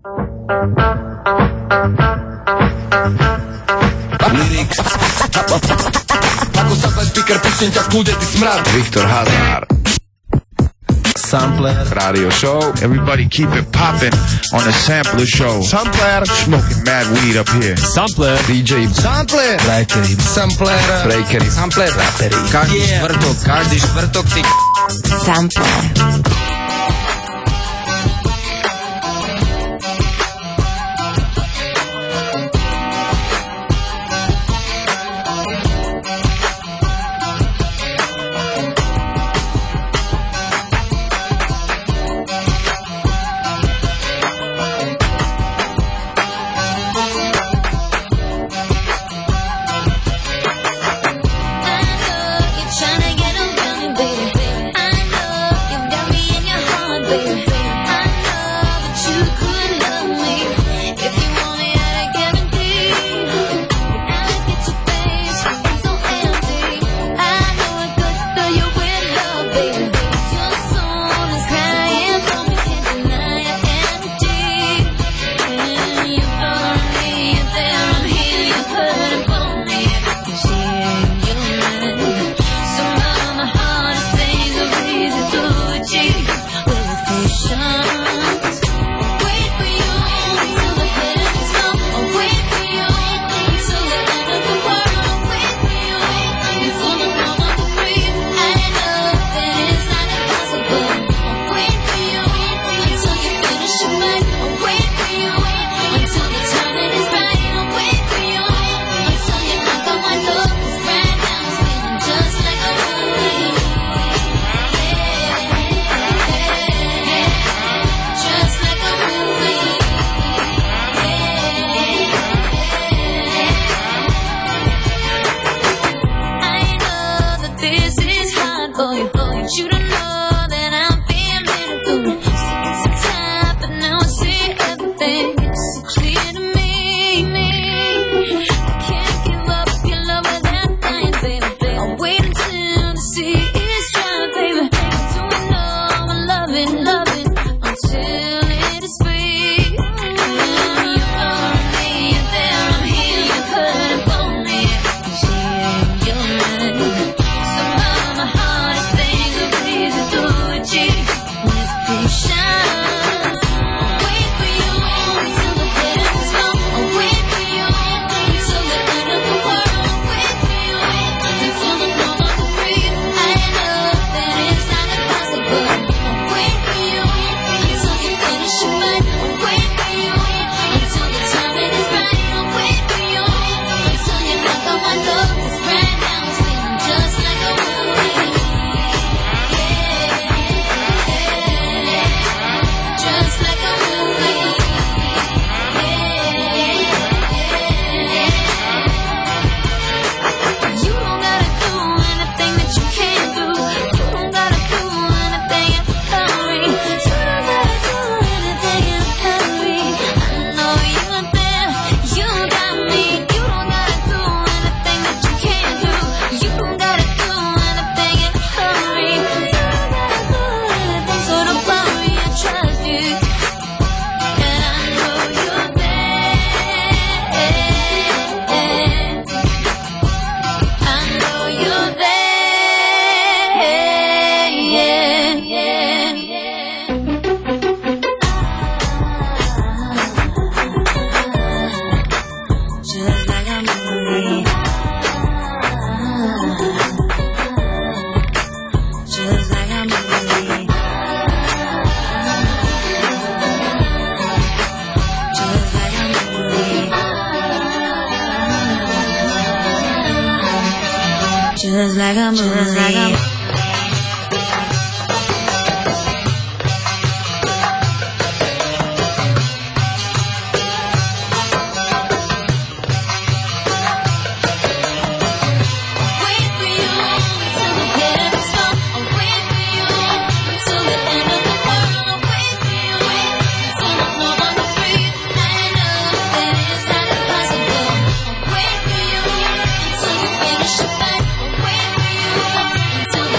Lyrics. Ako sa speaker, pustím ťa v kľude, ty smrad. Viktor Hazard. Sampler Radio Show. Everybody keep it poppin' on the Sampler Show. Sampler. Smoking mad weed up here. Sampler. DJ. Sampler. Breakery. Sampler. Breakery. Sampler. Rappery. Každý štvrtok, ty Sampler. Just like a movie. Until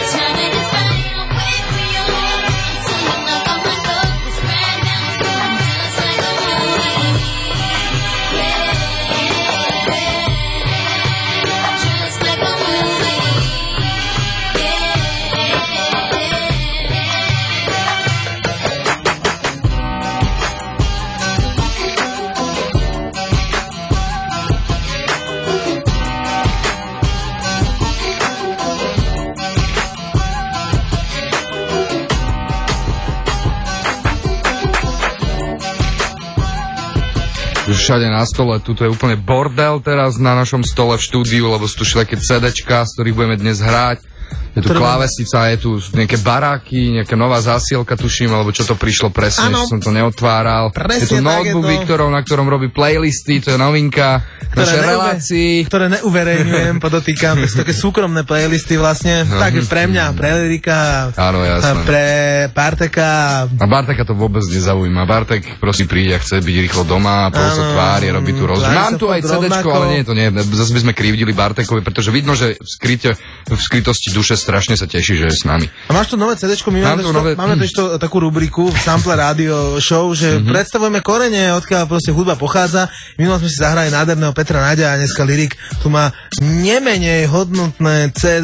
všade na stole. Tuto je úplne bordel teraz na našom stole v štúdiu, lebo sú tu všelijaké CDčka, z ktorých budeme dnes hrať. Je tu klávesnica, je tu nejaké baráky, nejaká nová zásielka, tuším, alebo čo to prišlo presne, že som to neotváral. Presne, je tu notebook Viktorov, na ktorom robí playlisty, to je novinka našej relácii. Ktoré neuverejňujem, podotýkam, to sú také súkromné playlisty vlastne, také pre mňa, pre Lyrika, áno, jasné. Pre Barteka. A Barteka to vôbec nezaujíma. Bartek prosí príde a chce byť rýchlo doma, pol sa tvári, robí tu rozdiel. Mám tu aj CDčko, ale nie, to nie, zase by sme krivdili Bartekovi, pretože vidno, že v skrytosti duše strašne sa teší, že je s nami. A máš tu nové CDčko, my máme to takú rubriku v Sample Radio Show, že predstavujeme korene, odkiaľ proste hudba pochádza. Minulo sme si zahrali nádherného Petra Naďa a dneska Lyrik tu má nemenej hodnotné CD.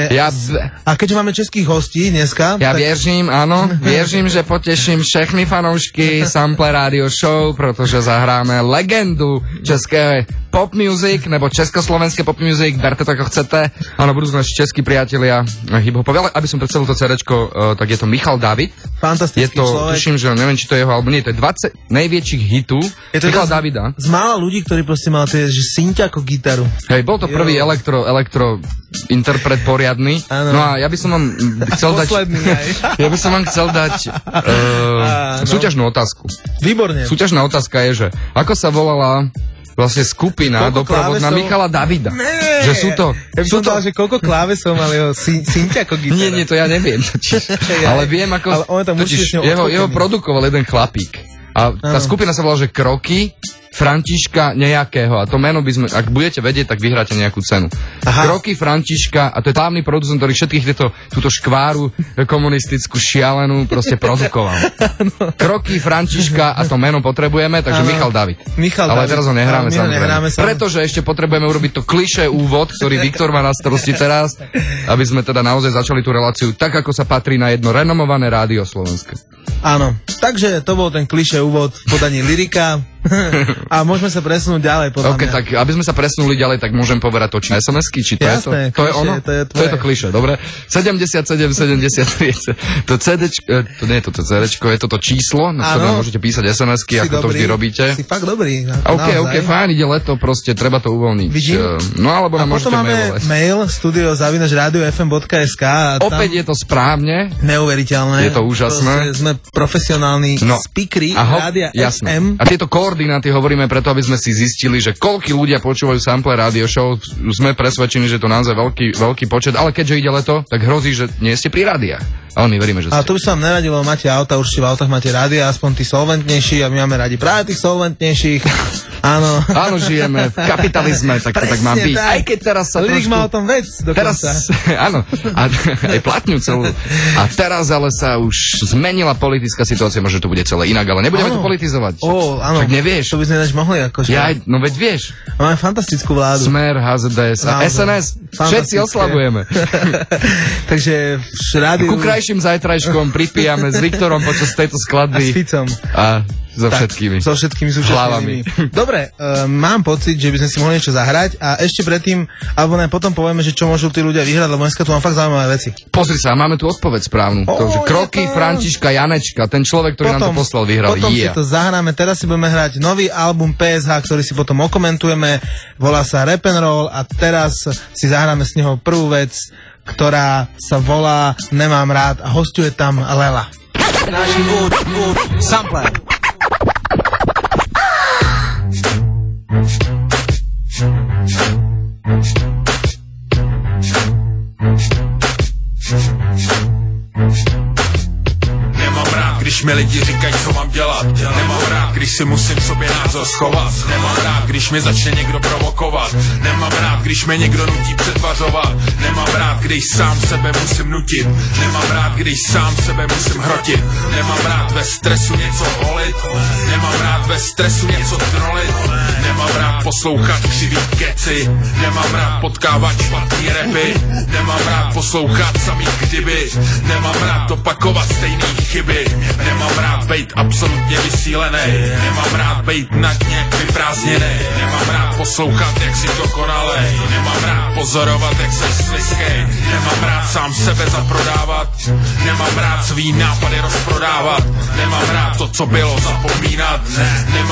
A keďže máme českých hostí dneska... Ja vieržím, že poteším všechny fanoušky Sample Radio Show, pretože zahráme legendu české pop music, nebo československé pop music, berte to ako chcete. Áno, budú naši českí priatelia hip-hopovi, ale aby som predstavil to CDčko, tak je to Michal David. Fantastický človek. Tuším, že neviem, či to je jeho, alebo nie, to je 20 najväčších hitů Michal Davida. Z mála ľudí, ktorí proste mal tie, že synťa ako gitaru. Hej, bol to prvý elektro interpret poriadny. Ano. No a ja by som vám chcel dať... Ja by som vám chcel dať súťažnú otázku. Výborne. Súťažná otázka je, že ako sa volala vlastne skupina doprovod na Michala Davida. Nee, že sú to... Ja by som dal, že koľko klávesov mal jeho synťa ako gitara. Nie, to ja neviem. Ale viem, ako... Jeho produkoval jeden chlapík. A tá skupina sa volala, že Kroky Františka nejakého. A to meno by sme, ak budete vedieť, tak vyhráte nejakú cenu. Aha. Kroky Františka, a to je hlavný producent, ktorý všetkých túto škváru komunistickú šialenú proste produkoval. Kroky Františka a to meno potrebujeme, takže Michal David. Ale teraz ho nehráme, samozrejme. Pretože ešte potrebujeme urobiť to klišé úvod, ktorý Viktor má na starosti teraz, aby sme teda naozaj začali tú reláciu tak, ako sa patrí na jedno renomované rádio slovenské. Áno, takže to bol ten klišé úvod v podaní Lyrika a môžeme sa presunúť ďalej, podľa mňa. Tak aby sme sa presunuli ďalej, tak môžem povedať to, či SMS-ky, či to jasné, je to? To je ono? To je to klišé, dobre. 7773, to CDčko, to nie je toto CDčko, je toto číslo, na ktoré môžete písať SMS-ky, ako to vždy robíte. Si fakt dobrý. OK, fajn, ide leto, proste treba to uvoľniť. Vidím. No alebo nám môžete mailovať. Mail studio@radiofm.sk. Opäť je to správne. Neuveriteľné. Je to úžasné. Sme profesionálni speakery Rádia FM. A tieto koordináty hovoríme preto, aby sme si zistili, že koľko ľudia počúvajú Sample Radio Show. Sme presvedčení, že to naozaj veľký počet, ale keďže ide leto, tak hrozí, že nie ste pri rádiách. Ale my veríme, že ste. A to by sa vám neradilo, máte auta, určite v autách máte rádia, aspoň tí solventnejší, a my máme radi práve tých solventnejších. Áno, žijeme v kapitalizme, tak to tak má byť. Tak. Aj keď teraz sa Lík má o tom vec dokonca. Áno, aj platňu celú. A teraz ale sa už zmenila politická situácia, možno to bude celé inak, ale nebudeme to politizovať. Áno. Však nevieš. To by sme než mohli akože. No veď vieš. Máme fantastickú vládu. Smer, HZDS a SNS. Všetci oslavujeme. Takže v rádiu... Ku krajším zajtrajškom pripijame s Viktorom počas tejto skladby. A s Ficom. A so všetkými. So všetkými hlavami. Dobre, mám pocit, že by sme si mohli niečo zahrať a ešte predtým, alebo ne, potom povieme, že čo môžu tí ľudia vyhrať, lebo dneska tu mám fakt zaujímavé veci. Pozri sa, máme tu odpoveď správnu. Kroky Františka Janečka, ten človek, ktorý nám to poslal, vyhral. Potom si to zahráme, teraz si budeme hrať nový album PSH, ktorý si potom okomentujeme, volá sa Rap and Roll a teraz si zahráme s neho prvú vec, ktorá sa volá Nemám rád a hostuje tam Lela. Sampler. Když mi lidi říkají, co mám dělat. Nemám rád, když si musím sobě názor schovat. Nemám rád, když mi začne někdo provokovat. Nemám rád, když mě někdo nutí přetvařovat. Nemám rád, když sám sebe musím nutit. Nemám rád, když sám sebe musím hrotit. Nemám rád ve stresu něco holit. Nemám rád ve stresu něco trolit. Nemám rád poslouchat křivý keci. Nemám rád potkávat špatný repy. Nemám rád poslouchat samý kdyby. Nemám rád opakovat stejný chyby. Nemám rád bejt absolutně vysílenej. Nemám rád bejt na dně vyprázdněnej. Nemám rád poslouchat, jak si dokonalej. Nemám rád pozorovat, jak se sliskej. Nemám rád sám sebe zaprodávat. Nemám rád svý nápady rozprodávat. Nemám rád to, co bylo, zapomínat. Nemám rád, co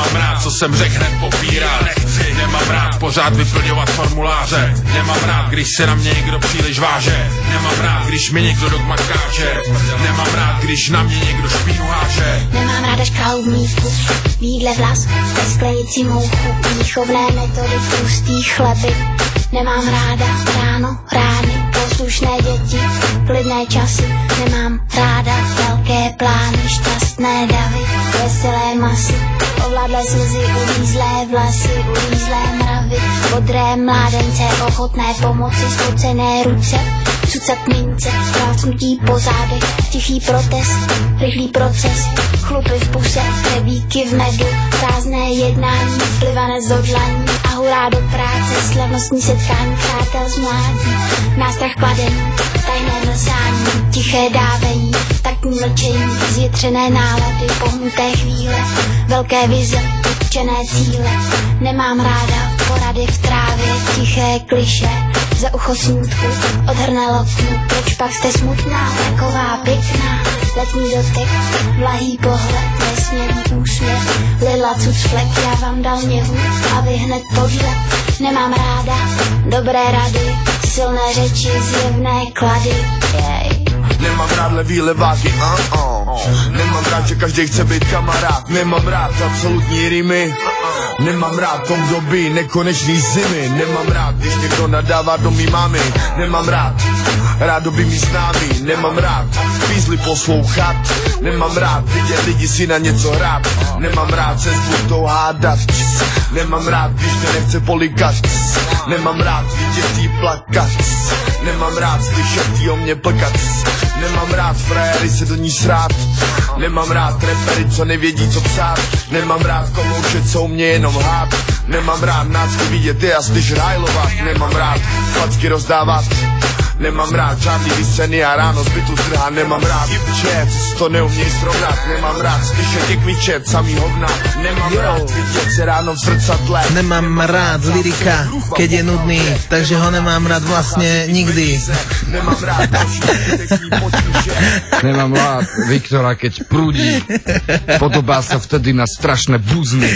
co jsem řekl, hned popírat. Nechci, nemám rád pořád vyplňovat formuláře. Nemám rád, když se na mě někdo příliš váže. Nemám rád, když mi někdo dogma káže. Nemám rád, když na mě někdo špínu háže. Nemám ráda škraloubníku, výdle vlas, ve sklenici mouchu, výchovné metody, tlustý chleby. Nemám ráda ráno, rány, poslušné děti, klidné časy. Nemám ráda velké plány, šťastné davy, veselé masy. Ovládlé slzy, uvízlé vlasy, uvízlé mravy, modré mládence, ochotné pomoci, spocené ruce, cucat mince, plácnutí po zádech, tichý protest, rychlý proces, chlupy v puse, krebíky v medu, prázdné jednání, plivané z odlaní a hurá do práce, slavnostní setkání, přátel z mládí, nástrah kladení, tajné mlsání, tiché dávení, taktní mlčení, zvětřené nálady, pohnuté chvíle, velké vize, určené cíle. Nemám ráda porady v trávě, tiché kliše, za ucho smutku, odhrne loknu, proč pak jste smutná, taková pěkná, letní dotek, vlahý pohled, nesmělý úsměv, lila cucflek, já vám dal něhu a vy hned podle. Nemám ráda dobré rady, silné řeči, zjevné klady, jej. Nemám rád levý leváky, Nemám rád, že každý chce být kamarád. Nemám rád absolutní rýmy. Nemám rád období nekonečný zimy. Nemám rád, když někdo nadává do mý mámy. Nemám rád rádoby mý známý. Nemám rád písli poslouchat. Nemám rád vidět lidi si na něco hrát. Nemám rád se s budou hádat. Nemám rád, když mě nechce polikat. Nemám rád vidět jí plakat. Nemám rád slyšet jí o mě plkat. Nemám rád frajery se do ní srát. Nemám rád repery, co nevědí, co psát. Nemám rád komouše, co umě jenom hát. Nemám rád nácky vidět je a slyšet hajlovat. Nemám rád facky rozdávat. Nemám rád žádný vysceny a ráno zbytu trhá. Nemám rád čet, to neuměj srovnat. Nemám rád slyšet je kvičet, samý hovna. Nemám rád vidět se ráno v srdca tle. Nemám rád lyrika, keď je nudný, takže ho nemám rád vlastně nikdy. Nemám rád Nemám rád Viktora, keď prúdi. Podobá sa vtedy na strašné buzny.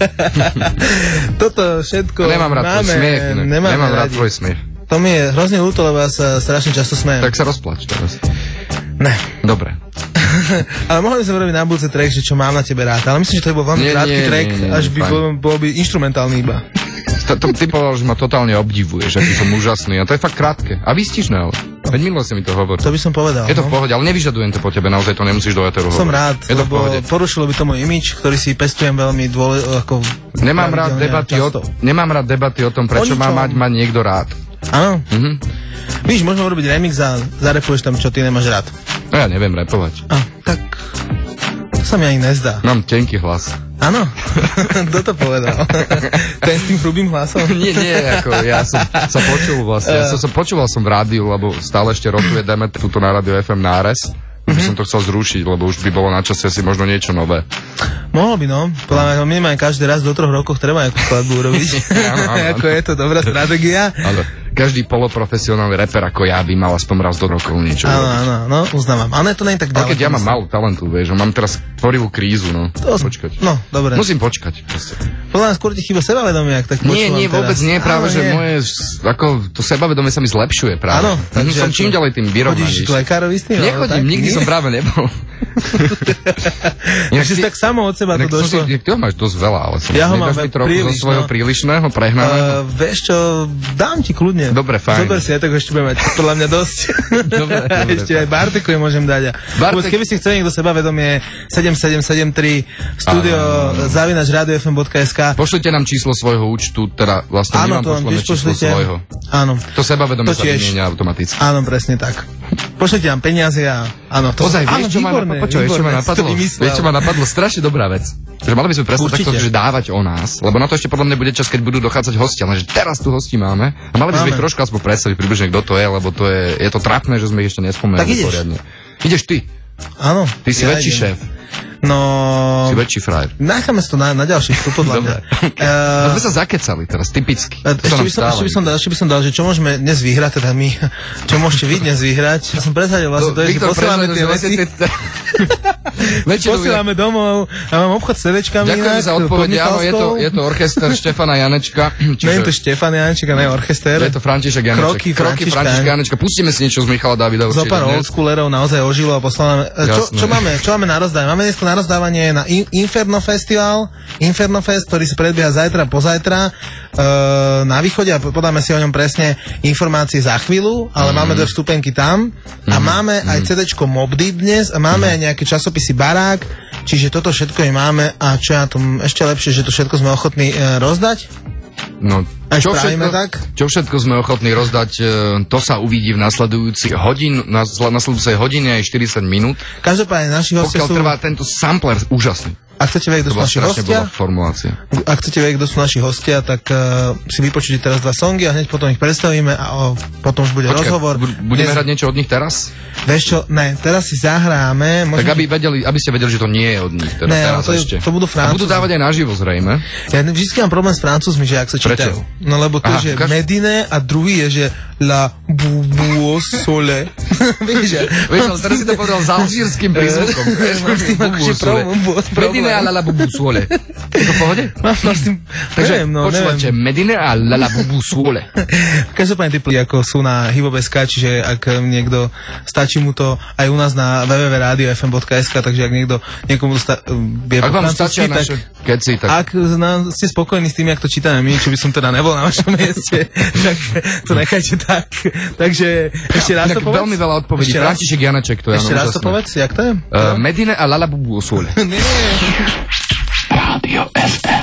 Toto všetko nemám rád máme, tvoj smiech. Nemám rád tvoj smiech. To mi je hrozne ľúto, lebo ja sa strašne často smejem. Tak sa rozplač teraz. Ne. Dobre. Ale mohli sme urobiť na budúce track, že čo mám na tebe rád. Ale myslím, že to bol veľmi krátky track, až by bol by instrumentálny iba. Ty povedal, že ma totálne obdivuješ, aký som úžasný. A to je fakt krátke. A vystižné, ale. Veď minulo si mi to hovorí. To by som povedal. Je to v pohode, ale nevyžadujem to po tebe, naozaj to nemusíš do eteru hovoriť. Som rád, je to lebo porušilo by to môj imidž, ktorý si pestujem veľmi ako Nemám rád debaty o tom, prečo má mať niekto rád. Áno. Víš, môžeme urobiť remix a zarepuješ tam, čo ty nemáš rád. No ja neviem repovať. Tak to sa mi ani nezdá. Mám tenký hlas. Áno, kto to povedal? Ten s tým hrubým hlasom? Nie, ako ja som sa počul vlastne. Počúval som v rádiu, lebo stále ešte rotuje Demet tuto na rádiu FM Náres. By som to chcel zrušiť, lebo už by bolo na čase si možno niečo nové. Mohol by, no. Podľa mňa minimálne každý raz do 3 rokov treba nejakú skladbu urobiť. Ako je to dobrá stratégia. Ale každý poloprofesionálny reper ako ja by mal aspoň raz do rokov niečo urobiť. Áno, uznávam. Ale to nie je tak ďaleko. Ale keď ja mám málo talentu, vieš, mám teraz tvorivú krízu, no. Počkať. No, dobre. Musím počkať. Proste. Podľa mňa skôr ti chýba sebavedomie, ak tak počúvam. Nie, vôbec nie, práve, že moje, ako, to sebavedomie sa mi zlepšuje práve. Áno. Som čím ďalej tým vyrovnanejší. Chodíš k lekárovi s tým? Nechodím, nikdy som práve nebol. Takže si tak samo od seba to došlo. Ty ho máš dosť veľa, ale ja ho mám príliš, zo svojho prílišného, prehnaného. Vieš čo, dám ti kľudne. Dobre, fajn. Zober si, ja tak ešte budem mať podľa mňa dosť. Dobre, ešte aj Barteku je môžem dať. Keby si chcel niekto sebavedomie 7773 studio@radiofm.sk. Pošlite nám číslo svojho účtu, teda vlastne my vám pošleme číslo svojho. Áno. To sebavedomie sa vymieňa automaticky. Áno, presne tak. Pošlite nám peniaze a áno. Ozaj, vieš, čo ma napadlo? Strašne dobrá vec. Že mali by sme presne takto, že dávať o nás, lebo na to ešte podľa mňa bude čas, keď budú dochádzať hostia, ale že teraz tu hostí máme. A mali by sme ich trošku aspoň predstaviť približne, kto to je, lebo to je to trápne, že sme ich ešte nespomenuli poriadne. Ideš ty. Áno. Ty si väčší šéf. No... Si väčší frajer. Necháme si to na ďalší vstup, podľa mňa. No sme sa zakecali teraz, typicky. Ešte by som dal, že čo môžeme dnes vyhrať, teda my, čo môžete vy dnes vyhrať. Ja som prezradil vlastne to, že posielame tie veci. Posielame domov. Ja mám obchod s CDčkami. Ďakujem za odpovede, áno, je to orchester Štefana Janečka. Nie je to Štefan Janeček, a ne orchester. Je to František Janeček. Kroky Františka Janečka. Pustíme si niečo z Michala Davida určite. Zopár oldschoolerov naozaj ožilo a poslávame. Čo máme na rozdávanie? Máme dnes na rozdávanie na Inferno Festival, Inferno Fest, ktorý sa predbieha zajtra, pozajtra na východe a podáme si o ňom presne informácie za chvíľu, ale máme 2 vstupenky tam a máme aj CDčko Mobb Deep dnes a máme aj nejaké časopisy Barák, čiže toto všetko je máme a čo ja tom ešte lepšie, že to všetko sme ochotní rozdať. No, čo všetko sme ochotní rozdať, to sa uvidí v nasledujúcej hodine aj 40 minút. Každopádne naši hostia sú... Pokiaľ trvá tento sampler úžasný. Ak chcete vedieť, kto sú naši hostia, ak chcete vedieť, kto sú naši hostia, tak si vypočujte teraz 2 songy a hneď potom ich predstavíme a potom už bude rozhovor. Budeme hrať niečo od nich teraz? Vieš čo, ne, teraz si zahráme. Tak aby ste vedeli, že to nie je od nich. Teda ne, teraz to budú Francúzi. A budú dávať aj naživo zrejme. Ja vždy mám problém s Francúzmi, že ak sa čítajú. No lebo to je, že Medine a druhý je, že La Bubusole. Vieš, ale teraz si to povedal s alžírskym prízvukom. Medine a la Bubusole. Je to v pohode? Takže počúvate, Medine a la Bubusole. Každopádne typy, ako sú na hip.sk, čiže ak niekto, stačí mu to aj u nás na www.radiofm.sk, takže ak niekomu vie po francúzsky, tak ak ste spokojní s tým, jak to čítame my, čo by som teda nebol na vašom mieste, tak to nechajte tak. Takže ešte raz to povedz. Veľmi veľa odpovedí. František Janeček, to je ešte raz to povedz, jak to je? Medine a la Bubusole. Nie. Radio FM.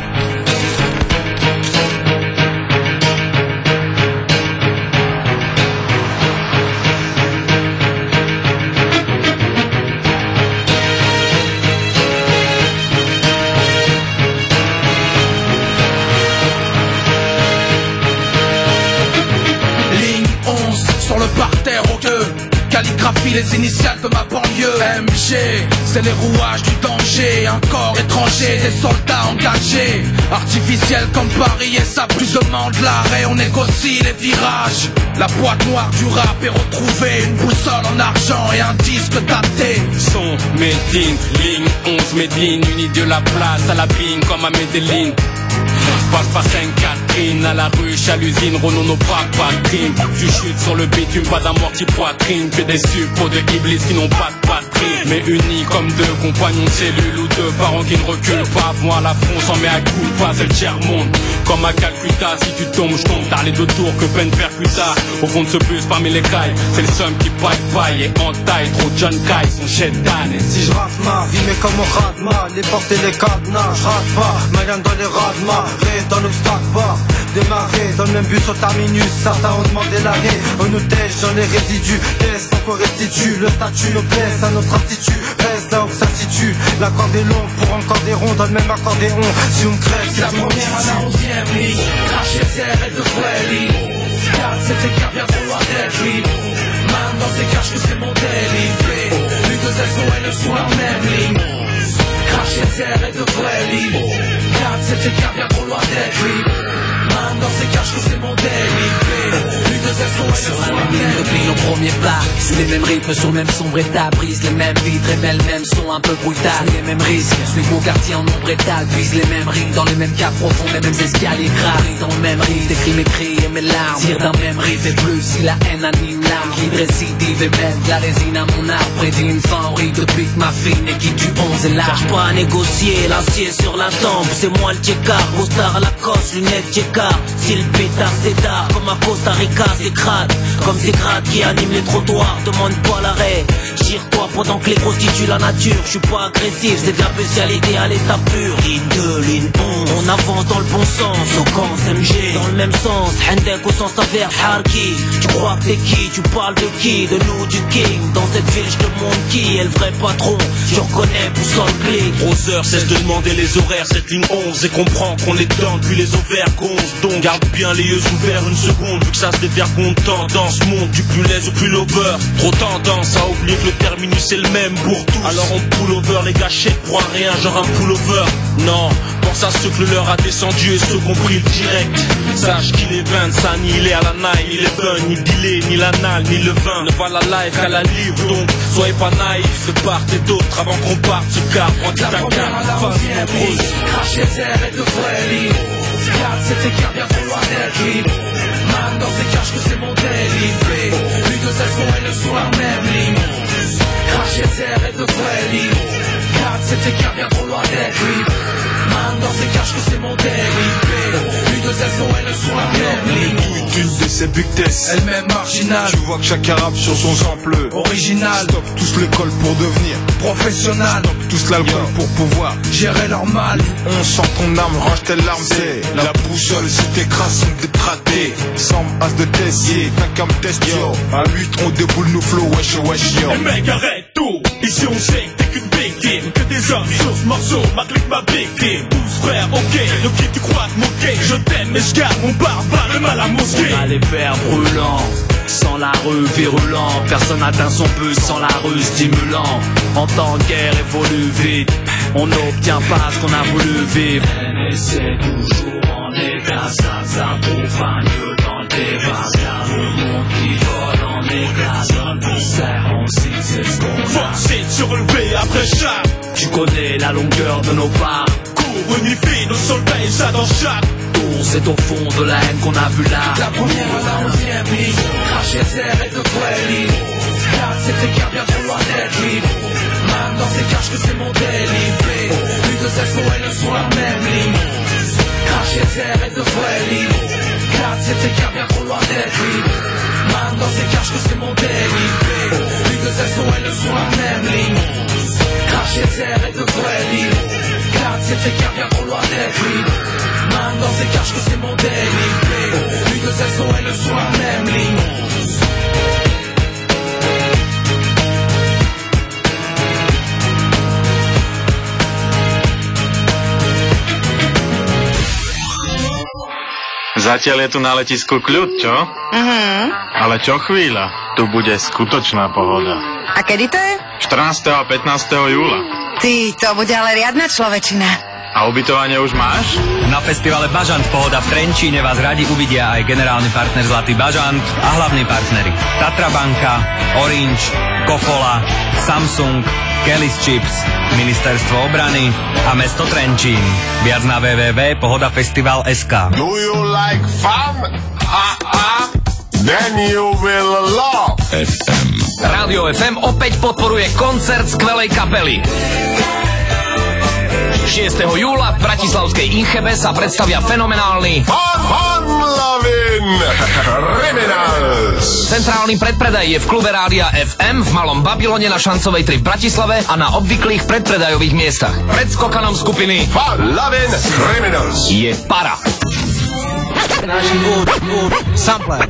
Sur le parterre au gueux, calligraphie les initiales de ma banlieue. MG, c'est les rouages du danger. Un corps étranger, des soldats engagés. Artificiel comme Paris et ça plus demande l'arrêt. On négocie les virages. La boîte noire du rap est retrouvée. Une boussole en argent et un disque daté. Son Médine, ligne 11 Médine. Unis de la place à la vigne comme à Medellin. Passe pas Sainte-Catherine, à la ruche, à l'usine, Renault, nos pas de crime. Tu chutes sur le bitume, pas d'amour qui poitrine. Que des suppos de Iblis qui n'ont pas de patrie. Mais unis comme 2 compagnons de cellule ou 2 parents qui ne reculent pas. Moi la France en met à coup pas, c'est le tiers-monde. Comme à Calcutta, si tu tombes, je tombe. T'as les 2 tours que peine percuta. Au fond de ce bus parmi les cailles, c'est le seum qui paille et en taille. Trop John Kai, son chétan. Et si je rate ma vie, mais comme on rate ma, les portes et les cadenas, je rate pas. Marianne dans les radmas, dans l'obstacle pas. Démarrer dans le même bus au terminus. Certains ont demandé l'arrêt, on nous tèche dans les résidus. Laisse donc on restitue le statut, nos blesse à notre institut. Reste là où ça se situe. La corde est longue pour encore des ronds dans le même accordéon. Si on me crève, c'est la première à la 11e ligne. Cracher serre et de vraies lignes. 4, c'était car bien trop loin d'être libre. Man dans ses caches que c'est mon délit. L'U2SOL sont la même ligne. Cracher serre et de vraies lignes. 4, c'était car bien trop loin d'être libre. Man dans ses caches que c'est mon délit. Depuis nos premiers pas, sous les mêmes rythmes, sur le même sombre état, brise les mêmes vitres, révèle le même son un peu brutal, les mêmes risques, suis mon quartier en nombre étal, vise les mêmes rimes dans les mêmes caves profondes, les mêmes escaliers graves, dans le même riff, décris mes cris et mes larmes, tire d'un même riff et plus si la haine anime l'âme, qui récidive et mêle de la résine à mon arbre, prédit une fin horrible depuis que ma fille n'est qui du 11 est là. Cherche pas à négocier, l'acier sur la tempe, c'est moi le tchécard, costard à la cosse, lunettes tchécard, style pétard, c'est comme à Costa Rica, c'est crade, comme ces grades qui animent les trottoirs, demande pas l'arrêt, tire-toi pendant que les grosses tituent la nature, je suis pas agressif, c'est de la spécialité à l'état pur, ligne 2, ligne 11, on avance dans le bon sens, au camp MG, dans le même sens, Hendek au sens inverse, Harki, tu crois que t'es qui, tu parles de qui, de nous, du king, dans cette ville je demande qui est le vrai patron, je reconnais boussole clic. Roseur cesse de demander les horaires, cette ligne 11 et comprend qu'on est dedans depuis les ovaires gonzes, donc garde bien bien les yeux ouverts une seconde, vu que ça se dévergonde tant dans ce monde, du plus laise au plus lover. Trop tendance à oublier que le terminus est le même pour tous. Alors on pull over les gâchettes pour un rien, genre un pullover. Non, pense à ceux que le leur a descendu et ceux qui ont pris le direct. Sache qu'il est vain de s'annihiler à la naille, ni les buns, ni dealer, ni l'anal, ni le vin. Ne va la life qu'à la livre, donc soyez pas naïfs de part et d'autre avant qu'on parte ce car. Prends ta carte, face et pose. Crache les airs et de vrais livres. Regarde cet écart bien trop loin d'être libre. Man dans ces caches que c'est mon délire. Lui deux elles sont elles sur la même ligne. Crache les airs et de vrais livres. Regarde cet écart bien trop loin d'être libre. Man dans ces caches que c'est mon délire. Lui deux elles sont elles sur la même ligne. Une de ces buctesses, elle-même marginale. Tu vois que chaque arabe sur son sample original. Stop tous l'école pour devenir professionnel. Stop tous l'alcool pour pouvoir gérer leur mal. On sent ton âme, range tes larmes. C'est la boussole, si t'écrases sont détraqués. Semble as de tessier, t'as qu'à me tester. À 8 on déboule nos flows, wesh wesh yo. Hey mec arrête tout, ici on sait que t'es qu'une victime. Que des hommes sur ce morceau, ma clique ma victime. 12 frères, ok, de qui tu crois te moquer. Je t'aime mais je garde mon barbare, même à la mosquée. On a les verres brûlants, sans la rue virulent. Personne n'atteint son but sans la rue stimulant. En temps de guerre évolue vite, on n'obtient pas ce qu'on a voulu vivre. Mais c'est toujours en état, ça profane dans le débat. Car le monde qui vole en éclats donne pour serre, on sait c'est ce qu'on a. Forcé de se relever après chaque. Tu connais la longueur de nos pas. Cours, unifie nos soldats et ça dans chaque. C'est au fond de la haine qu'on a vu là. La première à la 11e ligne. Crache les airs et de vrais livres. Regarde cet écart bien trop loin d'être libre. Man dans ces caches que c'est mon délire. Lui deux elles sont elles sur la même ligne. Crache les airs et de vrais livres. Regarde cet écart bien trop loin d'être libre. Man dans ces caches que c'est mon délire. Lui deux elles sont elles sur la même ligne. Crache les airs et de vrais livres. Regarde cet écart bien trop loin d'être libre. Man dans ces caches que c'est mon délire. Lui deux elles sont elles sur la même ligne. Zatiaľ je tu na letisku kľud, čo? Ale čo chvíľa, tu bude skutočná pohoda. A kedy to je? 14. a 15. júla. Ty, to bude ale riadna človečina. A ubytovanie už máš? Na festivale Bažant Pohoda v Trenčíne vás radi uvidia aj generálny partner Zlatý Bažant a hlavní partneri Tatra Banka, Orange, Kofola, Samsung, Kelly's Chips, Ministerstvo obrany a mesto Trenčín. Viac na www.pohodafestival.sk. Do you like fun? Then you will love FM. Rádio FM opäť podporuje koncert skvelej kapely. 6. júla v bratislavskej Inchebe sa predstavia fenomenálny Fun Lovin' Criminals. Centrálny predpredaj je v klube Rádia FM v Malom Babylone na Šancovej 3 v Bratislave a na obvyklých predpredajových miestach. Pred skokanom skupiny Fun Lovin' Criminals je para. Sampler.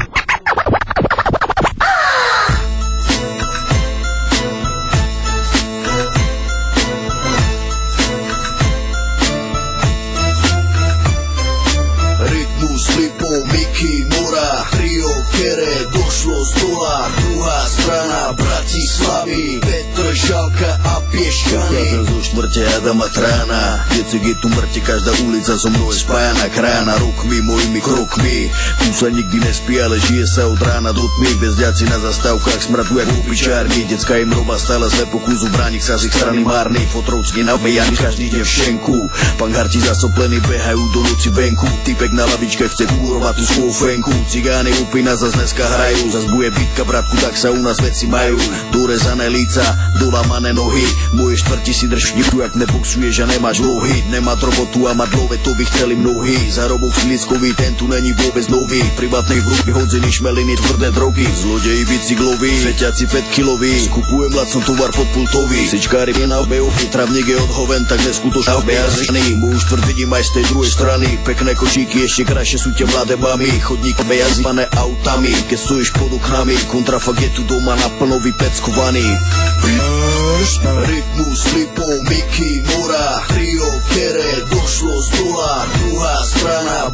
Mickey Mora, trio, kere došlo z dola. Druhá strana Bratislavy, Petr Žalka a Piešťany. Priateľ zo štvrte Adama Trána, keď je tu mŕte, každá ulica so mnou je spájana. Krána rokmi, mojimi krokmi. Tu sa nikdy nespí, ale žije sa od rána do tmy. Bezďaci na zastávkach smradu jak opičárni. Decka im roba stále zle pokusu, bránik sa z ich strany márny. Fotrovcky nabejaný, každý ide v šenku. Pangarti zasoplení behajú do noci venku. Typek na lavičke chce kúrovať tú svou fenku. Cigány upína zas dneska hrajú. Zas bude bitka, bratku, tak sa u nás veci majú. Dorezané líca, dolamané nohy. Moje štvrti si drž vtipu, jak neboxuješ a nemáš lohy. Nemá robotu a mať love, to by chceli mnohí. Zarobok sliskový, ten tu není vôbec nový. Privatnej v ruky hodziny, šmeliny, tvrdé drogy. Zlodeji bicykloví, feťaci 5-kiloví. Skupujem lacno tovar pod pultový. Sečkári je na obejovi, travník je odhoven, tak neskutočná bejazdný. Môj štvrť vidím aj z tej druhej strany. Pekné kočíky, ešte krajšie sú tie mladé bamy. Chodník bejazívané autami, keď stojíš pod oknami. Kontrafakt je tu doma naplno vypeckovaný. Rytmus, Lipo, Mickey Mora, trio, kere došlo z dola. Druhá strana Bratislavy.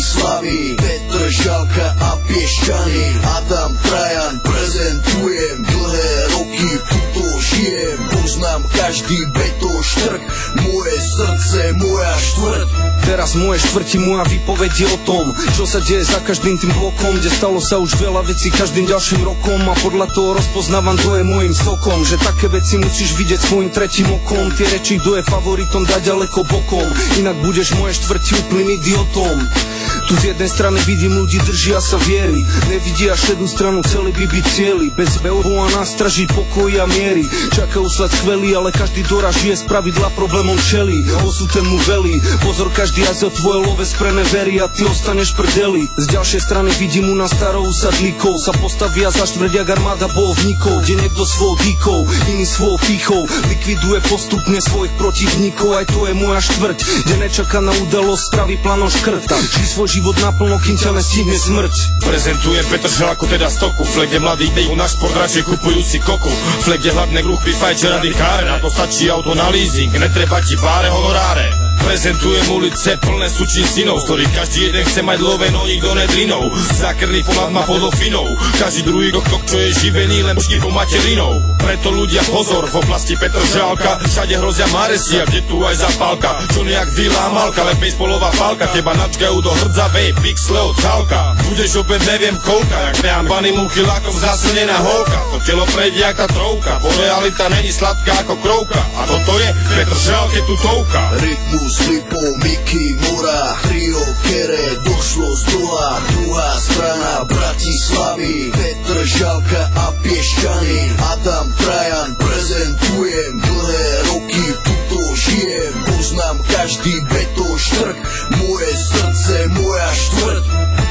Bratislavy, Petr Žalka a Piešťany, Adam Trajan, prezentujem, dlhé roky tuto žijem, poznám každý betoštrk, moje srdce, moja štvrť. Teraz moje štvrti, moja výpoveď je o tom, čo sa deje za každým tým blokom, kde stalo sa už veľa vecí každým ďalším rokom a podľa toho rozpoznávam, kto je môjim sokom, že také veci musíš vidieť svojim tretím okom, tie reči, kto je favoritom, dať ďaleko bokom, inak budeš moje štvrti úplným idiotom. Tu z jednej strany vidím ľudí, držia sa viery, nevidia šedú stranu, celý by byť cieli, bez beohu a nástraží pokoji a miery. Čakajú sa skvelí, ale každý doraz žije z pravidla problémom čelí. Osud ten mu velí, pozor, každý jazdel tvoje love sprené verí a ty ostaneš prdeli. Z ďalšej strany vidím u nás starou usadlíkov, sa postavia za štvrť jak armáda bojovníkov, kde niekto svojou dýkou, iný svojou pýchou likviduje postupne svojich protivníkov. Aj to je moja štvrť, kde nečakaná udalosť spraví planom škrta. Či svoj život naplno, kým ťa nestihne smrť. Prezentujem Petr Žalku, teda stoku, flek je mladý dejú, náš sport radšej kupujú si koku. Flek je hladné grupy, fajče rady káre, na to stačí auto na leasing, netreba ti páre honoráre. Prezentujem ulice plné sučín synov, z ktorých každý jeden chce mať love, no nikto nedrinou. Zakrný pomad má podofinou, každý druhý doktok, čo je živený, len štipom materinou. Preto ľudia pozor, v oblasti Petr Žalka všade hrozia maresi, a kde tu aj zapálka, čo nejak vila malka, len baseballová falka, teba načkajú do hrdzavej pixle od Halka. Budeš opäť neviem koľka, jak neám bany múchy lakom zaslnená holka. To telo prejde jak tá trovka, bo realita není sladká ako krovka. A toto je Petr Žalke tutovka. Rytmus, Lipo, Miky, Mora, Trio, Kere, došlo z dola, druhá strana Bratislavy, Petr Žalka a Piešťany, Adam Trajan, prezentujem, dlhé roky tuto žijem, poznám každý betoštrk, moje srdce, moja štvrť.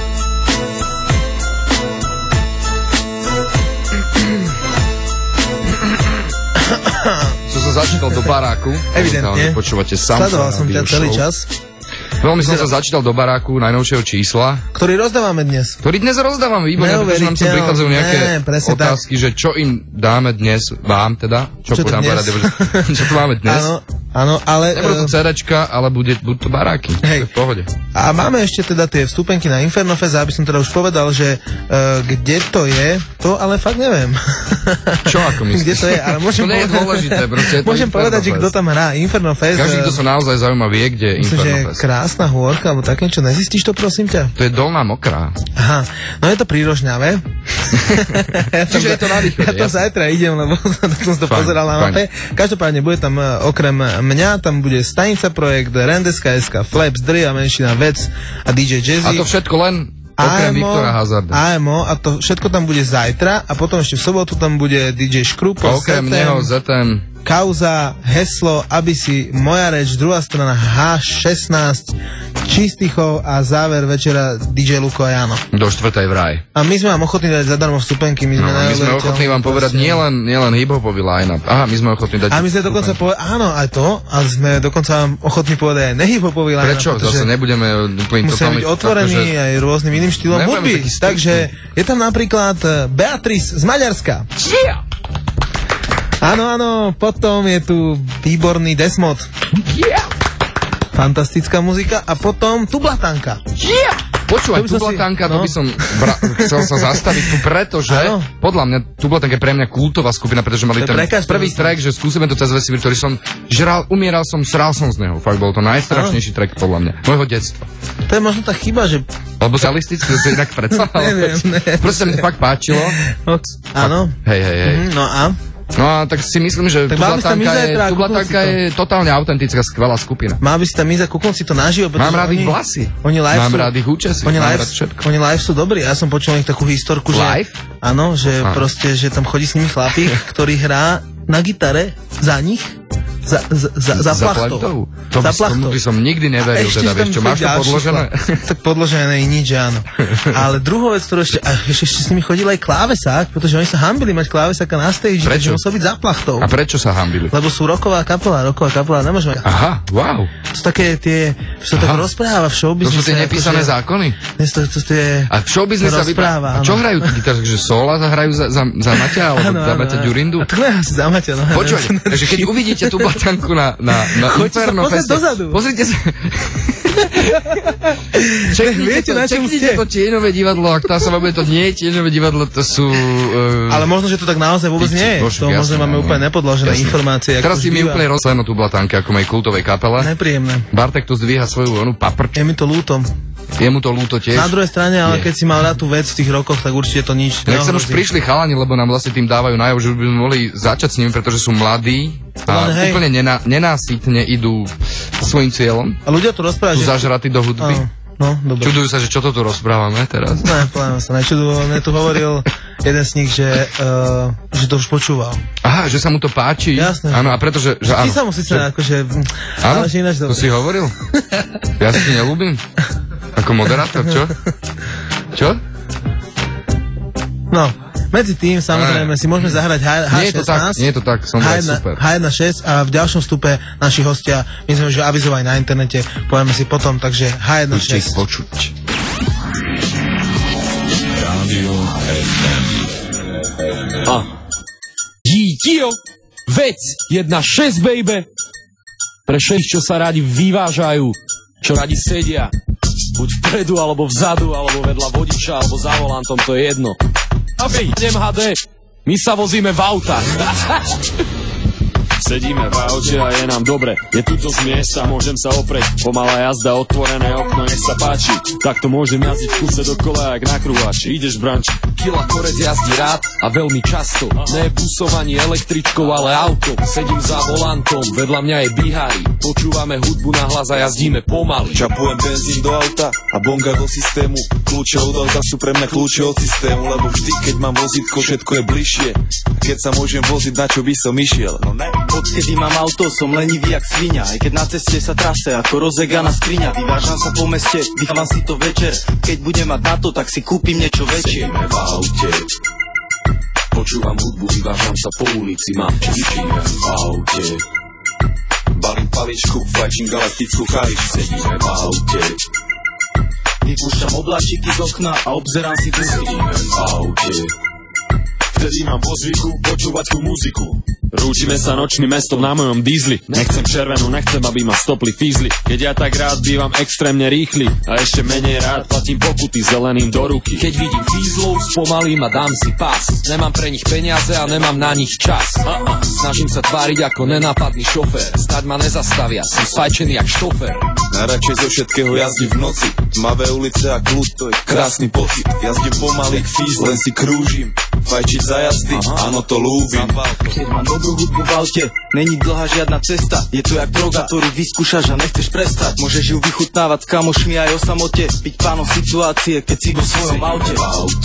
Čo som začítal do baráku. Evidentne. Počúvate Samsung. Sledoval som ťa celý čas. Veľmi som sa začítal do baráku najnovšieho čísla. Ktorý rozdávame dnes. Ktorý dnes rozdávame, výborné, pretože nám sa prichádzajú nejaké otázky, že čo im dáme dnes, vám teda, čo tu máme dnes. Áno, ale... Nebudú to CDčka, ale budú to baráky. Hej. V pohode. A máme ešte teda tie vstupenky na Infernofest, aby som teda už povedal, že kde to je, to ale fakt neviem. Čo ako myslíš? Kde to je, ale môžem to nie je dôležité, proste je to môžem povedať, že kto tam hrá Infernofest. Každý, kto sa naozaj zaujíma, vie, kde je Infernofest. Myslím, že krásna hôrka, alebo také niečo, nezistíš to, prosím ťa? To je Dolná Mokrá. Aha, no je to pri Rožňave. Čiže je to na východe. Ja to zajtra idem, lebo som to pozeral na mape. Každopádne bude tam okrem mňa, tam bude Stanica Projekt, Rendeska.sk, Flaps, Dria, Menšina, Vec a DJ Jazzy. A to všetko len okrem Viktora Hazarda. AMO, a to všetko tam bude zajtra a potom ešte v sobotu tam bude DJ Škrupo, okrem neho ZM, Kauza, Heslo, Abisi, Moja reč, druhá strana H16, Čistichov a záver večera DJ Luko a Jano. Do 4. vraj. A my sme vám ochotní dať zadarmo vstupenky. My sme ochotní vám povedať nielen hip-hopový line-up. Aha, my sme ochotní dať. A my sme dokonca áno, aj to, ale sme dokonca vám ochotní povedať aj nehip-hopový line-up. Prečo? Zase nebudeme úplne musíme byť otvorení aj rôznym iným štýlom hudby. Takže je tam napríklad Beatrice z Maďarska. Áno, potom je tu výborný Desmod. Fantastická muzika. A potom Tublatanka. Počúvaj, Tublatanka, to by som chcel sa zastaviť tu, pretože podľa mňa Tublatanka je pre mňa kultová skupina, pretože mali ten prvý track, že skúsime to cez vesmír, ktorý som žral, umieral som, sral som z neho. Fakt bol to najstrašnejší track podľa mňa, môjho detstva. To je možno tá chyba, že... Lebo realisticky, to je inak predsa. Neviem. Proste mi to fakt páčilo. Áno. Hej. No a? No a tak si myslím, že Tublatanka je totálne autentická, skvelá skupina. Mal by si tam ísť a kúkol si to naživo. Mám rád ich vlasy. Mám rád ich účesy. Oni live sú dobrí. Ja som počul ich takú historku, že... Live? Áno, že proste, že tam chodí s nimi chlapík, ktorý hrá na gitare za nich. Za plachtou. To by som nikdy neveril, teda vieš čo, máš to podložené? Tak podložené je nič, áno. Ale druhú vec, ktorú ešte s nimi chodil aj klávesák, pretože oni sa hambili mať klávesáka na stage, takže musel byť za plachtou. A prečo sa hambili? Lebo sú rocková kapela nemôžeme. Aha, wow. To sú také tie, čo tak rozpráva v showbiznise. To sú tie nepísané zákony? A v showbiznise sa vypráva. A čo hrajú tí gitári, že sola zahrajú za Maťa, alebo za Maťa Ďurindu? A to asi za Maťa, no. Počuj, takže keď uvidíte tú Tublatanku na Infernofeste. Pozrite sa Pozrite sa. Čeknite to tieňové divadlo, ak tá sa vám to nie je tieňové divadlo, to sú... Ale možno, že to tak naozaj vôbec nie je. To možno máme úplne nepodložené informácie. Teraz si mi úplne rozsledno tu Blatanke, ako mojej kultovej kapele. Nepríjemné. Bartek tu zdvíha svoju paprč. Je mi to ľúto. Je mu to ľúto tiež. Na druhej strane, ale keď si mal rád tú vec v tých rokoch, tak určite to nič. Nech sa už prišli chalani, lebo nám vlastne tým dávajú najavo, že by sme mohli začať s nimi, pretože sú mladí a úplne nenásytne idú svojím cieľom. A ľudia tu rozprávajú, že... Sú zažratí do hudby. No, dobre. Čudujú sa, že čo to tu rozprávame teraz. Ne, poviem sa, nečudujú. Mne tu hovoril jeden z nich, že to už počúval. Aha, že sa mu to páči. Jasné. Áno, a pretože... Že ty sa mu síce akože... Áno, to si hovoril? Ja si ti neľúbim. Ako moderátor, čo? Čo? No, medzi tým samozrejme si môžeme zahrať H16. Nie je to tak, som super. H16 a v ďalšom vstupe naši hostia, my sme už avizovali na internete, povieme si potom, takže H16. Budete ich počuť. Rádio FM. Díkio, vec 1.6, baby. Pre všetkých, čo sa radi vyvážajú, čo radi sedia, buď vpredu, alebo vzadu, alebo vedľa vodiča, alebo za volantom, to je jedno. A idem HD, my sa vozíme v autách. Sedíme v aute a je nám dobre. Je tu to z miesta, môžem sa oprieť. Pomalá jazda, otvorené okno, nech sa páči. Takto môžem jazdiť v kuse dokola, jak na krúvači. Ideš, branč? Kila korec jazdí rád a veľmi často. Ne busom ani električkou, ale auto. Sedím za volantom, vedľa mňa je Bihari. Počúvame hudbu na hlas a jazdíme pomaly. Čapujem benzín do auta a bonga do systému. Kľúče od auta sú pre mňa kľúče od systému, lebo vždy, keď mám vozítko, všetko je bližšie. Keď sa môžem voziť, na čo by som išiel? No ne. Odkedy mám auto, som lenivý jak svinia. Aj keď na ceste sa trase ako rozeganá skriňa. Vyvážam sa po meste, dýcham si to večer. Keď budem mať na to, tak si kúpim niečo väčšie. Sedíme v aute, počúvam hudbu, vyvážam sa po ulici. Mám čo sedíme v aute, balím paličku, fajčím galaktickú charič. Sedíme v aute, vypúšťam obláčiky z okna a obzerám si tu. Sedíme v aute, vtedy mám po zvyku počúvať tú muziku. Rúčime sa nočným mestom na mojom dízli. Nechcem červenú, nechcem, aby ma stopli fízli. Keď ja tak rád bývam extrémne rýchly a ešte menej rád platím pokuty zeleným do ruky. Keď vidím fízlov, spomalím a dám si pás. Nemám pre nich peniaze a nemám na nich čas. Snažím sa tváriť ako nenápadný šofér. Snáď ma nezastavia, som spajčený jak šofér. Najradšej zo všetkého jazdím v noci. Tmavé ulice a kľud, to je krásny pocit. Jazdím pomaly k fíz, len si krúžim. Fajčiť za jazdy, áno, to ľúbim. Keď mám dobrú hudbu v aute, není dlhá žiadna cesta. Je to jak droga, ktorú vyskúšaš a nechceš prestať. Môžeš ju vychutnávať s kamošmi aj o samote. Byť pánom situácie, keď si vo svojom aute.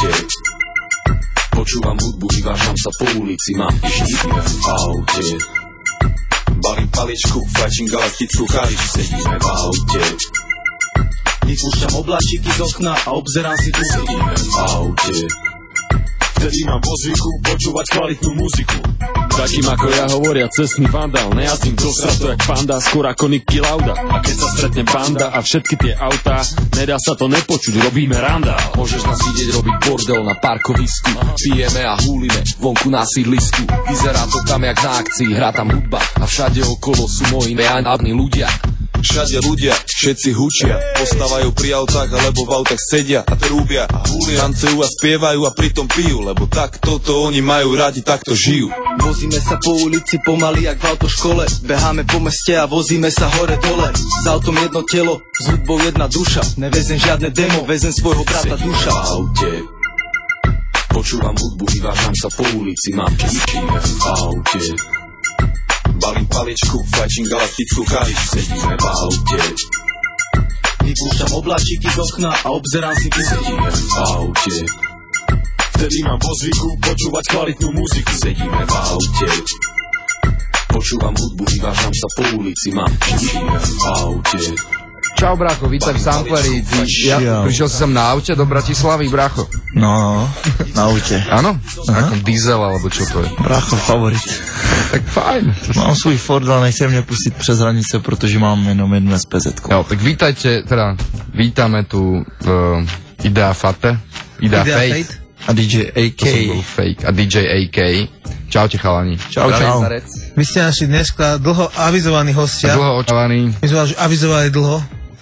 Počúvam hudbu, vyvážam sa po ulici. Mám sedíme v aute, balím paličku, fajčím galaktickú charič. Sedíme v aute, vypúšťam obláčiky z okna a obzerám si tu. Sedíme v aute, vtedy mám po zvyku počúvať kvalitnú muziku. Takým ako ja hovoria cestný vandál. Nejazdím do sratu jak panda, skôr ako Nicky Lauda. A keď sa stretne banda a všetky tie autá, nedá sa to nepočuť, robíme randál. Môžeš nás vidieť robiť bordel na parkovisku. Pijeme a húlime vonku na sídlisku. Vyzerá to tam jak na akcii, hrá tam hudba a všade okolo sú moji neanávni ľudia. Všade ľudia, všetci hučia, postávajú pri autách alebo v autách sedia a trúbia a húlia, tancujú a spievajú a pritom pijú, lebo tak toto oni majú radi, takto žijú. Vozíme sa po ulici pomaly jak v autoškole, beháme po meste a vozíme sa hore dole. S autom jedno telo, s hudbou jedna duša, nevezem žiadne demo, vezem svojho brata duša. V aute, počúvam hudbu, vyvážam sa po ulici, mám sedíme v aute, balím paličku, fajčím galaktickú charič. Sedíme v aute, vypúšťam obláčiky z okna a obzerám si tu. Sedíme v aute, vtedy mám po zvyku počúvať kvalitnú muziku. Sedíme v aute, počúvam hudbu, vyvážam sa po ulici. Mám sedíme v aute. Čau, brácho, vítaj v Sampleri. Prišiel si sem na aute do Bratislavy, brácho? No, na aute. Áno? Ako diesel, alebo čo to je? Brácho, favorit. Tak fajn. Mám svůj Ford, ale nechcem mě pustit přes hranice, protože mám jenom jednu SPZ-ku. Jo, tak vítajte, teda vítame tu Idea Fate, Idea Fate a DJ AK. To som bol Fake a DJ AK. Čaute, chalani. Čau. Vy ste naši dneska dlho avizovaní hostia. Dlho očakávaní. My sme vás avizovali dlho.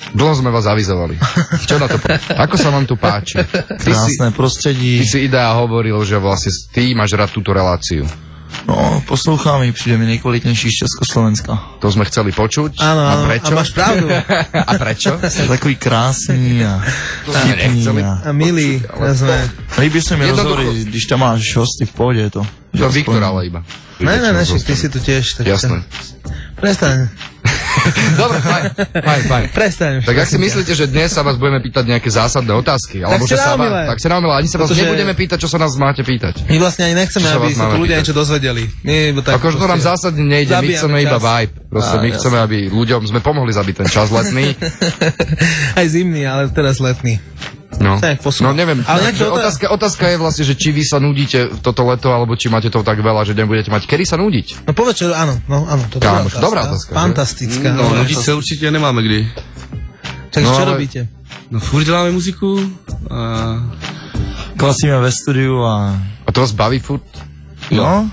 Dlho sme vás avizovali. Čo na to Ako sa vám tu páči? Krásne prostredí. Ty si Idea hovoril, že vlastne ty máš rád túto reláciu. No, poslouchám ji, přijde mi nejkvalitnější z Československa. To sme chceli počuť. Áno, a prečo? A máš pravdu. A prečo? Ste takový krásný a vtipný a milý. Líbí se mi rozhovory, když tam máš hosty v pohodě, je to. To Viktor ale iba. Ne, ty si tu tiež. Jasné. Prestaň. Dobre, fajn. Prestaň. Tak ak si myslíte, že dnes sa vás budeme pýtať nejaké zásadné otázky, alebo že sa vás, tak sa nám ani sa vás nebudeme pýtať, čo sa nás máte pýtať. My vlastne ani nechceme, aby sa tu ľudia niečo dozvedeli. Akože to nám zásadne nejde, my chceme iba vibe. Proste my chceme, aby ľuďom sme pomohli zabiť ten čas letný. Aj zimný, ale teraz letný. No neviem, ale otázka je vlastne, že či vy sa nudíte toto leto, alebo či máte to tak veľa, že nebudete mať kedy sa nudiť. No povedz, čo, áno, to je dobrá otázka. Fantastická. No, nudiť sa určite nemáme kdy. Takže čo robíte? No furt děláme muziku a... Klasíme ve studiu a... A to vás baví furt? No.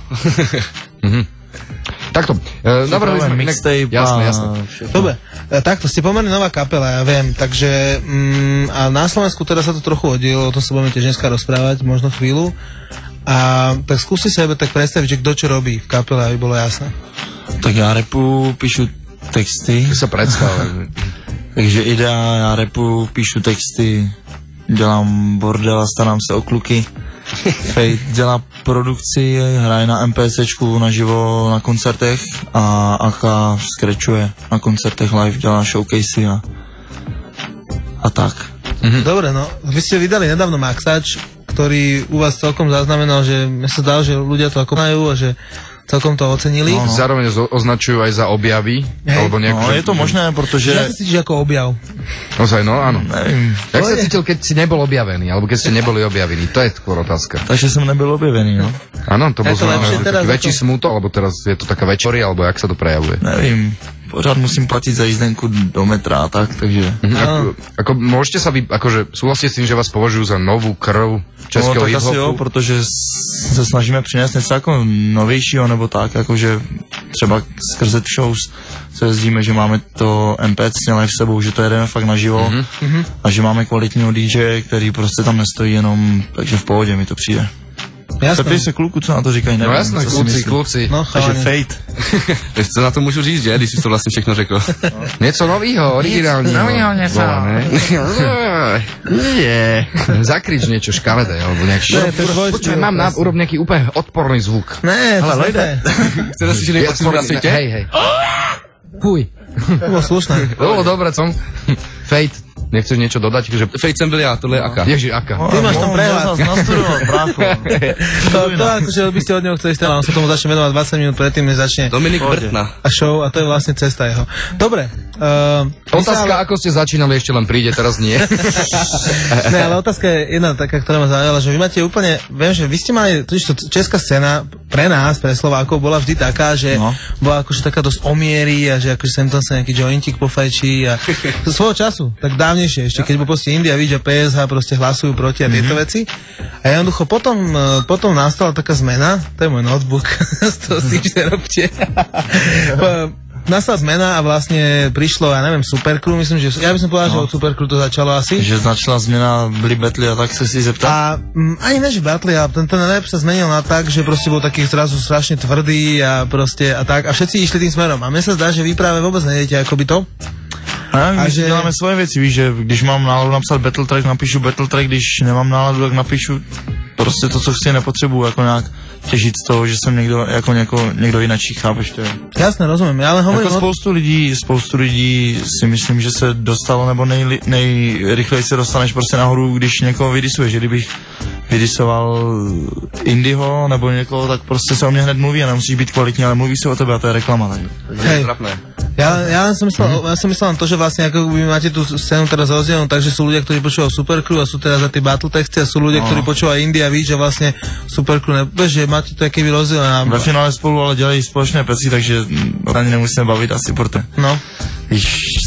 Takto, navrhli sme mixtape. Jasné. Dobre, takto, ste pomerne nová kapela, ja viem, takže a na Slovensku teda sa to trochu hodilo, o tom sa budeme tiež dneska rozprávať, možno chvíľu. A tak skúsi sebe tak predstaviť, že kto čo robí v kapele, aby bolo jasné. Tak já repu, píšu texty. To sa predstavujem. Takže Idea, já repu, píšu texty, dělám bordel a starám se o kluky. Fate dělá produkci, hraje na MPCčku naživo na koncertech a Aka scratchuje na koncertech live, dělá showcasey a tak. Dobre, no, vy ste vydali nedávno Maxač, ktorý u vás celkom zaznamenal, že mne sa zdá, že ľudia to ako majú a že celkom to ocenili. No. Zároveň označujú aj za objavy. Alebo no, je to možné, protože... Ja sa cítiš ako objav. Ozaj, no, áno. Jak sa cítil, keď si nebol objavený, alebo keď ste neboli objavení? To je skôr otázka. Takže som nebyl objavený, no. Áno, to bol taký väčší smútok, alebo teraz je to taká väčšia, alebo jak sa to prejavuje? Nevím. Pořád musím platiť za jízdenku do metra a tak, takže... Ako môžete sa akože súhlasiť s tým, že vás považujú za novú krv českého hip-hopu? No tak asi jo, protože se snažíme přinést něco jako novějšího, nebo tak, jakože třeba skrze shows se jezdíme, že máme to MPC live s sebou, že to jedeme fakt naživo a že máme kvalitního DJ, který prostě tam nestojí jenom, takže v pohodě mi to přijde. Zeptej se kluku, co na to říkají, nevím. No jasné, kluci. No, takže Fate. Co na to můžu říct, že? Když jsi to vlastně všechno řekl. Něco novýho, originálního. Novýho něco. Nie. Zakrič niečo škaredé, alebo nejaký... Počuj, mám na urob nejaký úplne odporný zvuk. Ne, to lejde. Chcete si, že nepodporný na svete? Hej. Fuj. To bolo slušné. To bolo dobre, Fate. Nechceš niečo dodať? Že... Fate som byl ja, tohle je Aka. Ježi, Aka. Ty máš tam prehľad. To akože by ste od neho chceli stále, on sa tomu začne venovať 20 minút predtým, než začne Dominik Brtna. A show, a to je vlastne cesta jeho. Dobre. Otázka, ako ste začínali, ešte len príde, teraz nie. Ne, ale otázka je jedna taká, ktorá ma zaujala, že vy máte úplne, viem, že vy ste mali, totiž česká scéna pre nás, pre Slovákov, bola vždy taká, že bola akože taká dosť omiery a že akože sem tam sa nejaký jointík pofajčí a svojho času, tak dávnejšie, ešte keď bol proste India Víč a PSH proste hlasujú proti a tieto veci. A jednoducho potom nastala taká zmena, to je môj notebook, z toho si nič nerobte. Nastala zmena a vlastne prišlo, ja neviem, Supercrew, myslím, že ja by som povedal, že od Supercrew to začalo asi. Že začala zmena, byli battle a tak sa si zeptal? A ani ne, že battle, a ten rap sa zmenil na tak, že proste bol taký zrazu strašne tvrdý a proste a tak a všetci išli tým smerom. A mne sa zdá, že vy práve vôbec nejdete akoby to. A my že... děláme svoje věci, víš, že když mám náladu napsat battle track, napíšu battle track, když nemám náladu, tak napíšu prostě to, co chci, nepotřebuju jako nějak těžit z toho, že jsem někdo jinačí, chápeš to? Jasne, rozumím, ja len hovorím... Jako spoustu lidí si myslím, že se dostalo, nebo nejrychleji se dostaneš prostě nahoru, když někoho vydisuješ, že kdybych vydisoval Indyho nebo někoho, tak prostě se o mě hned mluví a nemusíš být kvalitní, ale mluví se o tebe a to je reklama. Hej. Ja som myslel to, že vlastne ako vy máte tú scénu teraz rozdielnú, takže sú ľudia, ktorí počúvajú Supercrew a sú teraz za tie battle texty a sú ľudia, ktorí počúvajú India Víč a vlastne Supercrew, že máte to aký rozdelené. Ve finále spolu ale dělají společné peci, takže ani nemusíme bavit asi proto. No. Když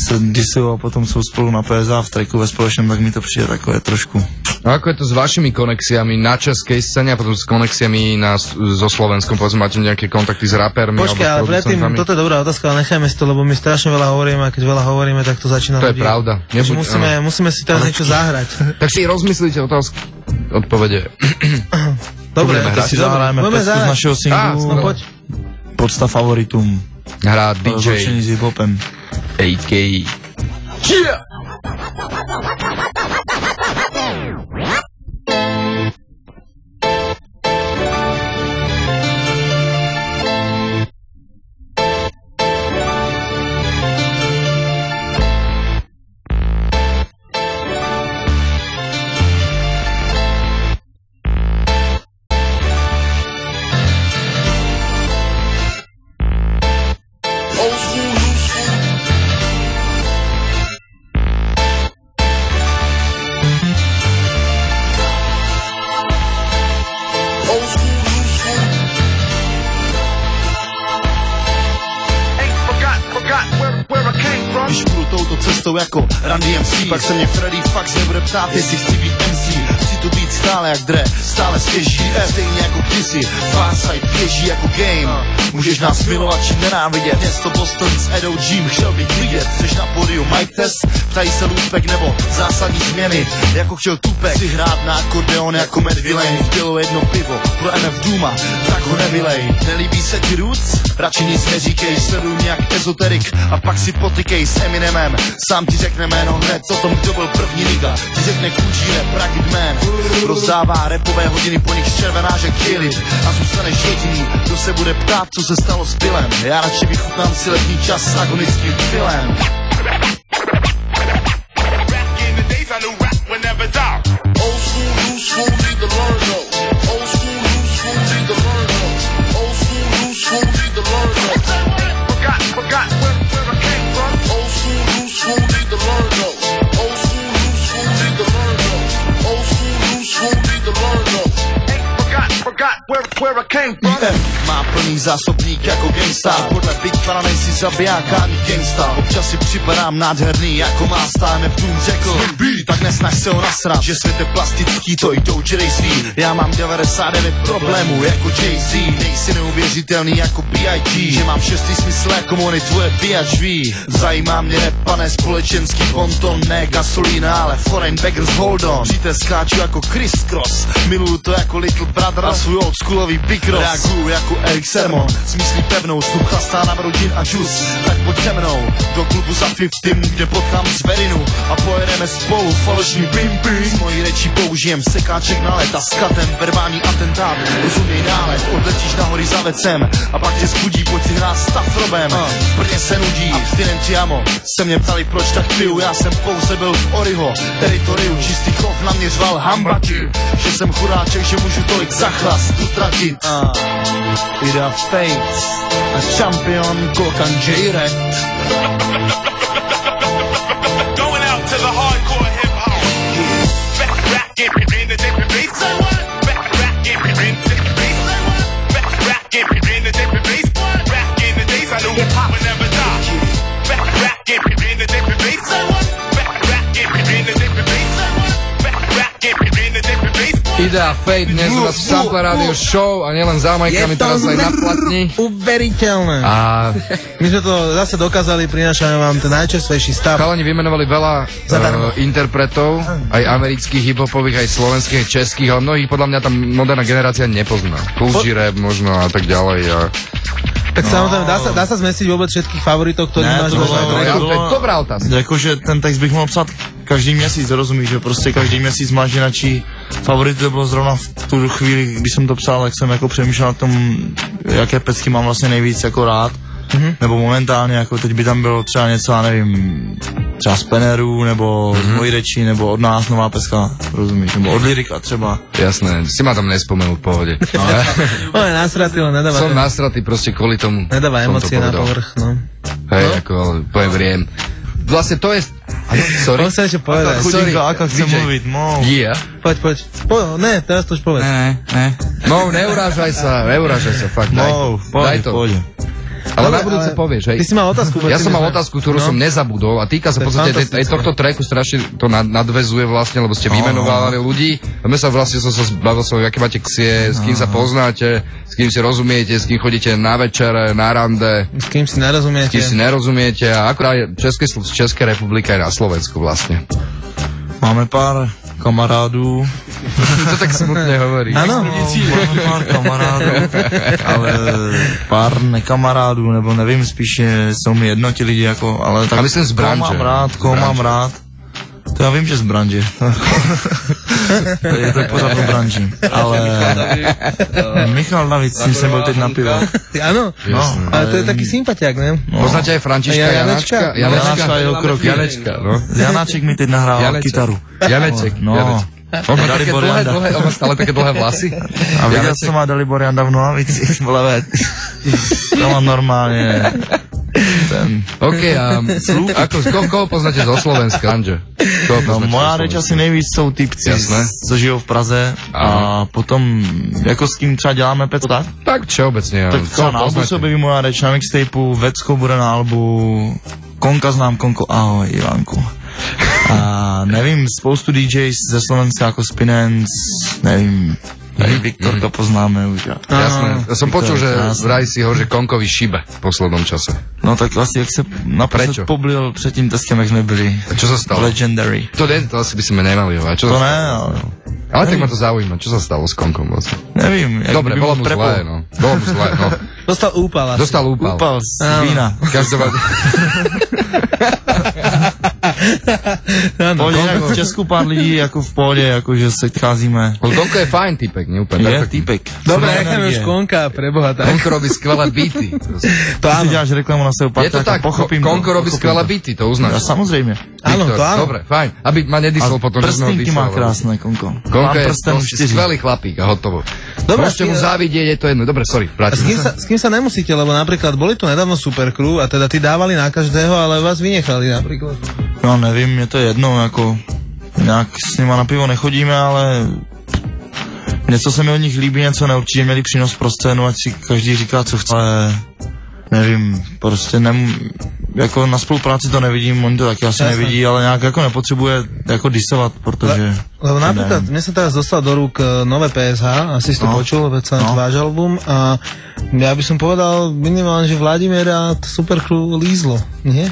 se disujú a potom sú spolu na PSA v tracku ve spoločnom, tak mi to přijde takové trošku. No ako je to s vašimi konexiami na českej scéne a potom s konexiami so Slovenskom? Povedzme, máte nejaké kontakty s rapermi? Počkaj, ale predtým, toto je dobrá otázka, ale nechajme si to, lebo my strašne veľa hovoríme a keď veľa hovoríme, tak to začína to ľudí. Je pravda. Musíme si teraz niečo zahrať. Tak si rozmyslíte otázky. Odpovede. Dobre, tak si zahrajeme pesku z našeho singlu. No poď. Podsta favoritum. Hrá DJ s hip-hopem. AK. Yeah! Jako Randy MC, pak se mě Freddy Fax nebude ptát, jestli chci být MC. Chci tu být stále jak dre, stále svěží, stejně jako kdysi. Farside běží jako game. Můžeš nás milovat či nenávidět. Město Boston s Edou Jim chtěl být vidět. Chceš na pódiu Mike Test, ptají se Lupek nebo zásadní změny. Jako chtěl Tupek si hrát na akordeon jako Matt Villain. Zbylo jedno pivo pro MF Dooma, tak ho nevylej. Nelíbí se ti Roots? Radši nic neříkej, sleduj nějak ezoterik a pak si potykej s Eminemem. Sám ti řekne jméno hned o tom, kdo byl první liga. Ti řekne Kučí rap, Ragged Man. Rozdává rapové hodiny, po nich červenáže Killid. A zůstaneš jediný, kdo se bude ptát, co se stalo s Billem. Já radši vychutnám si letní čas s agonickým filem. Má plný zásobník jako gangsta. Podle Big Fana nejsi zabiják ani gangsta. Občas si připadám nádherný jako má stále v dům řekl. Tak nesnaž se ho nasrat, že svět je plastický, to jdou dělej svý. Já mám 99 problémů jako Jay-Z. Nejsi neuvěřitelný jako B.I.G. Že mám šestý smysl jako mony tvoje BHV. Zajímá mě rap, pane společenský ponton. Ne gasolína, ale foreign beggars hold on. Přítel skáču jako Chris Cross. Miluju to jako Little Brother a svůj oldschoolový Big Ross. Reaguju jako Eric Sermon, s myslí pevnou, snup chlastá na rodin a džus. Tak pojď se mnou do klubu za 50, kde potkám Zverinu a pojedeme spolu falošný pim-pim. S mojí řečí použijem sekáček na let a s katem verbální atentát. Rozuměj nálet, odletíš na hory za vecem a pak tě zbudí, pojď si hrát s Tafrobem. V Brně se nudí, abstinenti amo, se mě ptali proč tak piju, já jsem pouze byl v Oriho, teritoriu čistý chov na mě řval hambati. Že jsem chudáček, že můžu tolik za chlast utratit. Ida Fates a champion Kokan J-Red. Going out to the hardcore hip-hop. Rap in the different bass. Rap in the bass. Rap in the different bass. Back in the days I knew hip-hop would never die. Rap in the different bass. Rap in the different bass. Rap in the different bass. Idea Fate, dnes u nás v Sample Radio Show a nielen za majkami, teraz aj na platni. Uveriteľné. A my sme to zase dokázali, prinášame vám ten najčerstvejší stav. Chalani vymenovali veľa interpretov, aj amerických, hiphopových, aj slovenských, aj českých, ale mnohých podľa mňa tam moderná generácia nepozná. Cool G Rap možno a tak ďalej. A tak samozrejme, dá sa zmestiť vôbec všetkých favoritov, ktorí máš vo svojom tracku? Dobrá otázka. Jakože ten text bych mohl psát každý měsíc, rozumíš, že prostě každý měsíc máš jináčí favority. To bylo zrovna v tu chvíli, když jsem to psal, tak jsem jako přemýšlel o tom, jaké pecky mám vlastně nejvíc jako rád. Nebo momentálně, jako teď by tam bylo třeba něco, já nevím, třeba z Penerů, nebo z mojí řeči, nebo od nás nová peska, rozumíš, nebo od Lyrika třeba. Jasné, si ma tam nespomenul v pohode. On je nasratý, ale nedáva. Som nasratý proste kvôli tomu. Nedáva emócie na povrch, no. Hej, ako, poviem vriem. Vlastne to je... Sorry. On sa ešte povedať. Chudinka, ako chcem mluviť, Mou. Yeah. Poď. Ne, teraz to už povedz. Ne. Mou, neurážaj sa, fakt. Mou, daj to. Poď. Ale na budúce povieš, hej. Ty si mal otázku. Ja som mal otázku, ktorú som nezabudol a týka sa v podstate aj tohto tracku strašne to nadväzuje vlastne, lebo ste vymenovali ľudí. A my sa vlastne som sa zbavil aké máte ksie, s kým sa poznáte, s kým si rozumiete, s kým chodíte na večere, na rande. S kým si nerozumiete. S kým si nerozumiete a ako aj Česká republika aj na Slovensku vlastne. Máme pár kamarádů. To tak smutne hovorí. Áno. Máme pár kamarádů, ale pár nekamarádů, nebo nevím, spíš jsou mi jedno ti lidi, jako, ale tak... A myslím z branže. Koho mám rád. To já vím, že z branže. Je to pořád o branži. Ale Michal David, s ním jsem byl teď na pivo. Áno, no, ale to je taký sympatiák, ne? No. Poznáte aj Františka Janečka? Janečka a jeho kroky. Janečka, no. Janáček mi teď nahrával kytaru. Janeček, no. On má stále také dlhé vlasy. A viděl jsem má Dalibor Janda v nohavici. To má normálně... OK, a koho poznáte zo Slovenska, Anže? No, moja reč asi nejvíc jsou typci, co žijou v Praze. A potom, jako s kým třeba děláme peto, tak? Tak všeobecně. Tak třeba na albu se objeví moja reč na mixtapeu, Vecko bude na albu, Konka znám, Konko, ahoj Ivanku. A nevím, spoustu DJs ze Slovenska jako Spinance, nevím, Viktor to poznáme už. Jasné, ja som počul, že vraj si ho, že Konkovi šibe v poslednom čase. No tak asi, jak se naposled poblil před tím testem, jak jsme byli. A čo sa stalo? Legendary. To asi by sme nemali hovať. To ne, ale tak ma to zaujíma, čo sa stalo s Konkom vlastne? Nevím. Dobre, bolo mu zlé, no. Dostal úpal. Úpal z vína. Každopádne. Pohodě, v Česku pár lidí jako v pohodě, jako že se cházíme. Konko je fajn typek, neúplne. Je typek. Dobre, necháme už Konka, preboha tak. Konko robí skvelé beaty. To si děláš reklamu na svého partnera, tak pochopím to. Konko robí skvelé beaty, to uznáš. Ja, samozrejme. Áno, to áno. Dobre, fajn. Aby ma nedysol potom, že sme ho prstinky má krásne, Konko. Konko je skvelý chlapík a hotovo. Dobre, môžete mu závidieť, je to jedno. Dobre, sorry, s kým sa nemusíte, lebo napríklad boli tu nedávno Supercrew a teda ty dávali na každého, ale vás vynechali napríklad. No nevím, mě to je jedno, jako nějak s nima na pivo nechodíme, ale něco se mi od nich líbí, něco neurčitě měli přínos pro scénu, ať si každý říká, co chce, ale nevím, prostě jako na spolupráci to nevidím, oni to taky asi nevidí, ale nějak jako nepotřebuje jako disovat, protože... Lebo napríklad, mne sa teraz dostal do rúk nové PSH, asi si to počul, veď sa váš album a ja by som povedal minimálne, že Vladimír a Supercrew lízlo, nie?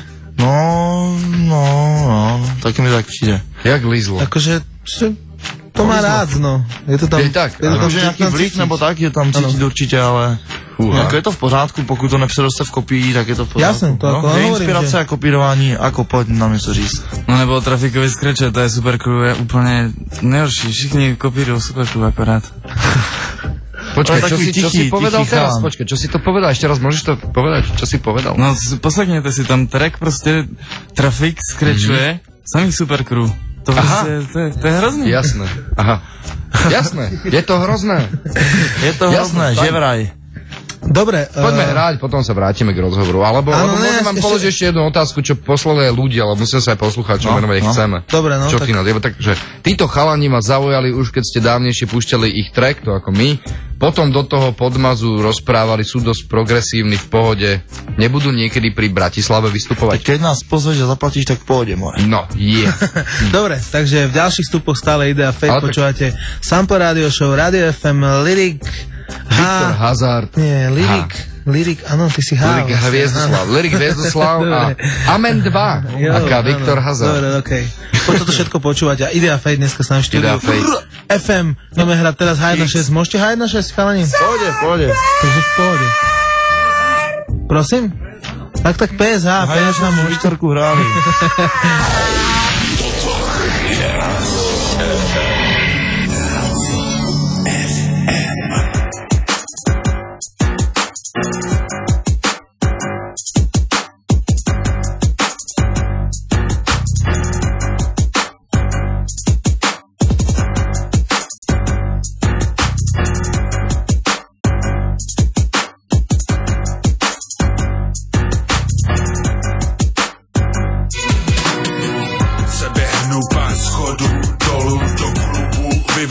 No, taky mi tak přijde. Jak lízlo? Akože to má rád, no. Je to tam... Je tak, že nějaký vliv nebo tak je tam cítit určitě, ale... Jako je to v pořádku, pokud to nepředoste v kopii, tak je to v pořádku. Jasne, to ako je inspirace a kopírování, ako pojď nám něco říct. No nebo trafikový skreče, to je Supercrew, je úplně nejhorší, všichni kopírují Supercrew akorát. Počkaj, čo si povedal teraz? Počkaj, čo si to povedal? Ešte raz môžeš to povedať? Čo si povedal? No, poslechněte si tam track, prostě Trafik skrečuje samých Supercrew. To prostě, to je hrozný. Jasné, aha. Jasné, je to hrozné. Je to hrozné, že vraj. Dobre. Poďme hrať, potom sa vrátime k rozhovoru. Alebo môžem vám položiť ešte jednu otázku, čo poslali ľudia, ale musím sa aj poslúchať, čo menovať chceme. Dobre, no. Čo tak... Takže títo chalani ma zaujali už, keď ste dávnejšie púšťali ich track, to ako my. Potom do toho podmazu rozprávali, sú dosť progresívni, v pohode. Nebudú niekedy pri Bratislave vystupovať? Keď nás pozveš a zaplatíš, tak v pohode, more. No, je. Dobre, takže v ďalších vstupoch stále Idea Fate počúvate Sample Radio Show, Radio FM, Lyric, Viktor Hazard. Nie, Lyric, áno, ty si H. Lyric Hviezdoslav a Amen 2, aká Viktor Hazard. Dobre, okej. Poď toto všetko počúvať a Idea Fate dneska sa nám štúdiu. FM, budeme hrať teraz H1.6. Môžete H1.6, chalani? Pohode. Takže v pohode. Prosím? Tak PSH, PSH nám Viktorku hráli.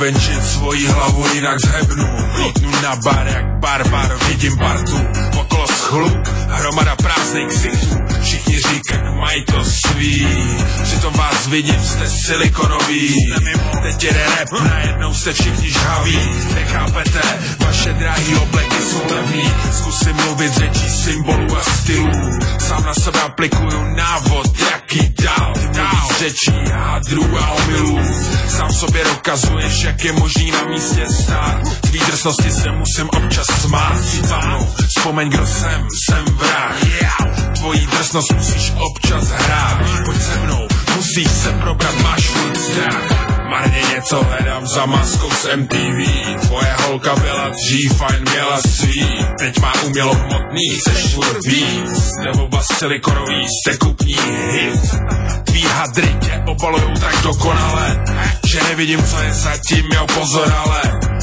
venčit svoji hlavu, jinak zhebnu. Vlítnu na bar jak barbar, vidím partu, okolo schluk, hromada prázdnej ksichtů. Všichni říkají, mají to svý, přitom vás vidím, jste silikonoví. Teď jede rap, najednou jste všichni žhaví. Nechápete, vaše drahý obleky jsou levný. Zkusím mluvit řečí symbolů a stylů. Sám na sebe aplikuju návod, jaký dál. Ty mluvíš řečí hádrů a omylů. Sám sobě dokazuješ, jak je možný na místě stát. Tvý drsnosti se musím občas smát. Cítánou, vzpomeň, kdo jsem vrah. Tvojí drsnost musíš občas hrát. Pojď se mnou, musíš se probrat, máš furt strach. Marně něco hledám za maskou z MTV. Tvoje holka byla dřív, fajn měla svý. Teď má umělo hmotný, chceš furt víc. Nebo bas silikonový, jste kupní hit. Tví hadry tě obalujou tak dokonale, že nevidím, co je zatím, jo pozor, ale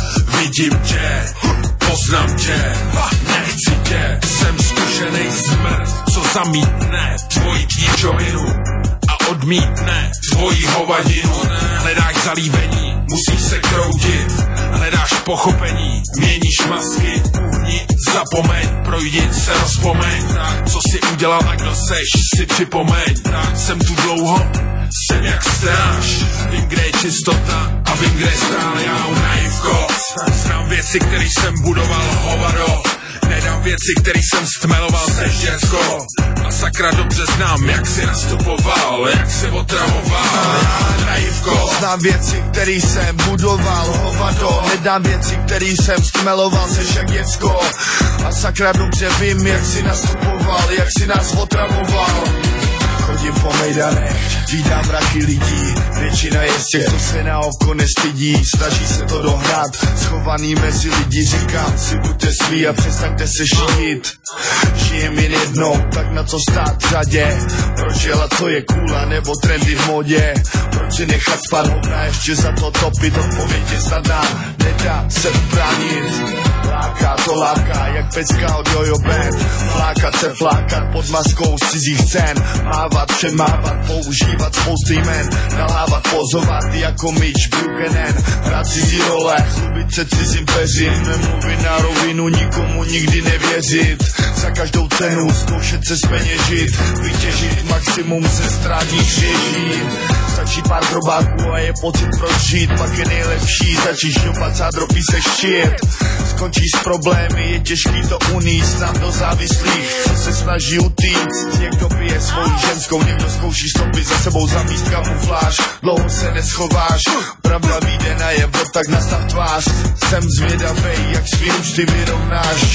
vidím tě, poznám tě, nechci tě. Jsem zkušenej smrt, co zamítne tvoji píčovinu a odmítne tvoji hovadinu. Hledáš zalíbení, musíš se kroutit. Hledáš pochopení, měníš masky. Uhni, zapomeň, projdi se, rozpomeň. Co jsi udělal a kdo seš, si připomeň. Jsem tu dlouho, jsem jak stráž. Vím, kde je čistota a vím, kde je stál já, naivko. Znám věci, které jsem budoval, hovado. Nedám věci, který jsem stmeloval, seš děcko. A sakra dobře znám, jak jsi nastupoval, jak jsi otravoval. Naivko. Znám věci, který jsem budoval, hovado. Nedám věci, který jsem stmeloval, seš jak děcko. A sakra dobře vím, jak jsi nastupoval, jak jsi nás otravoval. Chodím po mejdanech, vídám mraky lidí. Většina je z těch, co se na oko nestydí. Snaží se to dohnat, schovaný mezi lidi. Říkám si, buďte svý a přestaňte se šílit. Žijem jen jednou, tak na co stát v řadě? Proč dělat, co je cool, a nebo trendy v modě? Proč si nechat spadnout a ještě za to topit? Odpověď je snadná, nedá se ubránit. Láká to láká, jak pecka od Jojo Band. Flákat se flákat pod maskou z cizích cen. Mávat, přemávat, používat spousty jmen. Nalávat, pozovat jako Mitch Buchanan. Hrát cizí role, chlubit se cizím peřím. Nemluvit na rovinu, nikomu nikdy nevěřit. Za každou cenu zkoušet se zpeněžit. Vytěžit maximum ze ztrátních řeží. Stačí pár drobáků a je pocit prožít. Pak je nejlepší, začíš šňupat sádro, píseš čit. Skončí s problémy, je těžký to uníst. Nám do závislých, co se snaží utíct. Někdo pije svoji ženskou, někdo zkouší stopy za sebou zamíst kamufláž. Dlouho se neschováš, pravda vyjde najevo, tak nastav tvář. Jsem zvědavej, jak svý účty vyrovnáš.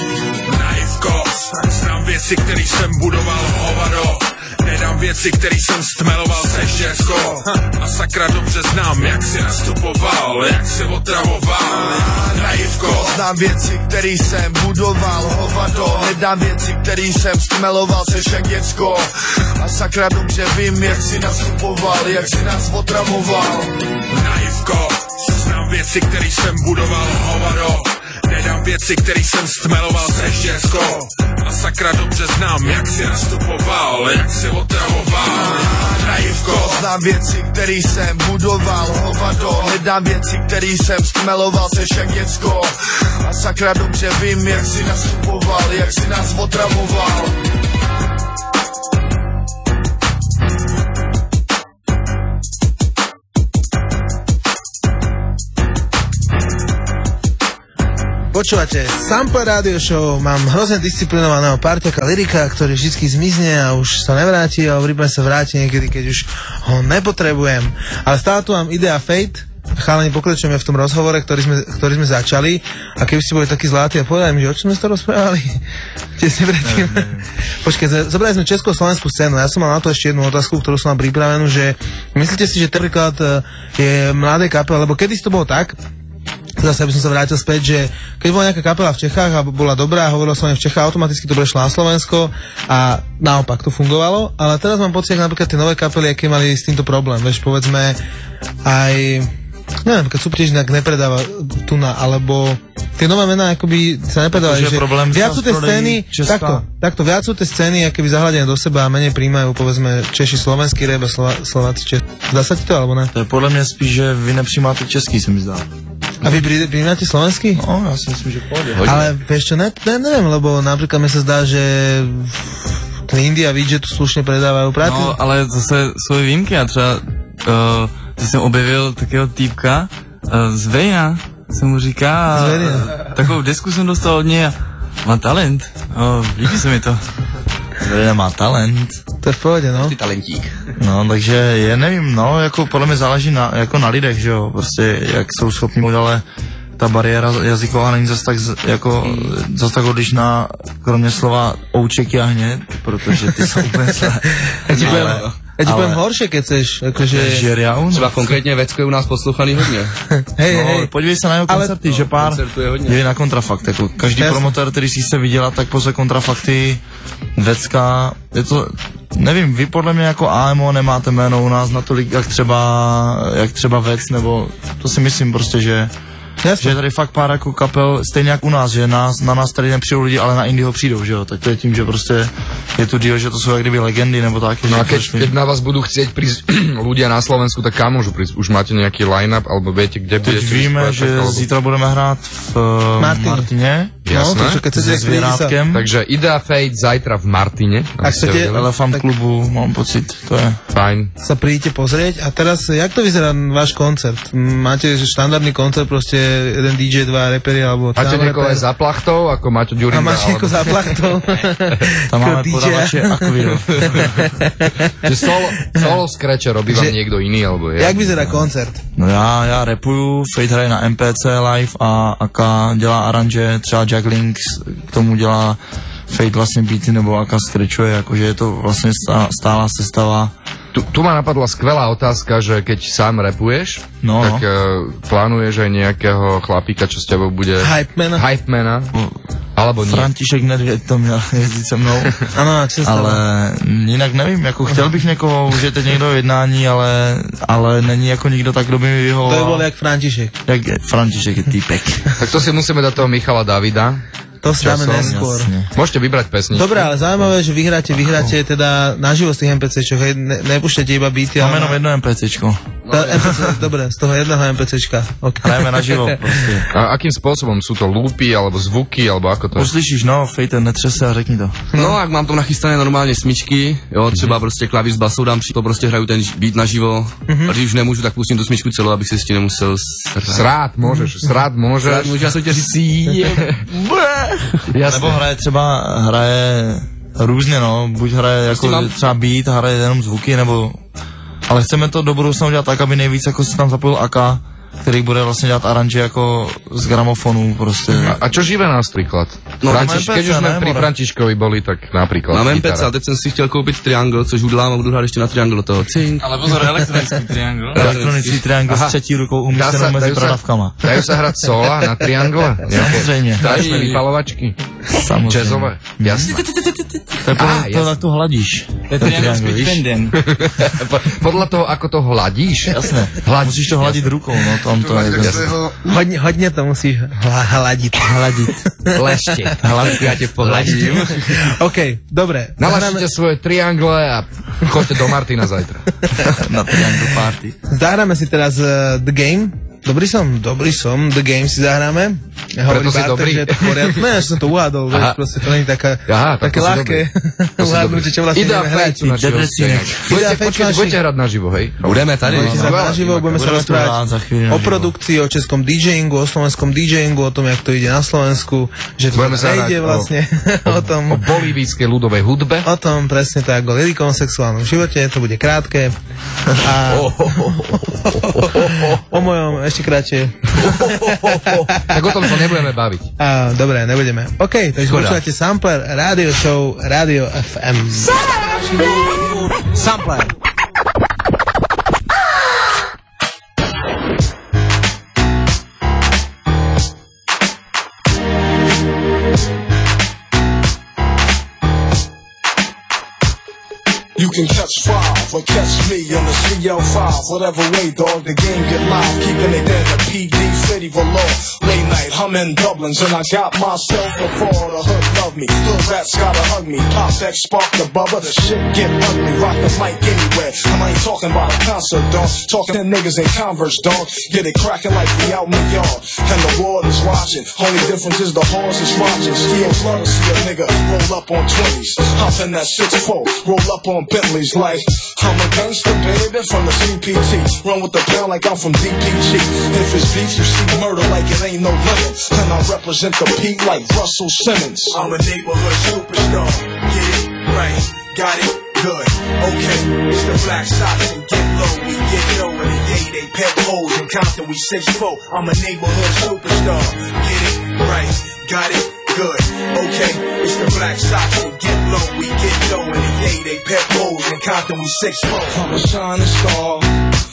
Naivko, znám věci, který jsem budoval, hovado. Nedám věci, který jsem stmeloval, seš děcko. A sakra dobře znám, jak jsi nastupoval, jak jsi otravoval. Naivko. Znám věci, který jsem budoval, hovado. Nedám věci, který jsem stmeloval, seš jak děcko. A sakra dobře vím, jak jsi nastupoval, jak jsi nás otravoval. Naivko. Znám věci, který jsem budoval, hovado. Nedám věci, který jsem stmeloval, seš děcko. A sakra dobře znám, jak jsi nastupoval, jak jsi otravoval. Naivko. Znám věci, který jsem budoval, hovado. Nedám věci, který jsem stmeloval, seš jak děcko. A sakra dobře vím, jak jsi nastupoval, jak jsi nás otravoval. Počúvate Sample Radio Show, mám hrozne disciplinovaného parťaka Lyrika, ktorý vždycky zmizne a už sa nevráti a prípadne sa vráti niekedy, keď už ho nepotrebujem. Ale stále tu mám Idea Fate, chalani, pokračujeme v tom rozhovore, ktorý sme začali, a keby ste boli takí zlatí a povedali mi, že o čom sme to rozprávali? Tesne predtým. Počkaj, zobrali sme československú scénu, ja som mal na to ešte jednu otázku, ktorú som mám pripravenú, že myslíte si, že napríklad je mladé kapela, lebo kedysi to bolo tak, zase by som sa vrátil späť, že keď bola nejaká kapela v Čechách a bola dobrá, hovorilo sa o nej v Čechách, automaticky to prešlo na Slovensko a naopak to fungovalo, ale teraz mám pocit, že napríklad tie nové kapely, aké mali s týmto problém, vieš, povedzme aj Neviem, keď Súb tiež inak nepredáva tuna, alebo tie nové mená akoby sa nepredávajú, že viac sú tie scény, takto, viac sú tie scény akoby zahľadené do seba a menej príjmajú, povedzme, Češi slovenský rap a Slováci Češi. Zdá sa ti to, alebo ne? To je podľa mňa spíš, že vy nepřijímáte český, sa mi zdá. A vy prijímate slovenský? No, ja si myslím, že pôjde. Ale vieš čo, neviem, lebo napríklad mi sa zdá, že India ví, že tu slušne predávajú práci. No, ale zase sú výjimky a třeba jsem objevil takého týpka z Vejna, se mu říká, takovou desku jsem dostal od něj a má talent, líbí se mi to. Vejna má talent. To je v pohode, no. Ty talentík. No, takže já nevím, no, jako podle mě záleží jako na lidech, že jo, prostě jak jsou schopni mluvit, ale ta bariéra jazyková není zase tak odlišná, kromě slova ouček a hněd, protože ty jsou úplně zlé. Ja ti poviem horšie, keď chceš, akože... Třeba konkrétně Vecko je u nás posluchaný hodně. Hej, podívej se na jeho koncerty, že pár je na kontrafakt, jako každý promotor, který si chce vydělat, tak posle kontrafakty Vecka, je to, nevím, vy podle mě jako AMO nemáte jméno u nás natolik, jak třeba Vec, nebo to si myslím prostě, že je tady fakt pár jako kapel, stejně jak u nás, že na nás tady nepřijdou lidi, ale na Indyho přijdou, že jo, tak to je tím, že prostě je tu deal, že to jsou jak kdyby legendy, nebo tak. No a keď na vás budú chcieť prísť ľudia na Slovensku, tak kam môžu prísť? Už máte nejaký line-up, alebo viete, kde budete? Teď víme, že zítra budeme hrát v Martine. Jasné, se Zvierátkem. Takže Idea Fate zajtra v Martine. Ak chcete Elefant klubu, mám pocit, to je fajn. Sa príďte pozrieť. A teraz, jak to vyzerá váš koncert? Máte štandardný koncert, proste jeden DJ, dva repery, alebo... Máte niekoho za plachtou, ako Maťo Ďurinda? A máte niekoho za plachtou? Tam máme podávače akvírov. Že solo scratcher robí vám niekto iný, alebo je? Jak vyzerá koncert? No já repuju, Fate hraje na MPC live a Aka dělá aranže, třeba Juggling, k tomu dělá Fate vlastně beaty, nebo Aka scratchuje, jakože je to vlastně stálá sestava. Tu ma napadla skvelá otázka, že keď sám rapuješ, tak plánuješ aj nejakého chlapíka, čo s tebou bude... Hypemana. Alebo nie. František Nedvěd to měl jezdit se mnou. Ano, ale jinak nevím, jako chtěl bych někoho, že teď někdo jednání, ale není jako nikdo tak, kdo by mi vyhovoval. To je bol jak František. František je týpek. Tak to si musíme dať toho Michala Davida. To si dáme neskôr. Môžete vybrať pesničku. Dobre, ale zaujímavé, že vyhráte teda naživo z tých MPCčok, hej, nepúšťate iba beaty. Máme jenom jedno MPCčko. Dobre, z toho jedného MPCčka. Okay. Hrajeme naživo proste. A akým spôsobom? Sú to loopy, alebo zvuky, alebo ako to? Uslyšíš, no, Fate, netřese a řekni to. No, ak mám to nachystané normálně smyčky, jo, třeba prostě klavír s basou dám, to prostě hraju ten beat naživo, a když už nemůžu, tak pustím tu smyčku celou, abych se s tím nemusel srát môžeš. Já soutěžit Nebo hraje různě, no, buď hraje jako třeba beat, hraje jenom zvuky, nebo... Ale chceme to do budoucna udělat tak, aby nejvíc jako se tam zapojil Aka, který bude vlastně dělat aranže jako z gramofonu prostě. A čo živé nás príklad? No, keď už sme pri Františkovi boli, tak napríklad. Mám MPC, a teď jsem si chtěl koupit Triangle, což udělám a budu hrát ještě na Triangle toho. Cink. Ale pozor, elektronický Triangle. Elektronický Triangle s třetí rukou umístěnou mezi prodavkama. Dajú sa hrať sola na Triangle? Samozřejmě. Tačné vypalovačky? Samozřejmě. Jazzové? Jasné. To to hladíš. To je Triangle s pitbendem. Podľa toho, ako to hladíš? Jasné. Musíš to hladit rukou, no. Hodně to musíš hladit. Lešte. Ja te pohľadím. OK, dobre. Nalažite svoje Triangle a choďte do Martina zajtra. Na Triangle party. Zahráme si teraz The Game. Dobrý som, The Game si zahráme. Preto si dobrý. Že je to v poriadku. Ne, že som to uhádol, vieš, proste to nie je také ľahké uhádnuť, čo vlastne ideme hrať. Budete hrať naživo, hej? Budeme tady. Budeme sa rozprávať o produkcii, o českom DJingu, o slovenskom DJingu, o tom, jak to ide na Slovensku, že to nejde vlastne o tom. O bolívijskej ľudovej hudbe. O tom, presne tak, o lirikom sexuálnom živote, to bude krátke. A o mojom ešte kratšie. Tak o tom sa nebudeme baviť. Dobre, nebudeme. OK, takže počúvate Sampler, Radio Show, Radio FM. Sampler. You can catch 5 or catch me on the CL5. Whatever way, dog, the game get live. Keeping it in the PD city below. Late night, I'm in Dublins and I got myself before the hood love me. Little rats gotta hug me. Pop that spark the bubba, the shit get ugly. Rock the mic anywhere. I ain't talking about a concert, dog. Talking to niggas in Converse, dog. Get it cracking like we out in the yard. And the world is watching. Only difference is the horse is watching. Still love to see a nigga roll up on 20s. Hop in that 6'4", roll up on Bentleys like I'm a gangster, baby, from the CPT. Run with the pound like I'm from DPG. If it's beef, you see murder like it ain't no limit. And I represent the P like Russell Simmons. I'm a neighborhood superstar. Get it right, got it good. Okay, it's the Black Sox and get low. We get low in the day. They pet holes in Compton. We 6'4". I'm a neighborhood superstar. Get it right, got it good. Okay, it's the Black Sox and get low. We get low in the day. They pet holes in Compton. We 6'4". I'm a shining star.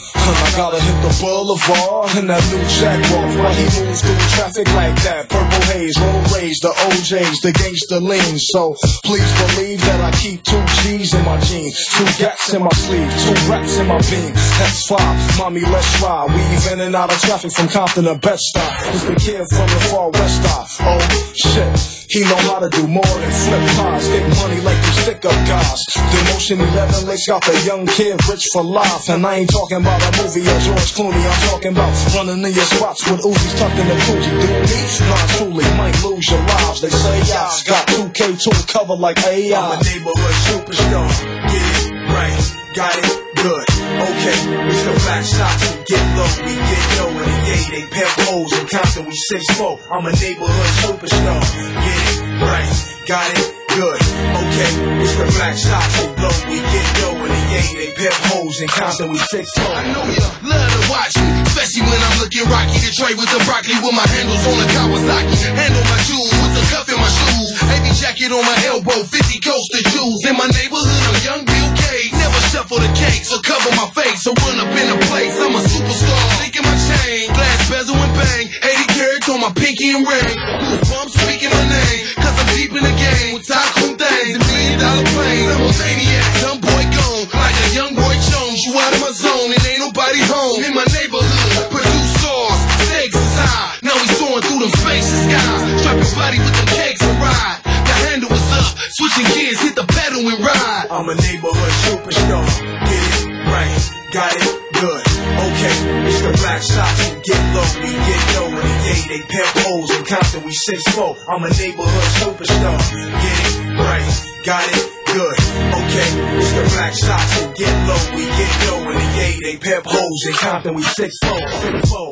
I gotta hit the boulevard and that new Jaguar. Why he moves through traffic like that? Purple haze, roll rays, the OJs, the gangster lean. So please believe that I keep 2 G's in my jeans, 2 gats in my sleeve, 2 raps in my beam. That's 5, mommy, let's ride. Weave in and out of traffic from Compton to Bed-Stuy. It's the kid from the far west side. Oh shit. He know how to do more than flip pies. Get money like you stick-up guys. Demotion 11 Lakes got the young kid rich for life. And I ain't talking about a movie or George Clooney. I'm talking about running in your spots with Uzis tucked in the coochie. Do me? Nah, truly, might lose your lives. They say I got 2K to cover like AI. I'm a neighborhood superstar. Get it right, got it good. Okay, it's the Black Sox. We get low, we get low in the day. They pep holes in Compton. We 6'4". I'm a neighborhood superstar. Get it right, got it good. Okay, it's the Black Sox. We blow, we get low in the day. They pep holes in Compton. We 6'4". I know you love to watch me, especially when I'm looking rocky. Detroit with the broccoli with my handles on the Kawasaki. Handle my jewels with the cuff in my shoes. Heavy jacket on my elbow, 50 coaster jewels. In my neighborhood, I'm young Bill Gates. Never shuffle the cake, so cover my face. So run up in a place, I'm a superstar. Thinking my chain, glass bezel and bang. 80 carats on my pinky and ring. Goosebumps speaking my name, cause I'm deep in the game. With tycoon things and $1 million planes. I'm a maniac, young boy gone. Like a young boy Jones, you out of my zone and ain't nobody home. In my neighborhood, produce stars, stakes is high. Now we soaring through them spaces, guys. Strap your body with them cakes and ride. The handle is up, switching gears, hit the pedal and ride. I'm a neighborhood superstar. Get it right, got it good. Okay, it's the Black Sox. We get low, we get low in the day. They pep holes in Compton. We 6'4". I'm a neighborhood superstar. Get it right, got it good. Okay, it's the Black Sox. We get low, we get low in the day. They pep holes in Compton. We 6'4".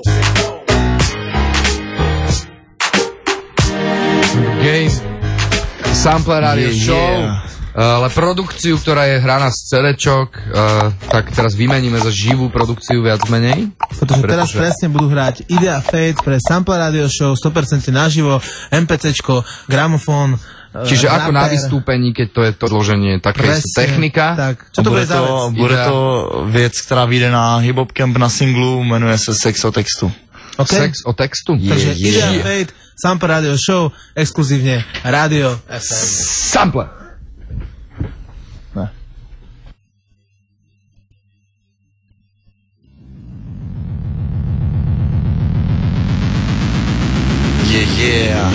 Game Sampler Radio Show, ale produkciu, ktorá je hraná z CD-čok, tak teraz vymeníme za živú produkciu viac menej. Pretože teraz presne budú hrať Idea Fate pre Sampler Radio Show 100% naživo, MPCčko, gramofón. Čiže ako na vystúpení, keď to je to zloženie, také technika. Tak, čo to bude za vec? Bude to věc, která vyjde na Hip Hop Camp na singlu, jmenuje se Sex o textu. Okay. Sex o textu? Takže Idea Fate, Sampler Radio Show, exkluzívne Radio FM. Sampler! Ne. Yeah.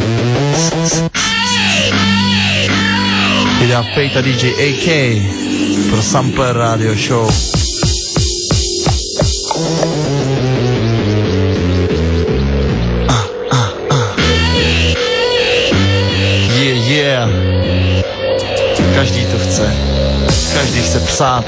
Idea Fate a DJ AK pro Sampler Radio Show. Yeah. Každý to chce. Každý chce psát.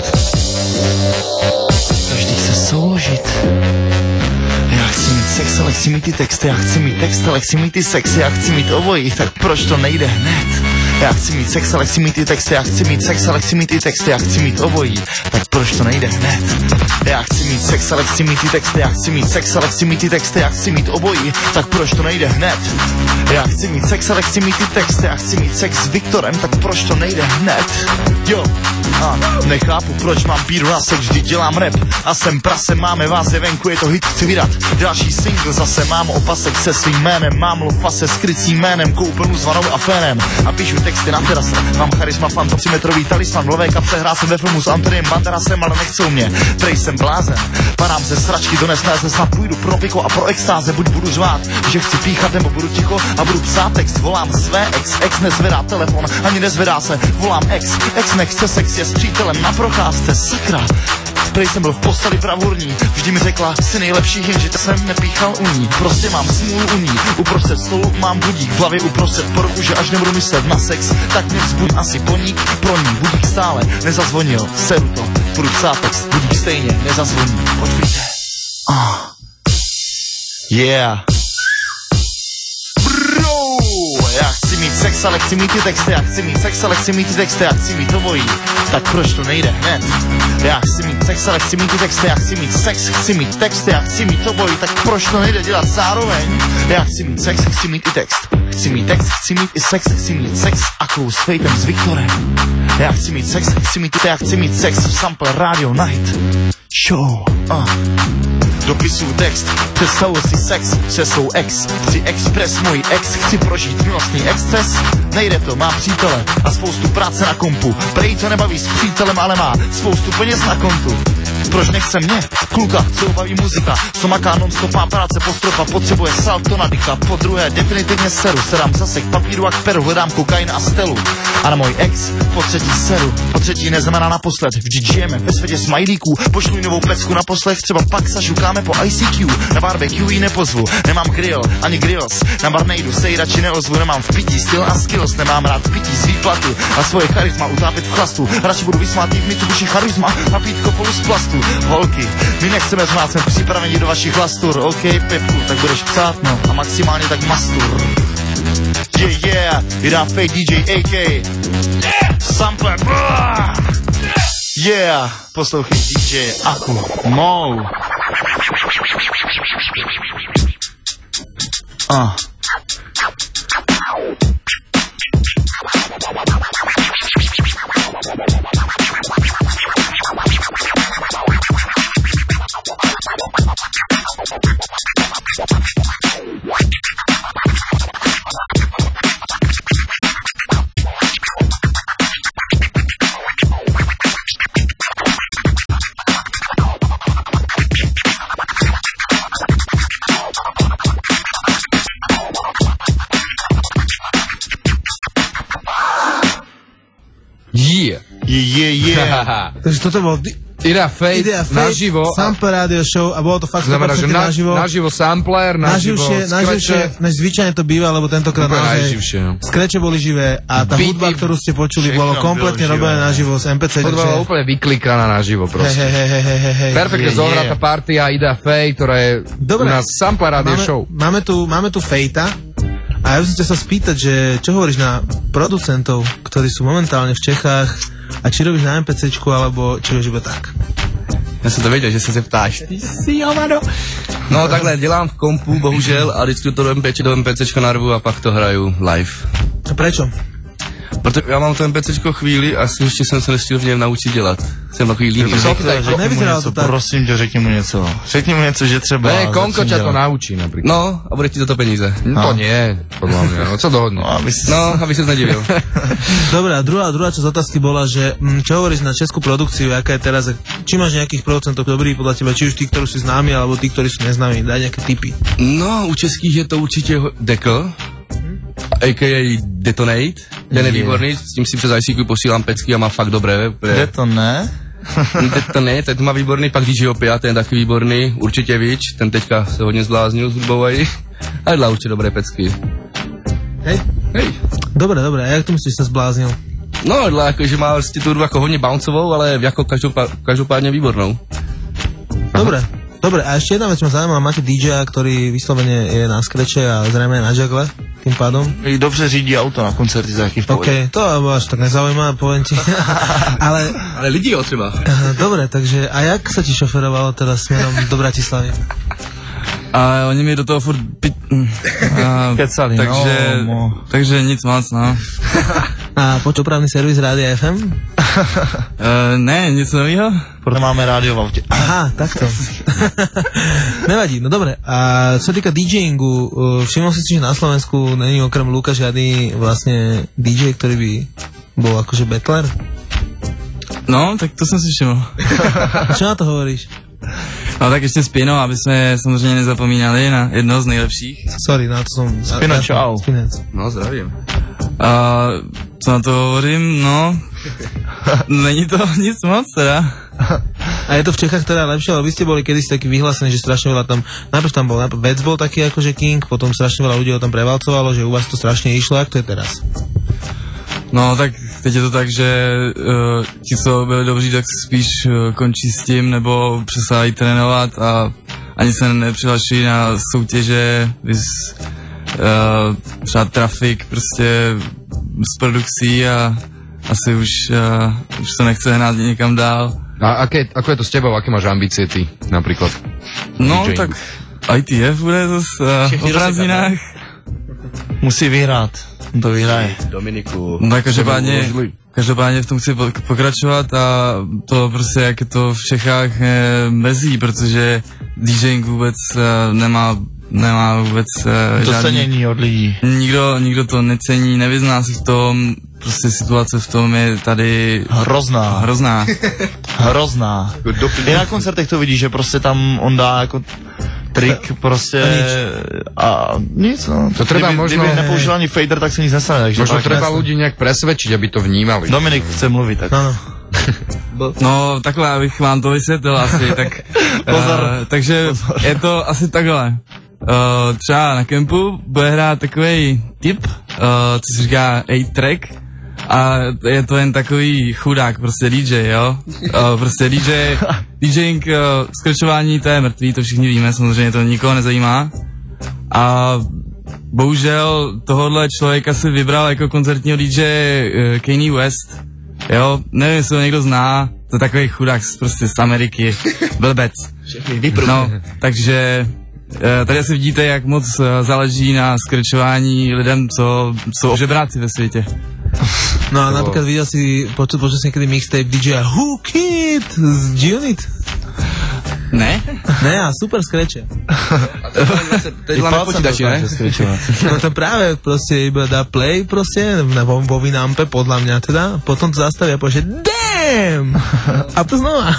Každý chce souložit. Já chci mít sex, ale chci mít ty texty. Já chci mít text, ale chci mít ty sexy. Já chci mít obojí, tak proč to nejde hned? Já chci mít sex, ale chci mít ty texty. Já chci mít sex, ale chci mít ty texty. Já chci mít obojí, tak proč to nejde hned? Já chci mít sex, ale chci mít ty texty. Já chci mít sex, ale chci mít ty texty. Já chci mít obojí, tak proč to nejde hned? Já chci mít sex, ale chci mít ty texty. Já chci mít sex s Viktorem, tak proč to nejde hned? Jo. Nechápu, proč mám píru na sex, vždy dělám rap a jsem prase, máme vás je venku, je to hit, chci vydat. Další single zase, mám opasek se svým jménem, mám lofase s krycím jménem, koupelnu s vanou a fénem a píšu texty na terase. Mám charisma, fanto, 3metrový talisman, lové kapse, hrál jsem ve filmu s Antoniem Banderasem, ale nechcou mě, prej jsem blázen. Padám ze sračky do nesnáze, snad půjdu pro piko a pro extáze, buď budu řvát, že chci píchat, nebo budu ticho a budu psát text. Volám své ex nezvedá telefon, ani nezvedá se, volám ex nechce sex, je s přítelem na procházce, sakra. Prej jsem byl v posteli bravurní, vždy mi řekla, jsi nejlepší, jenže jsem nepíchal u ní. Prostě mám smůlu u ní, uprostřed stolu mám budík, v hlavě uprostřed poruchu, že až nebudu myslet na sex, tak mě vzbuď asi poník, pro ní budík stále nezazvonil, seru to, budu psát text, budík stejně nezazvoní, podvíte. Yeah. Já chci mít sex, ale chci mít ty texty, já chci mít sex, ale chci mít ty texty, já chci mít obojí, tak proč to nejde hned? Já chci mít sex, ale chci mít ty texty, já chci mít sex, chci mít texty, já chci mít obojí, tak proč to nejde dělat zároveň? Já chci mít sex, chci mít i text, chci mít text, chci mít i sex, chci mít sex a s Fejtem s Viktorem. Já chci mít sex, chci mít sex v Sample Radio Night Show. Dopisuju text, představuji si sex se svou ex. Chci express můj ex, chci prožít milostný exces. Nejde to, má přítele a spoustu práce na kompu. Prej to nebaví s přítelem, ale má spoustu peněz na kontu. Proč nechce mě? Kluka, co baví muzika, co maká non-stop, má práce po stropa, potřebuje salto na dika. Po druhé definitivně seru, sedám zase k papíru a k peru, hledám kokain a stelu. A na můj ex po třetí seru, po třetí neznamená naposled. Vždyť žijeme ve světě smajlíků, pošluj novou pecku na poslech, třeba pak zašukáme po ICQ. Na barbecue ji nepozvu, nemám grill ani grills, na bar nejdu, se jí radši neozvu, nemám v pití styl a skills, nemám rád pití z výplatu a svoje charisma utápit v chlastu. Radši budu vysmátý v Mitsubishi charisma a pít kopolu z plastu. Holky, my nechceme řmát, jsme připraveni do vašich hlastur. OK, Pepku, tak budeš psát, no, a maximálně tak mastur. Yeah, Ira Fej DJ AK. Sample, yeah, poslouchej DJ Aku Mou. Yeah. Takže toto bol Ira Fej naživo. Sample Radio Show a bolo to fakt znamená, že naživo. Naživo sampler, naživo skreče. Než zvyčajne to býva, lebo tentokrát naozaj skreče boli živé a tá hudba, ktorú ste počuli, bolo kompletne robené naživo z MPC. To bola úplne vyklikaná naživo proste. Perfektne zohratá partia Ira Fej, ktorá je u nás Sample Radio Show. Máme tu Fejta. A ja by som sa spýtať, že čo hovoríš na producentov, ktorí sú momentálne v Čechách a či robíš na MPCčku, alebo či robíš iba tak? Já jsem to věděl, že se zeptáš. Ty jsi hovado. No takhle, dělám v kompu, bohužel, a vždycky to do MPCčka narvu a pak to hraju live. A prečo? Protože já mám to MPCčko chvíli a ještě jsem se nestihl v něm naučit dělat. Jsem takový líný. Prosím tě, řekni mu něco. Řekni mu něco, že třeba... Ne, Konko ťa to naučí napríklad. No, a bude ti za to peníze. To nie, podľa mňa. No, co dohodnú? Aby sa nedivil. Dobre, a druhá časť otázky bola, že čo hovoríš na českú produkciu, aká je teraz, či máš nejakých producentov dobrých podľa teba, či už tí, ktorí sú známi, alebo tí, ktorí sú neznámi, daj nejaké tipy. No, u českých je to určitě Dekl, a.k.a. Detonate, ten je výborný, s tím si přes ICQ posílám pecky a má fakt dobré. Detonate, ten má výborný, pak DJ Opia, ten je taky výborný, určitě Vič, ten teďka se hodně zbláznil s hudbou a jedla určitě dobré pecky. Hej. Dobre, a jak to myslíš, sa zbláznil? No, jakože má vlastně tu hudbu jako hodně bouncovou, ale jako každopádně výbornou. Dobre, a ešte jedna vec ma zaujímavá, máte DJ-a, ktorý vyslovene je na skreče a zrejme na juggle, tým pádom? I dobře řídí auto na koncerty za jaký v pohodě. OK, to až tak nezaujíma, poviem ti. ale lidi ho třeba. Dobre, takže a jak sa ti šoferovalo teda smerom do Bratislavy? A oni mi do toho furt kecali, takže takže nic moc, no. A dopravný servis Rádia FM? Ne, nic nového. Proto máme rádio v autě. Aha, takto. Nevadí, no dobre. A čo týka DJingu, všimol si, že na Slovensku není okrem Luka žiadny vlastne DJ, ktorý by bol akože battler? No, tak to jsem si všiml. Čo na to hovoríš? No tak ještě Spino, aby jsme samozřejmě nezapomínali na jednoho z nejlepších. Sorry, na to jsem... Spino, čau. No, zdravím. A co na to hovorím, no... Není to nic moc, teda. A je to v Čechách teda lepšie, ale vy ste boli kedysi taký vyhlásený, že strašne veľa tam... Najprv Vec bol taký akože king, potom strašne veľa ľudí ho tam prevalcovalo, že u vás to strašne išlo, jak to je teraz? No tak teď je to tak, že ti, co byli dobří, tak spíš končí s tím, nebo přesávají trénovat a ani se nepřihlašují na soutěže, třeba trafik prostě s produkcí a asi už to nechce hnát někam dál. A ako je to s tebou, aké máš ambície ty, napríklad? No DJingu? Tak ITF bude zase o prázdninách. Musí vyhrát. To vyhraje. Dominiku. No tak každopádně v tom chci pokračovat a to prostě, jak je to v Čechách, mrzí, protože DJing vůbec nemá vůbec docenění od lidí. Nikdo to necení, nevyzná se v tom, prostě situace v tom je tady hrozná. I na koncertech to vidíš, že prostě tam on dá jako trik prostě a nic, no. To treba možno... Kdyby nepoužil ani fader, tak se nic nestane. Takže možno treba ľudí nejak presvedčiť, aby to vnímali. Dominik chce mluvit, tak. No, takhle, abych vám to vysvětlil asi, tak... takže je to asi takhle. Třeba na kempu bude hrát takovej tip, co se říká 8-track, a je to jen takový chudák, prostě DJ, jo? Prostě DJing, skrčování, to je mrtvý, to všichni víme, samozřejmě to nikoho nezajímá. A bohužel tohohle člověka si vybral jako koncertního DJ Kanye West, jo? Nevím, jestli ho někdo zná, to je takový chudák prostě z Ameriky, blbec. No, takže... Tady asi vidíte, jak moc záleží na skrčování lidem, co jsou žebráci ve světě. No a napríklad videl si, počul si niekedy mixtape DJ Who Kid z G-Unit? Ne? Ne, a super skreče. Teď hlavne počítači, ne? No to práve proste iba dá play proste vo Winampe, podľa mňa teda, potom to zastaví a povie, že damn! A to znova.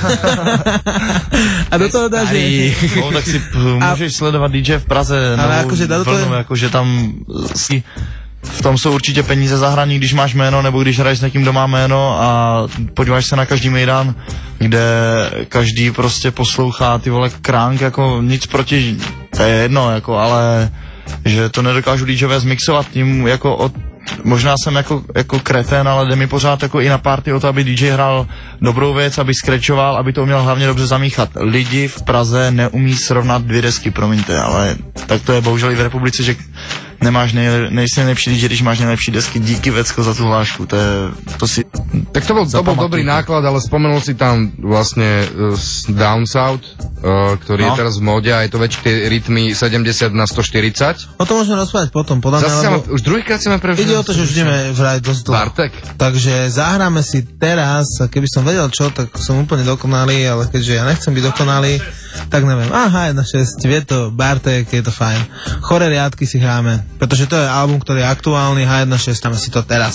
A do toho dá, že... No, tak si môžeš sledovať DJ v Praze novou vlnu, akože tam si... V tom jsou určitě peníze za hraní, když máš jméno, nebo když hraješ s někým, kdo má jméno a podíváš se na každý mejdan, kde každý prostě poslouchá ty vole kránk, jako nic proti, to je jedno, jako, ale že to nedokážu DJové zmixovat tím, jako možná jsem jako kretén, ale jde mi pořád jako i na party o to, aby DJ hrál dobrou věc, aby skrečoval, aby to uměl hlavně dobře zamíchat. Lidi v Praze neumí srovnat 2 desky, promiňte, ale tak to je bohužel i v republice, že nejsi nejlepší DJ, když máš nejlepší desky. Díky, Vecko, za tu hlášku. To si... Tak to bol dobrý náklad, ale spomenul si tam vlastne Down South, ktorý je teraz v móde a je to väčšie rytmy 70 na 140. O tom môžeme rozprávať potom, podľa mňa. Už druhýkrát sme prerušili. Ide o to, že už ideme vrať dosť dlho. Bartek. Takže zahráme si teraz, a keby som vedel čo, tak som úplne dokonalý, ale keďže ja nechcem byť dokonalý, tak neviem. Aha, 1.6, vie to, Bartek, je to fajn. Choré riadky si hráme, pretože to je album, ktorý je aktuálny, H1.6, dáme si to teraz.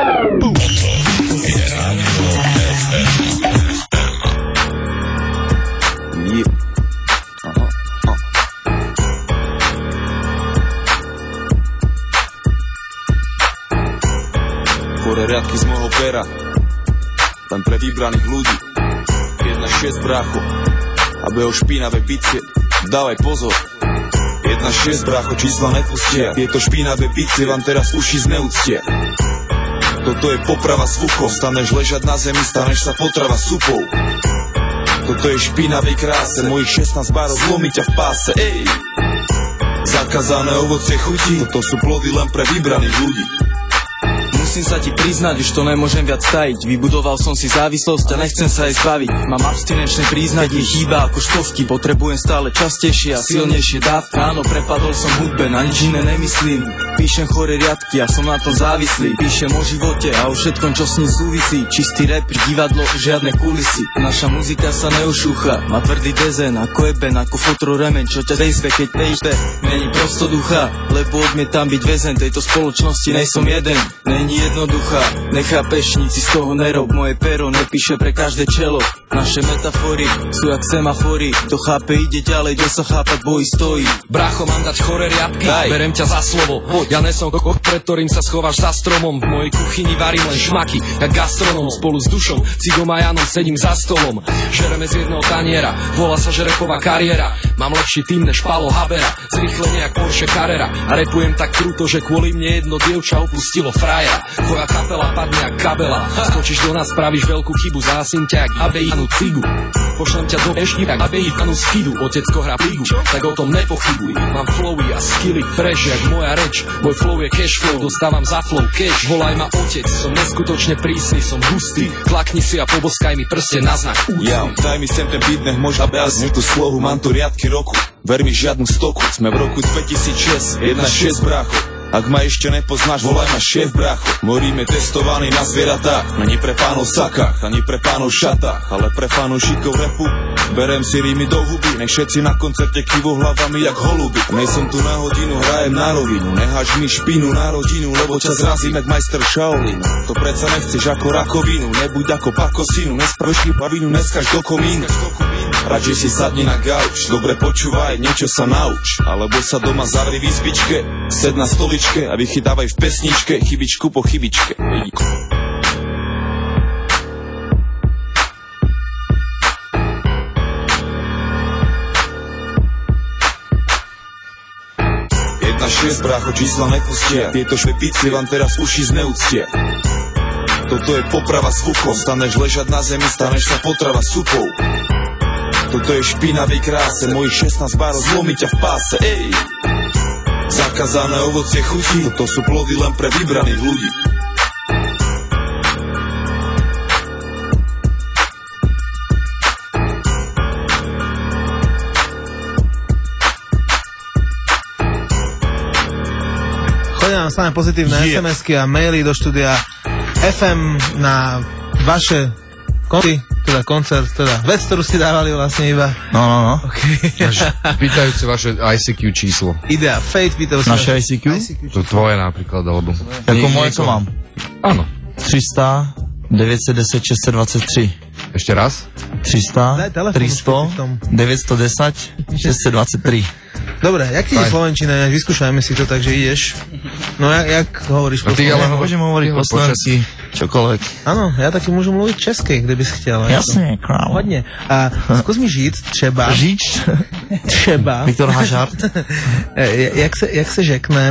Choré riadky z môjho pera, len pre vybraných ľudí. 1.6, brácho, a beho špinavé bicie, dávaj pozor. 1.6, brácho, čísla nepustia. Tieto špinavé bicie vám teraz uši zneúctia. Toto je poprava s fukom. Staneš ležať na zemi, staneš sa potrava supou. Toto je špinavej kráse, mojich 16 barov zlomí ťa v páse. Ej! Zakázané ovocie chutí, toto sú plody len pre vybraných ľudí. Musím sa ti priznať, už to nemôžem viac tajiť. Vybudoval som si závislosť a nechcem sa jej zbaviť. Mám abstinenčné príznaky, mi chýba ako štovky. Potrebujem stále častejšie a silnejšie dávka. Áno, prepadol som hudbe, na nič iné nemyslím. Píšem chore riadky a som na tom závislý. Píšem o živote a o všetkom, čo s ním súvisí. Čistý rap, divadlo, žiadne kulisy. Naša muzika sa neušúcha, má tvrdý dezen ako eben, ako fotro remen, čo ťa dejsve, keď pejte. Není prostoducha, lebo odmietam byť väzen tejto spoločnosti, nejsom jeden. Není jednoduchá, nechápeš, nic si z toho nerob. Moje pero nepíše pre každé čelo. Naše metafory sú jak semafory. Kto chápe, ide ďalej, kto sa chápať bojí, stojí. Brácho, mám dať chore riadky, berem ťa za slovo. Ja nesom kokok, pred ktorým sa schováš za stromom. V mojej kuchyni varím len šmaky, jak gastronom. Spolu s dušom, cigom a Janom sedím za stolom. Žereme z jedného taniera, volá sa žerepová kariéra. Mám lepší tým než Palo Habera, zrýchlenie jak Porsche Carrera. A repujem tak kruto, že kvôli mne jedno dievča opustilo frajera. Tvoja kapela padne jak kabela, skočíš do nás, spravíš veľkú chybu. Zásim ťa jak Abejanu cigu, pošlem ťa do ešky jak Abejanu skidu. Otecko hrá pigu, tak o tom nepochybuj. Mám flowy a skilly fresh jak moja reč. Môj flow je cash flow, dostávam za flow cash. Volaj ma otec, som neskutočne prísny, som hustý. Klakni si a poboskaj mi prste na znak úcty. Ja, daj mi sem ten beat, nech možno objasniť tú slohu. Mám tu riadky roku, ver mi žiadnu stoku. Sme v roku 2006, 1.6 brácho. Ak ma ešte nepoznáš, volaj ma šéf brácho. Moríme testovaný na zvieratách, ani pre pánov sakách, ani pre pánov šatách, ale pre fanúšikov rapu. Berem si rímy do huby, nech všetci na koncerte kývo hlavami jak holuby. Nejsom tu na hodinu, hrajem na rovinu. Nehaž mi špínu na rodinu, lebo ťa zrazím jak majster Shaolin. To predsa nechceš ako rakovinu, nebuď ako pakosinu. Nespravíš plavinu, neskaž do komínu. Radšej si sadni na gauč, dobre počúvaj, niečo sa nauč. Alebo sa doma zavri v izbičke, sed na stoličke a vychytávaj v pesničke chybičku po chybičke. Šesť brácho, čísla nepustia. Tieto špepíci vám teraz uši zneúctia. Toto je poprava s fukom. Staneš ležať na zemi, staneš sa potrava supou. Toto je špinavý kráse, mojich 16 barov zlomí ťa v páse. Ej! Zakázané ovocie chutí, toto sú plody len pre vybraných ľudí. Chodia nám samé pozitívne SMS-ky a maily do štúdia FM na vaše konty, teda koncert, teda vec, ktorú ste dávali vlastne iba. No. Okay. Pýtajúce vaše ICQ číslo. Idea Fate, pýtajú sa. Naše ICQ? To tvoje napríklad, alebo... Ako moje, co mám? Áno. 300 910 623. Ešte raz? 300 300 910 623. Dobre, jak ti ide slovenčina? Vyskúšajme si to, takže ideš. No, jak hovoríš po slovensky? Ale môžem hovoriť po slovensky čokoľvek. Áno, ja taky môžem mluviť česky, kde bys chtěl. Jasne, král. Hodně. A zkus mi říct třeba... Třeba... Viktor Hažard. jak se řekne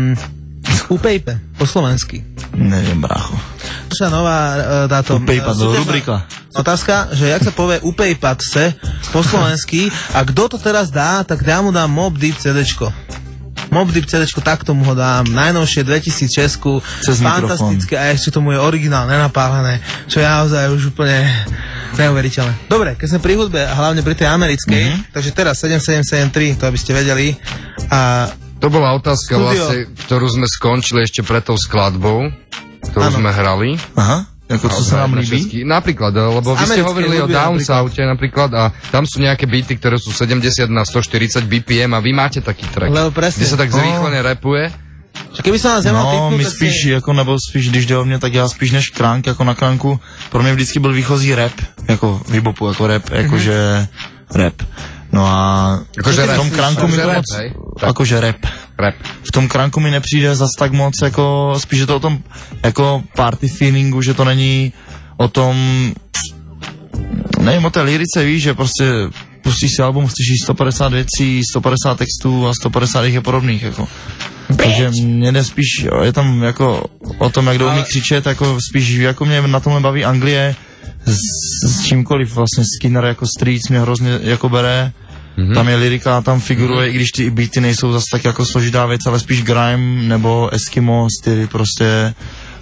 upejpe po slovensky? Neviem, brácho. Naša nová táto... Upejpat, rubrika. Otázka, že jak sa povie upejpat se po slovensky a kto to teraz dá, tak ja mu dám Mobb Deep CDčko. Mobb Deep CDčko, tak tomu ho dám. Najnovšie 2006, fantastické a ešte tomu je originál nenapálené, čo je naozaj už úplne neuveriteľné. Dobre, keď sme pri hudbe, a hlavne pri tej americkej, takže teraz 7773, to aby ste vedeli. A to bola otázka vlastne, ktorú sme skončili ešte pred tou skladbou, ktorú sme hrali. Aha. Ako to sa nám líbí? Napríklad, lebo vy ste hovorili o Downsoute napríklad a tam sú nejaké beaty, ktoré sú 70 na 140 BPM a vy máte taký track, kde sa tak zrýchlene rapuje. Keby sa nás my spíš, jako, nebo spíš, když jde o mě, tak já spíš než kránk, jako na kránku, pro mě vždycky byl výchozí rap, jako výbopu, jako rap, jakože rap. No a akože v tom kránku mi to moc, akože rap. V tom kránku mi nepřijde zas tak moc, jako spíš je to o tom jako party feelingu, že to není o tom, nevím, o té lyrice, víš, že prostě pustíš si album, slyšíš 150 věcí, 150 textů a 150 jich je podobných, jako. Takže mě jde spíš, je tam jako o tom, jak umí křičet, jako spíš, jako mě na tomhle baví Anglie, s čímkoliv, vlastně Skinner jako Streets mě hrozně jako bere, tam je lyrika, tam figuruje, i když ty beaty nejsou zase tak jako složitá věc, ale spíš grime nebo Eskimo styly prostě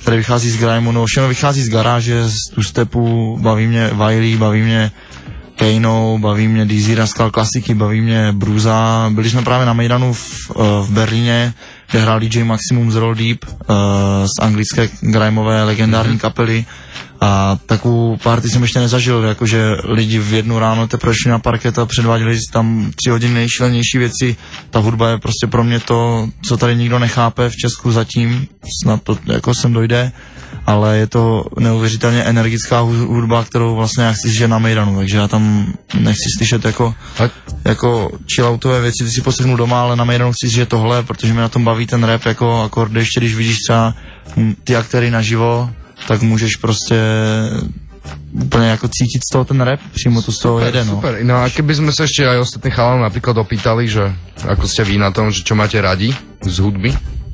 který vychází z grimeu, no všechno vychází z garáže, z tu stepu, baví mě Wiley, baví mě Kano, baví mě DZ Rascal klasiky, baví mě Bruza. Byli jsme právě na Mejdanu v Berlíně, kde hrál DJ Maximum z Roll Deep, z anglické grimeové legendární kapely. A takovou party jsem ještě nezažil, jakože lidi v 1 ráno teprve šli na parket a předváděli tam 3 hodiny nejšílenější věci. Ta hudba je prostě pro mě to, co tady nikdo nechápe v Česku zatím, snad to jako sem dojde, ale je to neuvěřitelně energická hudba, kterou vlastně já chci slyšet na Mejdanu, takže já tam nechci slyšet jako chilloutové věci, ty si poslechnu doma, ale na Mejdanu chci slyšet tohle, protože mě na tom baví ten rap jako akordy, ještě když vidíš třeba ty aktéry naživo, tak můžeš prostě úplne ako cítiť z toho ten rap, přímo to z toho jede, no. Super, no a keby sme sa ešte aj ostatní chalanov napríklad opýtali, že ako ste vy na tom, že čo máte radi z hudby?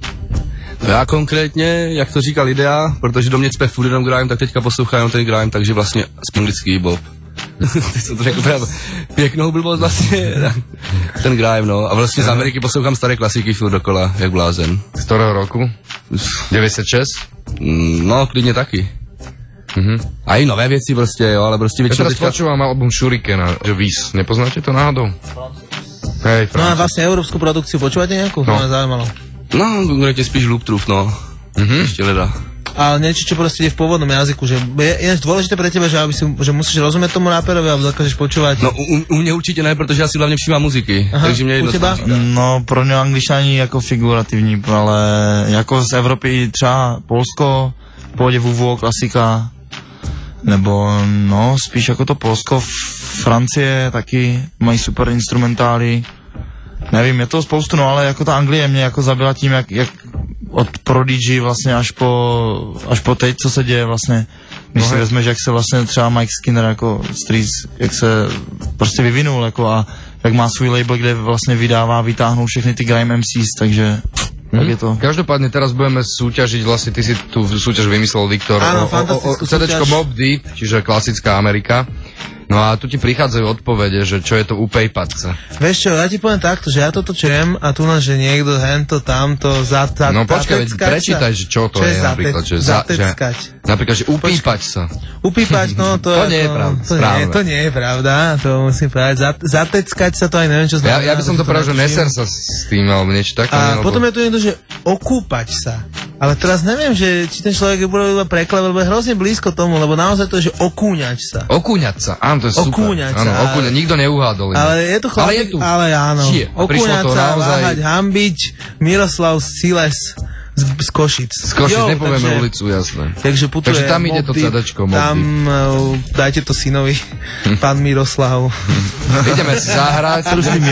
Já konkrétně, jak to říkal Idea, protože do mě cpe furt jenom grime, tak teďka poslouchám jenom ten grime, takže vlastně anglický bob. Teď jsem to řekl právě pěknou blbost vlastně, ten grime, no. A vlastně z Ameriky poslouchám staré klasiky furt dokola, jak blázen. Z ktorého roku? 96? No, klidně taky. A i nové věci prostě, jo, ale prostě většinou teďka... Ja teraz počúvam album Shurikena, že Víz, nepoznáte to náhodou? Hej, no a vlastne európsku produkciu počúvate nejakú? No. To ma zaujímalo. No, konkrétne spíš Loop Truth, no. Ešte leda. Ale niečo, čo proste ide v pôvodnom jazyku, že je ináč dôležité pre teba, že musíš rozumieť tomu raperovi, alebo dokážeš počúvať? No, u mne určite ne, protože ja si hlavne všímam muziky. Aha, takže mne jedno. No, pro ně angličani jako figurativní, ale jako z Evropy třeba Polsko, v pohodě WWO, klasika, nebo no, spíš jako to Polsko, Francie taky mají super instrumentály. Nevím, je to spoustu, no, ale jako ta Anglie mě jako zabila tím, jak od Prodigy vlastně až po teď, co se děje vlastně. Když si vezmeš, jak se vlastně třeba Mike Skinner jako Streets, jak se prostě vyvinul jako a jak má svůj label, kde vlastně vytáhnou všechny ty grime MCs, takže tak je to. Každopádne teraz budeme súťažiť, vlastne ty si tú súťaž vymyslel, Viktor, o CDčko Mobb Deep, čiže klasická Amerika. No a tu ti prichádzajú odpovede, že čo je to upejpať sa. Vieš čo, ja ti poviem takto, že ja toto čujem a tu nás, že niekto hento, tamto, No počkaj, prečítaj, že čo to je napríklad. Zateckať. Napríklad, že upípať sa. Upípať, no to nie je pravda. To nie je pravda, to musím povedať. Zateckať sa to aj neviem, čo znamená. Ja by som to povedal, že neser sa s tým, alebo niečo také. A potom je tu niekto, že okúpať sa. Ale teraz neviem, že či ten človek bude iba preklad, lebo je hrozne blízko tomu, lebo naozaj to je, že okúňať sa. Okúňať sa, áno, to je super. Okúňať sa. Áno, okúňať, nikto neuhádol. Ale je to chlapík, ale áno. Okúňať sa, váhať, hambiť, Miroslav Siles z Košic. Z Košic, nepovieme ulicu, jasné. Takže putuje tam ide to CDčko, tam dajte to synovi, pán Miroslav. Ideme si zahrať,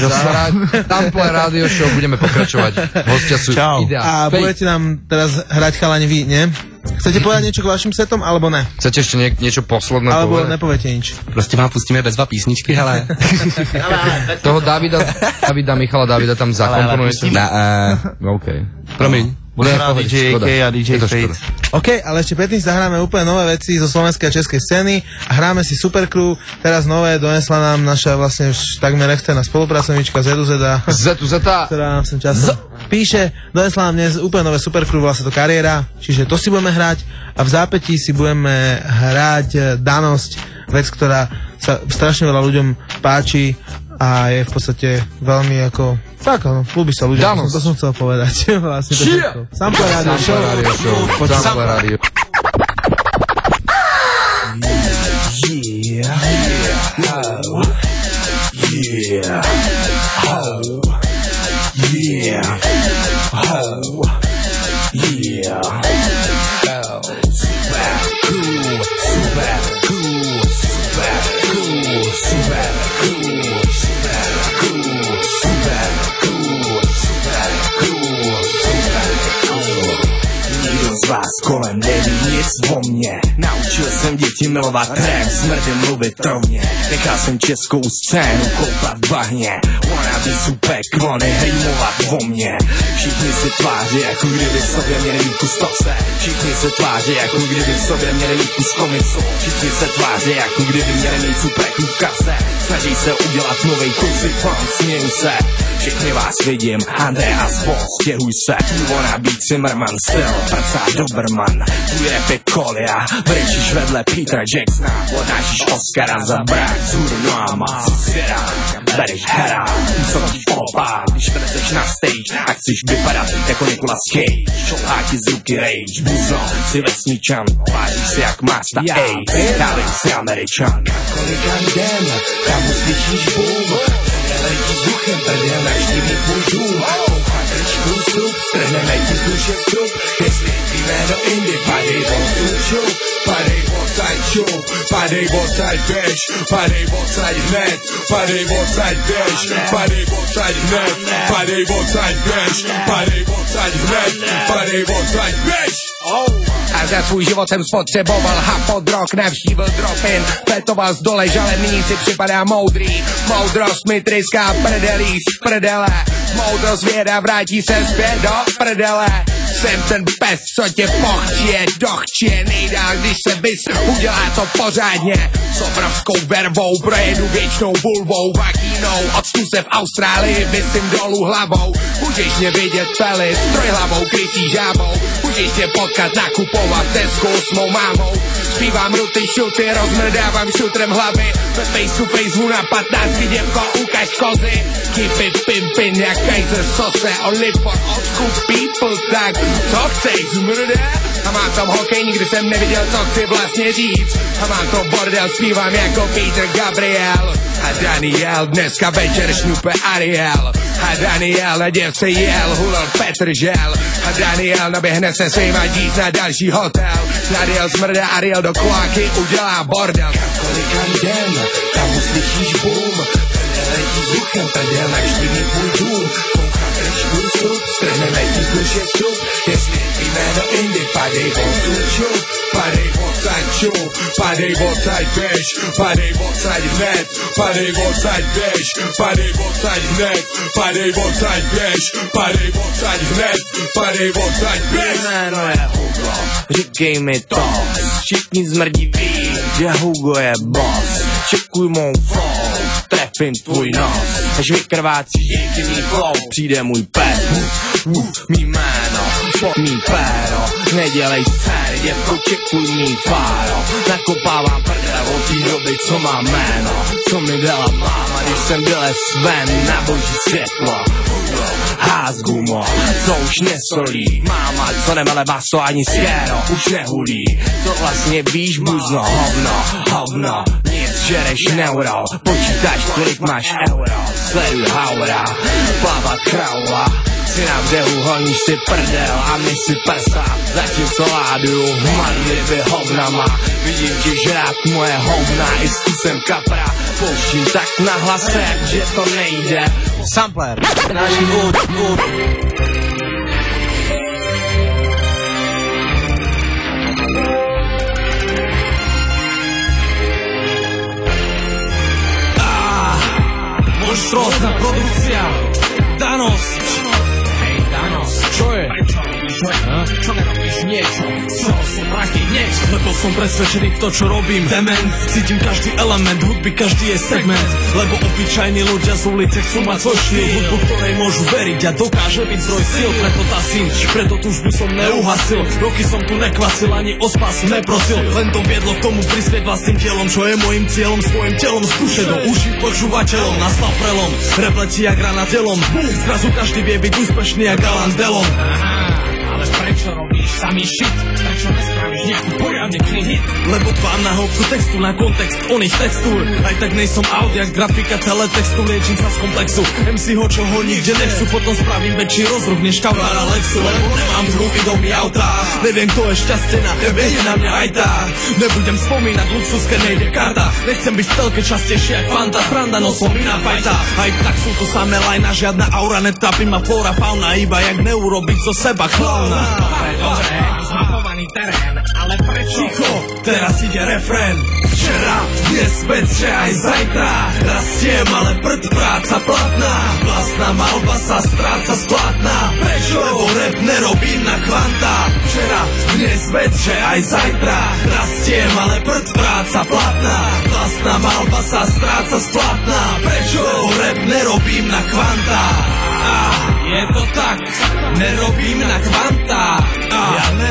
Sample Radio Show, budeme pokračovať. Hostia sú Idea. A budete nám teraz hrať chalani vy, nie? Chcete povedať niečo k vašim setom, alebo ne? Chcete ešte niečo posledné alebo povedať? Alebo nepoviete nič. Proste vám pustíme bez 2 písničky, hele. Toho Michala Davida tam zakomponujete? OK. Promiň. Bude hrať DJ AK a DJ Fate. OK, ale ešte predtým zahráme úplne nové veci zo slovenskej a českej scény a hráme si Supercrew, teraz nové, donesla nám naša vlastne už takmer externá spolupracovníčka ZUZA, ktorá nám sem často píše, donesla nám dnes úplne nové Supercrew, volá sa to Kariéra, čiže to si budeme hrať a v zápätí si budeme hrať Danosť, vec, ktorá sa strašne veľa ľuďom páči a je v podstate veľmi ako tak, no, ľúbi sa ľuďom, to som chcel povedať. Vlastne to Sample Radio Show. Sample Radio. Vás kolem neví nic o mně. Naučil jsem děti milovat rap, smrdě mluvit rovně. Nechal jsem českou scénu koupat v bahně. Wannabe super kvony hejmovat o mně. Všichni se tváří, jako kdyby v sobě měli mít kus toce. Všichni se tváří, jako kdyby v sobě měli mít kus komicu. Všichni se tváří, jako kdyby měli mít super kase. Snaží se udělat novej kusy funk, směju se. všechny vás vidím, Andreas Boss, stěhuj se, wanna být Zimmerman styl, prcá Doberman, tvůj rap je kolia, brečíš vedle Petera Jacksona, odnášíš Oscara za brák s hurnoama, si svěra, bereš hera, co ti opá, když vlezeš na stage a chceš vypadat jako Nicolas Cage, šolhá ti z ruky rage, buzo, si vesničan, vážíš si jak Masta Ace, dávej si Američan. Kolikám jdem, tam uslyšíš boom, letí vzduchem, prdel navštíví tvůj dům, pouchá krčku strup, strhneme ti duše strup, jestli víme do Indy, padej odsaď čup, padej odsaď čup, padej odsaď běž, padej odsaď hned, padej odsaď běž, padej odsaď hned, padej odsaď běž, padej odsaď hned, padej odsaď běž. A za svůj život jsem spotřeboval hapodrok, navštívil drop-in, petoval z dole žalebný, si připadá moudrý, moudrost mi tryská prdelí z prdele, moudrost věda vrátí se zpět do prdele. Jsem ten pes, co tě pochčije, dochčije nejdál, když se bys udělá to pořádně. S obrovskou vervou projedu věčnou vulvou, vagínou, odstu se v Austrálii, vysím dolů hlavou. Můžeš mě vidět peli, stroj hlavou, krytý žábou, můžeš mě potkat, nakupovat Tesco s mou mámou. Zpívám ruty, šuty, rozmrdávám šutrem hlavy, ve face na 15, děvko, ukaž kozy. Keep it pimpin, jak Kaiser sose, only for old school people, tak co chceš zmrdé? A mám tam hokej, nikdy jsem neviděl, co chci vlastně říct. A mám to bordel, zpívám jako Peter Gabriel. A Daniel, dneska večer šňupe Ariel. A Daniel na děvce jel, hulil Petržel. A Daniel naběhne se svýma dít na další hotel. Nadjel zmrdé Ariel do kloaky, udělá bordel. Kolikám jdem, tam uslyšíš boom, letí vzduchem, prdel navštíví tvůj dům, pouchá krčku strup, strhneme ti duše strup, jestli víme do Indy, padej odsaď čup, padej odsaď čup, padej odsaď běž, padej odsaď hned, padej odsaď běž, padej odsaď hned, padej odsaď běž, padej odsaď hned, padej odsaď běž. Jméno je Hugo, říkej mi to, všichni zmrdí ví, že Hugo je boss, čekuj mou flow, trefím tvůj nos, až vykrvácíš díky mý flow, přijde můj pes, mý jméno, mý péro, nedělej scény, děvko, čekuj mý fáro, nakopávám prdele od té doby, co má jméno, co mi dala máma, když jsem byl Sven na boží světlo. Ház gumo, co už nesolí, máma, co nemele maso ani skéro, už nehulí, to vlastně víš, buzno, hovno, nic žereš neuro, počítáš, kolik máš euro, sleduj haura, plavat kraula, si na vdehu honíš si prdel a my si prsa, zatímco láduju malý ryby hovnama, vidím ti žrát moje hovna i s kusem kapra, pouštím tak na hlase, že to nejde. Sampler, náš hud. Monštrózna produkcia Danos. Hej Danos, čo je? Čo nerobíš niečo? Co som prachy hneď? Lebo som presvedčený v to, čo robím. Dement, cítim každý element hudby, každý je segment. Lebo obyčajní ľudia z ulice chcú mať svoj štýl, hudbu, ktorej môžu veriť a dokáže byť zdroj síl. Preto tá synč, preto túžbu som neuhasil. Roky som tu nekvasil, ani o spásu neprosil. Len to viedlo k tomu prispieť vlastným dielom, čo je môjim cieľom, svojim telom skúšať do uší počúvateľom. Nastal prelom, rap letí jak rana telom. Zrazu každý vie byť úspešný jak Alan Delon. Ale prečo robíš samý shit? Prečo nespravíš nejakú poriadne hit? Lebo dbám na hĺbku textu, na kontext oných textúr. Aj tak nejsom audiak, grafika, teletextu, liečím sa z komplexu MC ho, čo ho nikde nechcú, potom spravím väčší rozruch než Kaurar a Lexu. Lebo nemám druhý domy autá, neviem, kto je šťastie na tebe, je na mňa aj tá. Nebudem spomínať luxus, keď nejde karta. Nechcem byť v telke častejšie jak Fanta, sranda, no som iná fajta. Aj tak sú to samé lajna, žiadna aura, netrápi ma flora, fauna, iba jak neurobiť zo seba clown. Dobre, zmapovaný terén, ale prečo? Ticho, teraz ide refrén. Včera, dnes, večer aj zajtra. Rastiem, ale prd práca platná. Vlast Vlastná malba sa stráca splátna. Prečo? Lebo rap nerobím na kvanta. Včera, dnes, večer, aj zajtra rastiem, ale prd práca platná. Vlastná malba sa stráca splátna. Prečo? Lebo rap nerobím na kvanta. Je to tak, nerobím na kvanta. Ja ne.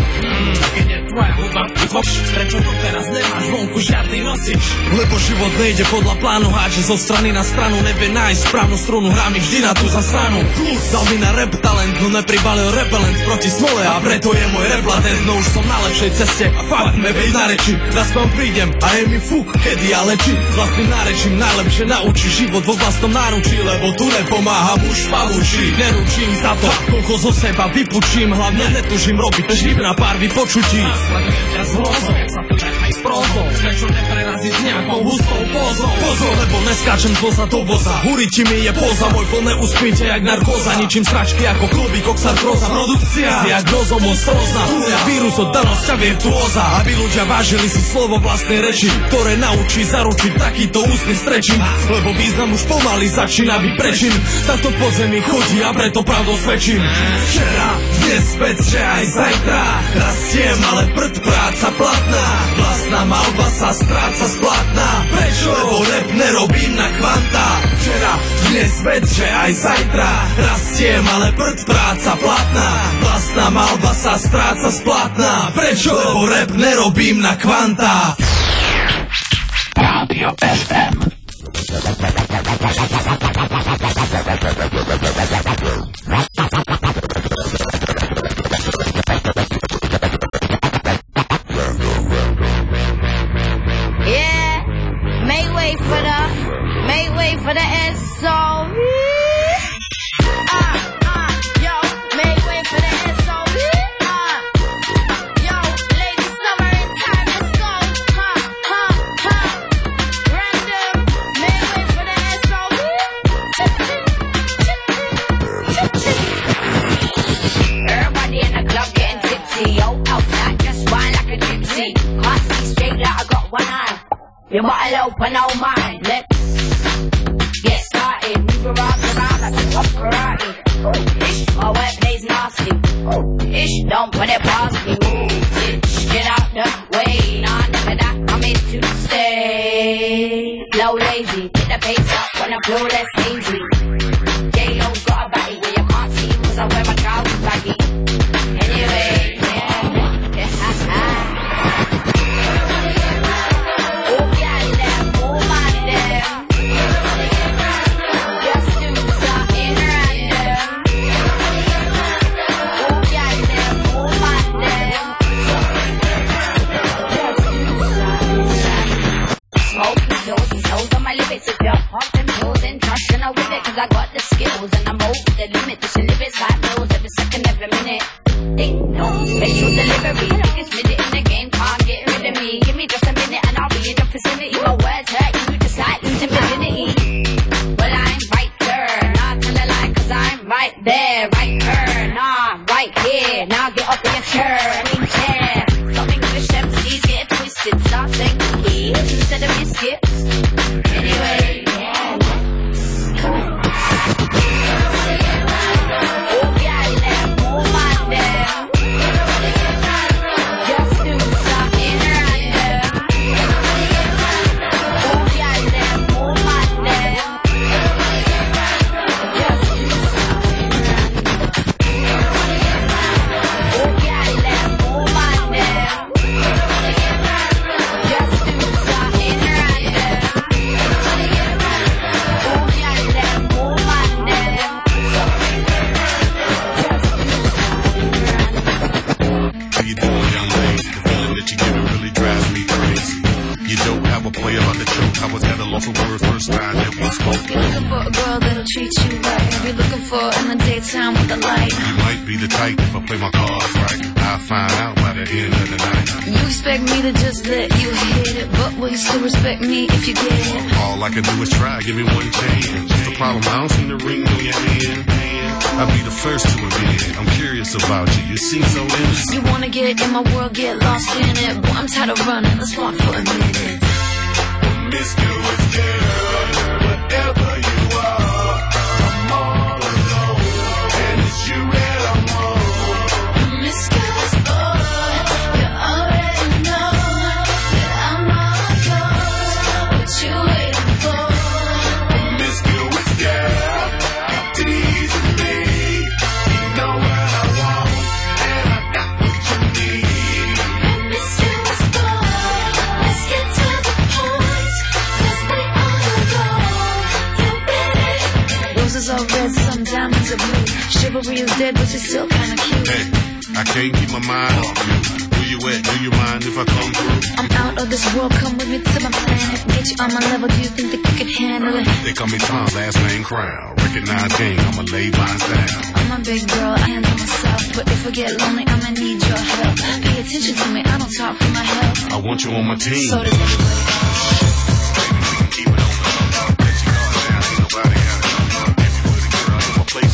Prečo to teraz nemáš vonku žiadny nosič? Lebo život nejde podľa plánu, háče zo strany na stranu, nevie nájsť správnu strunu, hrá mi vždy na tú zasranu. Dal mi na rap talent, no nepribalil repelent proti smole a preto je môj rap latent. No už som na lepšej ceste a fakt neveď na reči. Raz vám prídem a je mi fuk, kedy ja lečím. Vlastným nárečím najlepšie naučí život vo vlastnom náručí, lebo tu nepomáha muž pavučí. Neručím za to, koľko zo seba vypučím, hlavne netužím robiť živý na pár vypočutí. Ja s hrozou, sa tu tak aj s prózou. Prečo nepreraziť s nejakou hustou pózou? Pozor, lebo neskáčem z voza do voza. Huriti mi je poza, môj fond neuspíte jak narkóza. Ničím sračky ako klobík, oxartróza. Produkcia s diagnózou monstrózna. Vírus od danosťa virtuóza. Aby ľudia vážili si slovo vlastnej reči, ktoré naučí zaručiť takýto ústny strečím. Lebo význam už pomaly začína byť prečin. Takto po zemi chodí a preto pravdou svedčím. Včera, dnes, večer, aj zajtra rastiem, ale prd práca platná. Vlastná malba sa stráca splátna. Prečo? Lebo rap nerobím na kvanta. Včera, dnes, večer, aj zajtra rastiem, ale prd práca platná. Vlastná malba sa stráca splátna. Prečo? Lebo rap nerobím na kvanta. Rádio FM. For the SOB. Yo, make way for the SOB. Yo, ladies, summer in time, let's go. Random, make way for the SOB. Everybody in the club getting tipsy. Yo, outside, just wine like a gypsy. Can't see straight like I got one eye. Your bottle open, oh mine. Let's get started, move around like a top karate. Ish, my workday's nasty. Ish, don't put it past me. Bitch, get out the way. Nah, never that, I'm here to stay. Low lazy, get the pace up when the floor less hazy. J-Lo's got a body where you can't see cause I wear my trousers baggy. Anyway, yeah. I got the skills and I'm over the limit. This limits high bills every second, every minute. Ding dong, special delivery. Longest minute in the game, can't get rid of me. Give me just a minute and I'll be in the vicinity. My words hurt you just like losing virginity. Well, I'm right there, not tell a lie cause I'm right there. Right here, nah, right here. Now get off your chair, I mean chair. Some English MCs get twisted. Start saying cookies instead of biscuits. Anyway, yeah. Daytime with the light. You might be the type if I play my cards right. I'll find out by the end of the night. You expect me to just let you hit it, but will you still respect me if you get it? All I can do is try, give me one chance. The problem, I don't see the ring on your hand. I'll be the first to admit it. I'm curious about you, you seem so innocent. You wanna get in my world, get lost in it. Boy, I'm tired of running, let's walk for a minute. Promiscuous girl, whatever you are, I'm on roses are red, some diamonds are blue. Chivalry is dead, but you're still kinda cute. Hey, I can't keep my mind off you. Where you at? Do you mind if I come through? I'm out of this world, come with me to my planet. Get you on my level, do you think that you can handle it? They call me Tom, last name Crown. Recognize game, I'ma lay mine down. I'm a big girl, I handle myself. But if I get lonely, I'ma need your help. Pay attention to me, I don't talk for my health. I want you on my team. So does everybody else. Keep it on the low. Let your guard down, ain't nobody out of your If you put a girl in my place,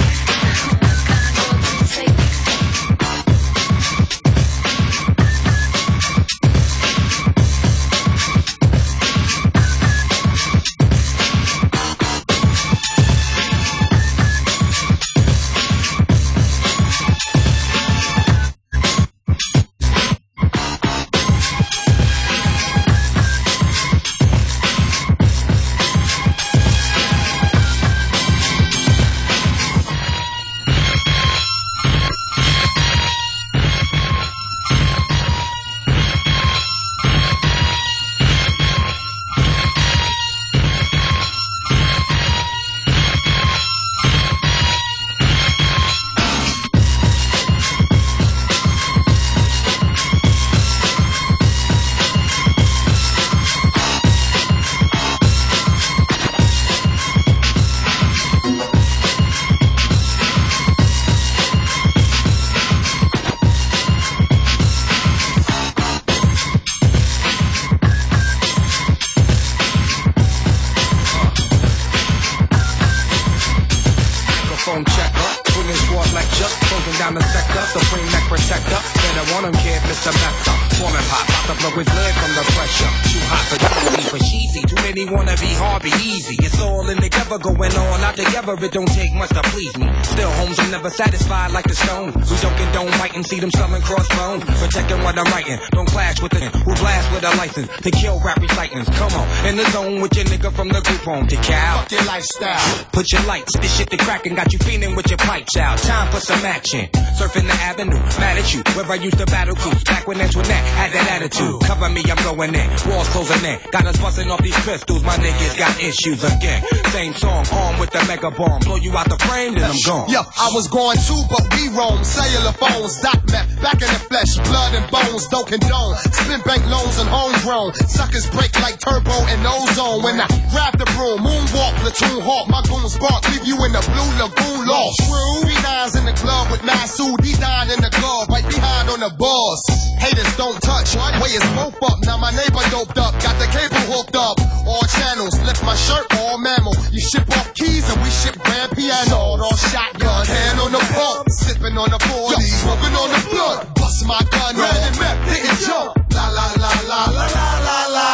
down the sector, supreme neck protector. Better want him, kid, Mr. Mecca. Foreman pop, about to blow his leg from the pressure. Too hot for you, for cheesy. Too many wanna be hard, be easy. It's all in together, going on out together. It don't take much to please me. Still, homes are never satisfied like the stone. We don't condone fighting, see them selling crossbones. Protecting what I'm writing, don't clash with the who blast with a license to kill rap recitants. Come on, in the zone with your nigga from the group home to cow. Fuck your lifestyle. Put your lights, this shit the crackin', got you feeling with your pipes out. Time for some action. Surfing the avenue, mad at you. Where I used to battle cruise, back when Antoinette had that attitude. Cover me, I'm going in. Walls closing in. Got us busting off these pistols. My niggas got issues again. Same song, armed with the mega bomb. Blow you out the frame, then I'm gone. Yo, I was going too, but we roam. Cellular phones, dot map, back in the flesh, blood and bones, don't condone. Spin bank loans and homegrown. Suckers break like turbo and ozone. When I grab the broom, moonwalk, platoon hawk, my goons bark, leave you in the blue lagoon lost. True, B9's in the club with Nasu, D9 in the glove, right behind on the boss. Haters don't touch, way is both up. Now my neighbor doped up, got the cable hooked up. All channels, lift my shirt, all mammal. You ship off keys and we ship grand piano. All shotgun, hand on the pump, sipping on the 40, smoking on the blood. Bust my gun, red and map, didn't jump. La la la la la la la la.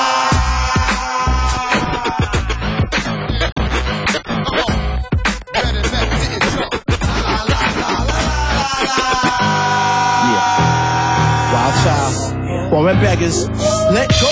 Red and map, didn't jump. La la la la la la. Yeah. Wild child, foreign beggars, let go.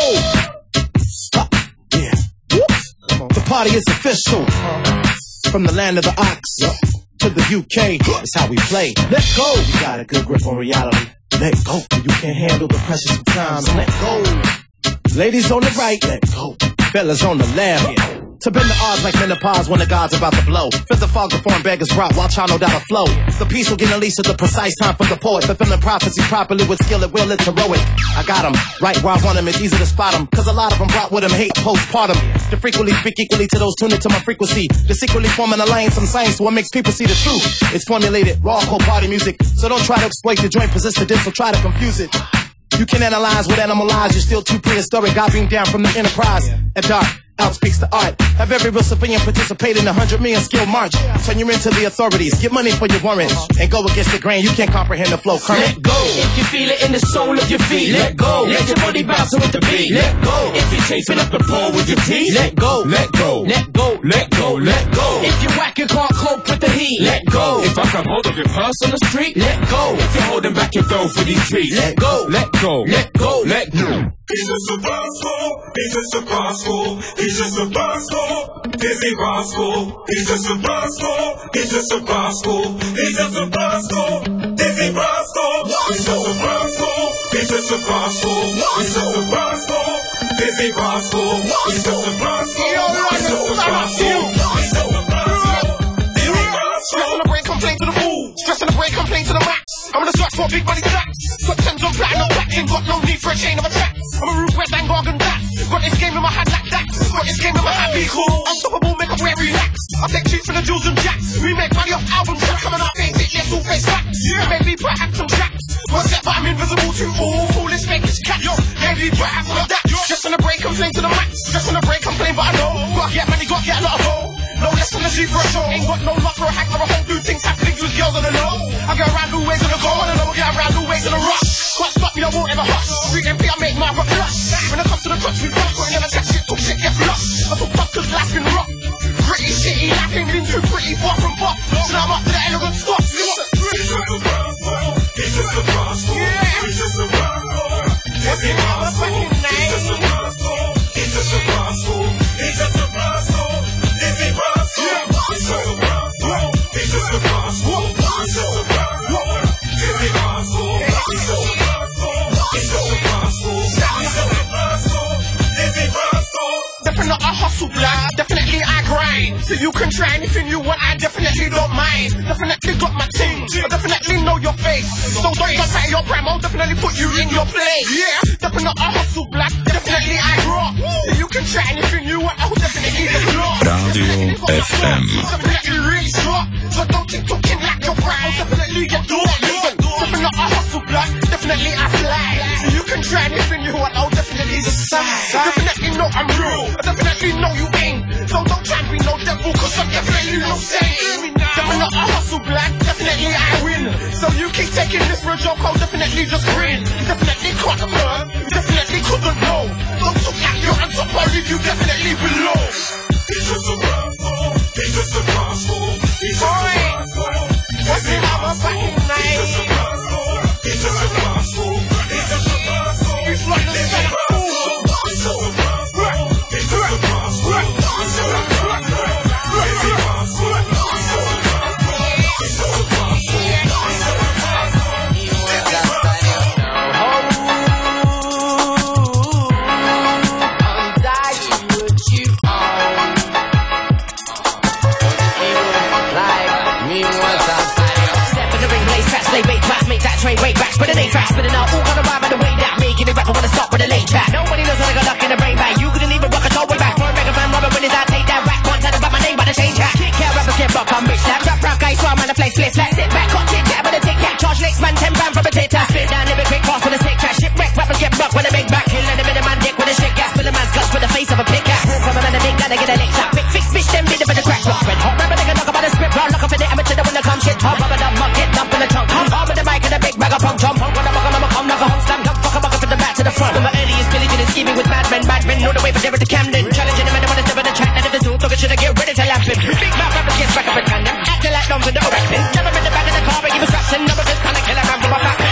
Yeah. The party is official. From the land of the ox to the UK, that's how we play. Let go. You got a good grip on reality. Let go. You can't handle the pressure sometimes. Let go. Ladies on the right, let go. Fellas on the left. To bend the odds like menopause when the god's about to blow. Fit the fog of foreign beggars brought while Chano down a flow. The peace will get unleashed at the precise time for the poet. Fulfilling prophecy properly with skill at will, it's heroic. I got him, right where I want him, it's easy to spot him. Cause a lot of them brought with him hate postpartum. To frequently speak equally to those tuned into my frequency. To secretly form an alliance, some science to what makes people see the truth. It's formulated, raw, cold party music. So don't try to exploit the joint, possess the diss, or try to confuse it. You can analyze with animal eyes, you're still too prehistoric. God beamed down from the enterprise. At dark, out speaks the art. Have every real civilian participate in 100 million skill march. Turn you into the authorities, get money for your warrant, and go against the grain. You can't comprehend the flow current. Let go. If you feel it in the sole of your feet, let go. Let your body bounce with the beat, let go. If you're chasing up the pole with your teeth, let go. Let go. Let go. Let go. Let go. If you're whack and can't cope with the heat, let go. If I grab hold of your purse on the street, let go. If you're holding back your dough for these treats, let go. Let go. Let go. Let go. He's just a rascal, he's just a rascal, he's just a rascal, Dizzy Rascal. He's just a rascal, he's just a rascal, he's just a rascal, Dizzy Rascal. He's just a rascal, he's just a rascal, he's just a rascal, Dizzy Rascal. He's just a rascal, he's just a rascal, he's just a rascal, Dizzy Stress on the brain, complain to the max. I'm gonna search for big money stacks. Got tens on platinum plaques, ain't got no need for a chain of attacks. I'm a root wet and gargan that. Got this game in my hand like that. Got this game in my hand, be cool. Unstoppable, make up where relax. I take cheats for the jewels and jacks. We make money off albums, tracks coming out, ain't it? Yes, all face facts. Yeah, maybe put act some tracks. What's that, but I'm invisible to all. Foolish, fake, this cat. Yo, maybe put act like that. Just on the break, complain to the max. Just on the break, complain, but I know. Got get money, got get a lot of hoe. No less than a G for a show. Ain't got no luck for a hack or a whole do things happening with girls on the low. I go around new ways on the go, and I know I get around new ways on the rush. Can't stop me, I won't ever hush. Street MP, I make my rock flush. When it comes to the touch, we rush. When I never catch shit, talk shit, get flushed. I talk tough cause life's been rough. Pretty shitty, life ain't been too pretty, far from buff. So now I'm up to the elegant stuff. It's just a gospel. It's just a gospel. It's just a gospel. It's just a gospel. It's just a gospel. It's just a gospel. It's just a gospel. It's a gospel. It's just a gospel. It's just a gospel. It's just a gospel. It's a gospel. It's just a gospel. It's just a gospel. It's just a gospel. It's a gospel. Definitely I hustle, blood. Definitely I grind. So you can try anything you want. I definitely don't mind. Definitely got my team. I definitely know your face. So don't get out your prime. I'll definitely put you in your place. Yeah. Definitely I hustle, blood. Definitely I rock. So you can try anything you want. I'll definitely the block. Radio FM. Definitely really short. So don't keep talking like your prime. I'll definitely get blocked. Listen. Definitely I hustle, blood. Definitely I fly. So you can try anything you want. I'll definitely decide. Definitely know I'm real. I definitely know you ain't. So don't try and be no devil, cause I'm definitely no saint. Definitely I hustle, black, definitely I win. So you keep taking this for a joke, I'll definitely just grin. Definitely can't learn, definitely couldn't know. Don't talk like you're on top, I'll leave you definitely below. It's just a gospel, it's just a gospel, it's just a gospel. What's the motherfucking name? It's just a gospel, it's just a gospel, it's just a gospel. It's like the same fool. It's just a gospel, it's just a gospel. Way back, but it ain't fast, but it all gonna ride by the way down. Me, give me rap, I wanna stop with a late track. Nobody knows how I got luck in the brain bag. You couldn't even rock a toe way back. For a mega fan, Robert, when is that take that rap? One time about my name, by the change track. Kick out rappers, get rock, I'm rich. That rap guy, swam, man, the place, split, slack, sit back, can't take that, but I take that. Charge next man, 10 pound from a tit tap. Spit down, live it quick, fast with a stick track. Shipwreck, rappers get rock with a big back. Kill and a bit of man, dick with a shit gas. Fill a man's guts with the face of a pickaxe. From a man, a big guy, they get a lick shot. Big fix, bitch, them bit of a crack. Rock, red hot, rapper, they can knock about the script. Rock up in the amateur, when they come shit. Hop, rubber, dump, muck, get dump in the trunk. Come on with the mic and a big bag of punk, jump. Know the way for Derek to Camden. Challenging them and they wanna step on the track. Now if there's no talking shit, I get ready to laugh him. Big mouth rappers get back up and tandem. Acting like numbs in the rapping. Never in the back of the car, but give a straps and never just kinda kill a man from a back.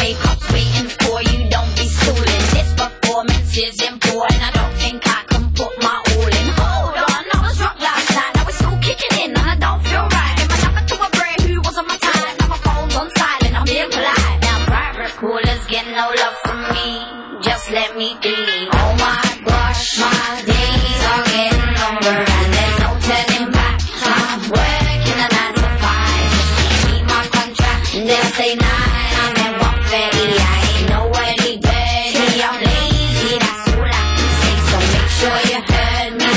makeup's waiting for you, don't be stooling. This performance is important, I don't think I can put my all in. Hold on, I was drunk last night, now it's all kicking in, and I don't feel right. Am I nothing to a brain who wasn't my time? Now my phone's on silent, I'm being polite. Now private callers get no love from me, just let me be. Oh my gosh, my days are getting longer, and there's no turning back. I'm working a 9 to 5, just to keep my contract. They'll say 9, I'm at 1:30. I ain't nobody dirty, I'm lazy, that's all I can say. So make sure you heard me.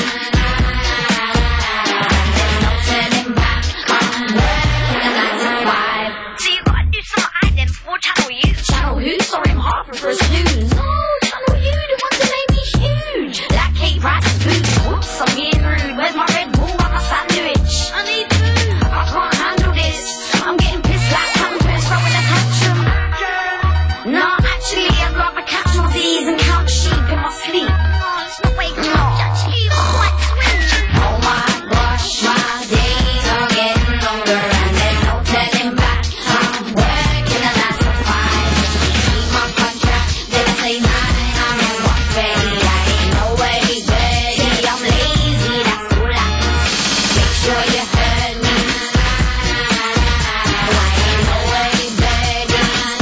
There's no turning back. I'm working a 9 to 5. So you gotta do some hiding for Channel U. Channel who? Sorry, I'm half for a snooze. No, Channel U, the ones that made me huge. Like Kate Price's boots. Whoops, I'm being rude. Where's my Red Bull on my sandwich? I need food. I can't handle this. I'm getting pissed like Congress, throwing a tantrum. No, actually, I'd rather catch my Z's and count sheep in my sleep. Oh, it's not waking up. Actually, it's quite sweet. Oh my gosh, my days are getting longer, and there's no turning back. I'm working a 9 to 5, just to keep my contract. They'll say 9, I'm at 1:30. I ain't nobody dirty, I'm lazy, that's all I can say. Make sure you heard me. I ain't nobody dirty.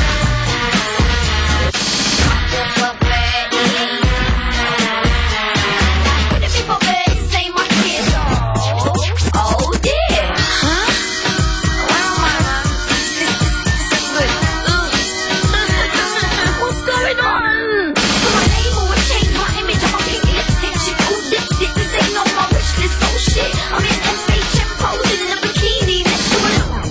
Would it be for birds to say my kids? Oh dear. Huh? Well, man, what's going on? So my label would change my image of my pink lipstick. Shit called dipstick. This ain't on my wish list. Oh shit, I'm in FHM posing in a bikini next to a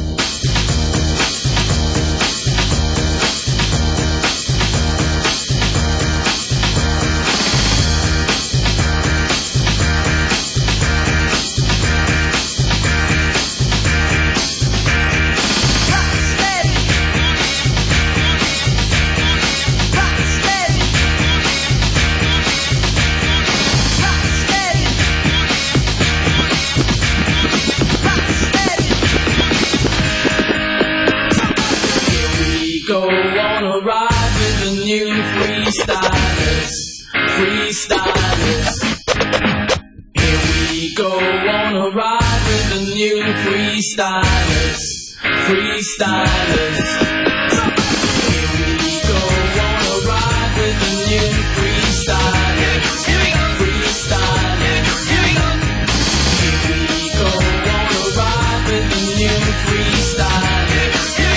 Go on a ride with the new freestylers. Here we go on a ride with the new freestylers. Here we go on a ride with the new freestylers. Here we go. Here we go on a ride with the new freestylers.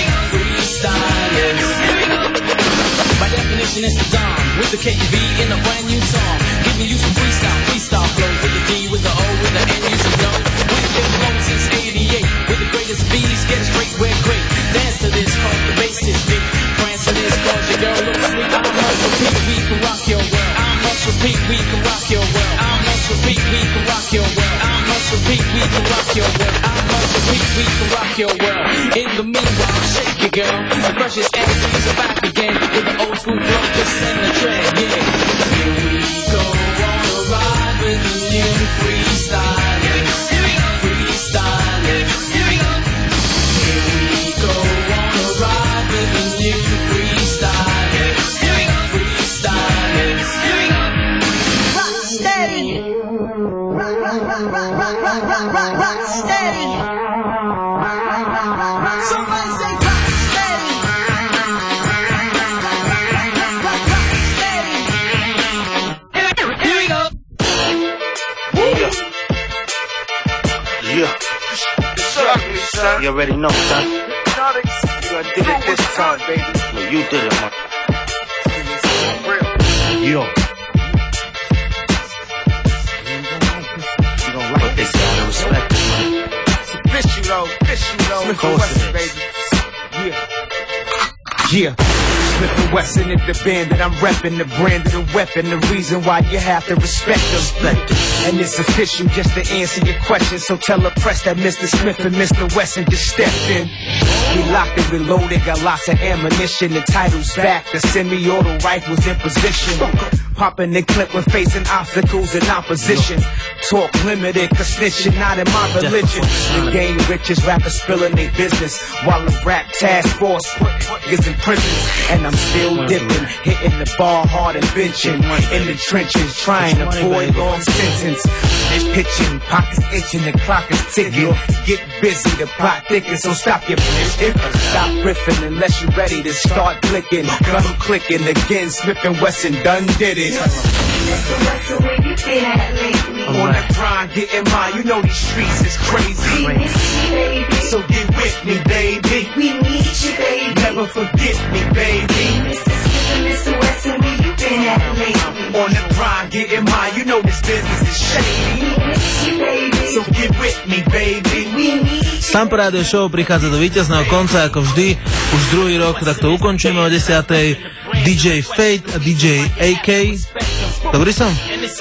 By definition, it's the Don with the KUV in a brand new song, giving you some freestyle flows with the D, with the O, with the N, you should know. We've been going since '88 with the greatest beats, get straight, we're great. Dance to this, cause the bass is big. Prance to this, cause your girl looks sweet. I must repeat, we can rock your world. I must repeat, we can rock your world. I must repeat, we can rock your world. I must repeat, we can rock your world. I must repeat, we can rock your world. In the meanwhile, shake it, girl. The freshest MCs are back again with the old school flow, just send the trend, yeah. Here we go on a ride with the new freestylers. Here we go. Here we go. Here we go on a ride with the new freestylers. Here we go. Here we go. Rock steady. Rock steady. Somebody say rock steady. Here we go. Yeah. You already know, son. You done did it this time, baby. No, you did it, man. Yo. But they gotta respect it, man. It's official, though. Smith & Wesson, baby. Yeah. Smith & Wesson is the band that I'm reppin', the brand of the weapon, the reason why you have to respect them. And it's official just to answer your question, so tell the press that Mr. Smith and Mr. Wesson just stepped in. We locked and reloaded, got lots of ammunition. The title's back, the semi-auto rifles in position. Popping the clip when facing obstacles and opposition. Talk limited, cause snitching not in my religion. The game riches, rappers spilling their business, while the rap task force put niggas in prisons. And I'm still dipping, hitting the bar hard and benching. In the trenches, trying to avoid long sentence. Pitching, pockets itching, the clock is ticking. Get busy, the plot thickens, so stop your bitch. Stop riffing unless you're ready to start clicking. Gun clicking again, Smith & Wesson done did it. On the grind, getting mine, you know these streets is crazy. So get with me, baby. We need you, baby. Never forget me, baby. Mr. Wesson, where you been at lately? On the grind, getting mine, you know this business is shady. So get with me, baby. Stamp Radio Show prichádza do víťazného konca, ako vždy. Už druhý rok, tak to ukončíme o 10:00. DJ Fate a DJ AK. Dobrý som?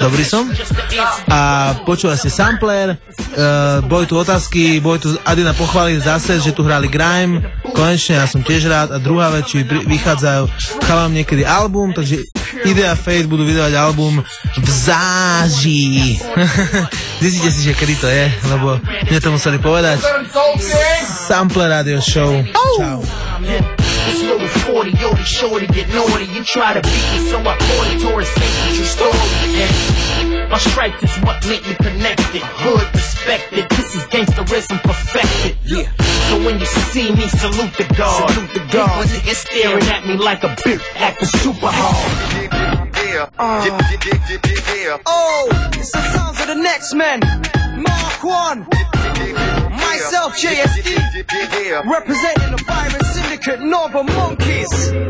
A počúva si Sampler. Boli tu otázky, boli tu Adina pochváliť zase, že tu hrali Grime. Konečne, ja som tiež rád. A druhá vec, či vychádzajú chalám niekedy album, takže Idea Fate budú vydávať album v září. Zistite si, že kedy to je, lebo mne to museli povedať. Sampler Radio Show. Čau. This little 40, yo, they shorty get naughty. You try to beat me, so I caught it, tore his face with your story. And my stripes is what make me connected. Hood respected, this is gangsterism perfected. Yeah. So when you see me, salute the guard. People niggas staring at me like a bitch, acting super hard. Oh, it's the sounds of the next man. Mark 1. Myself, JSD. Representing the Virus Syndicate, Northern Monkeys.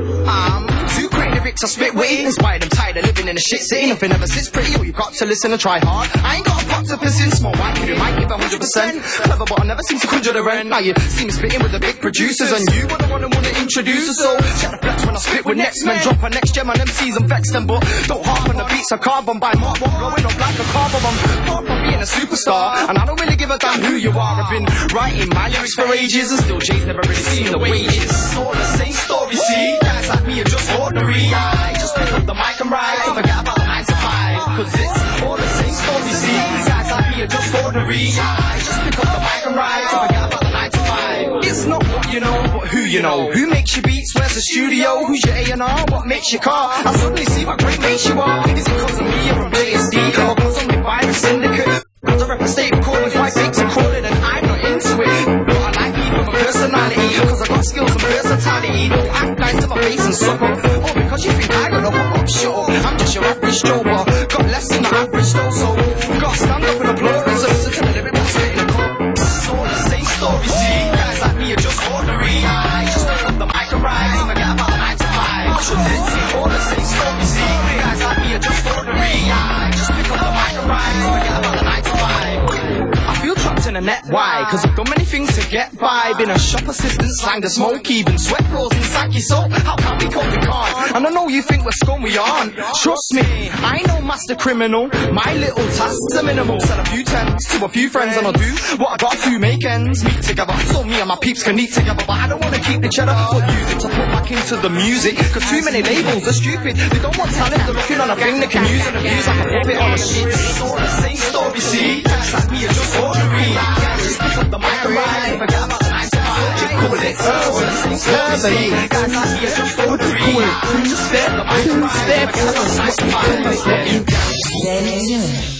Two great lyrics I spit witty. Inspired, I'm tired of living in a shit city. Nothing ever sits pretty, or you got to listen and try hard. I ain't got a pot to piss in. Small white kid who might give 100%. Clever, but I never seem to conjure the rent. Now you see me spitting with the big producers, and you were the one who wanna introduce us. So check the flex when I spit with next men. Drop a next gem on MCs and vex them, but don't harp on the beats I carbon by Mark. One blowing up like a carbon. I'm far from being a superstar, and I don't really give a damn who you are. I've been writing my lyrics for ages, and still Jay's never really seen the way it is. All the same story, see? Guys like me are just ordinary. I just pick up the mic and write, so forget about the 9 to 5. Cause it's all the same story, see? Guys like me are just ordinary. I just pick up the mic and write, so forget about the 9 to 5. It's not what you know, but who you know. Who makes your beats? Where's the studio? Who's your A&R? What makes your car? I suddenly see what great mates you are. Is it cause of me or a JSD? Or cause I'm the Virus Syndicate? Cause I rep a state recording, why fakes are calling, and I'm not into it. But I like me from a personality, cause I got skills and versatility. Don't act nice to my face and suck up. Or because you think I got a pop-up show. I'm just your average joker. Got less than the average though, so gotta stand up and applaud. So listen to the lyrics I'm spitting a cup. It's all the same story, see? Guys like me are just ordinary. I just pick up the mic and write, forget about the 9 to 5. It's all the same story, see? Guys like me are just ordinary. I just pick up the mic and write, forget about the 9 to 5. I feel trapped in a net, why? Cause I've done many things to get by. Been a shop assistant, slang the smoke, even sweat rolls inside your soul. How can we cope? We can't. And I know you think we're scum, we aren't. Trust me, I know master criminal. My little tasks are minimal. Sell a few tents to a few friends, and I'll do what I got to make ends meet together. So me and my peeps can eat together, but I don't wanna keep the cheddar, but use it to put back into the music. Cause too many labels are stupid. They don't want talent, they're looking on a thing they can use and abuse like a puppet on a sheet. It's all the same story, see? Guys like me are just ordinary. I just pick up the mic and ride, forget about the 9 to 5. Just call it all the same story, see? Guys like me are just ordinary. Just step, the mic and ride, forget about the 9 to 5.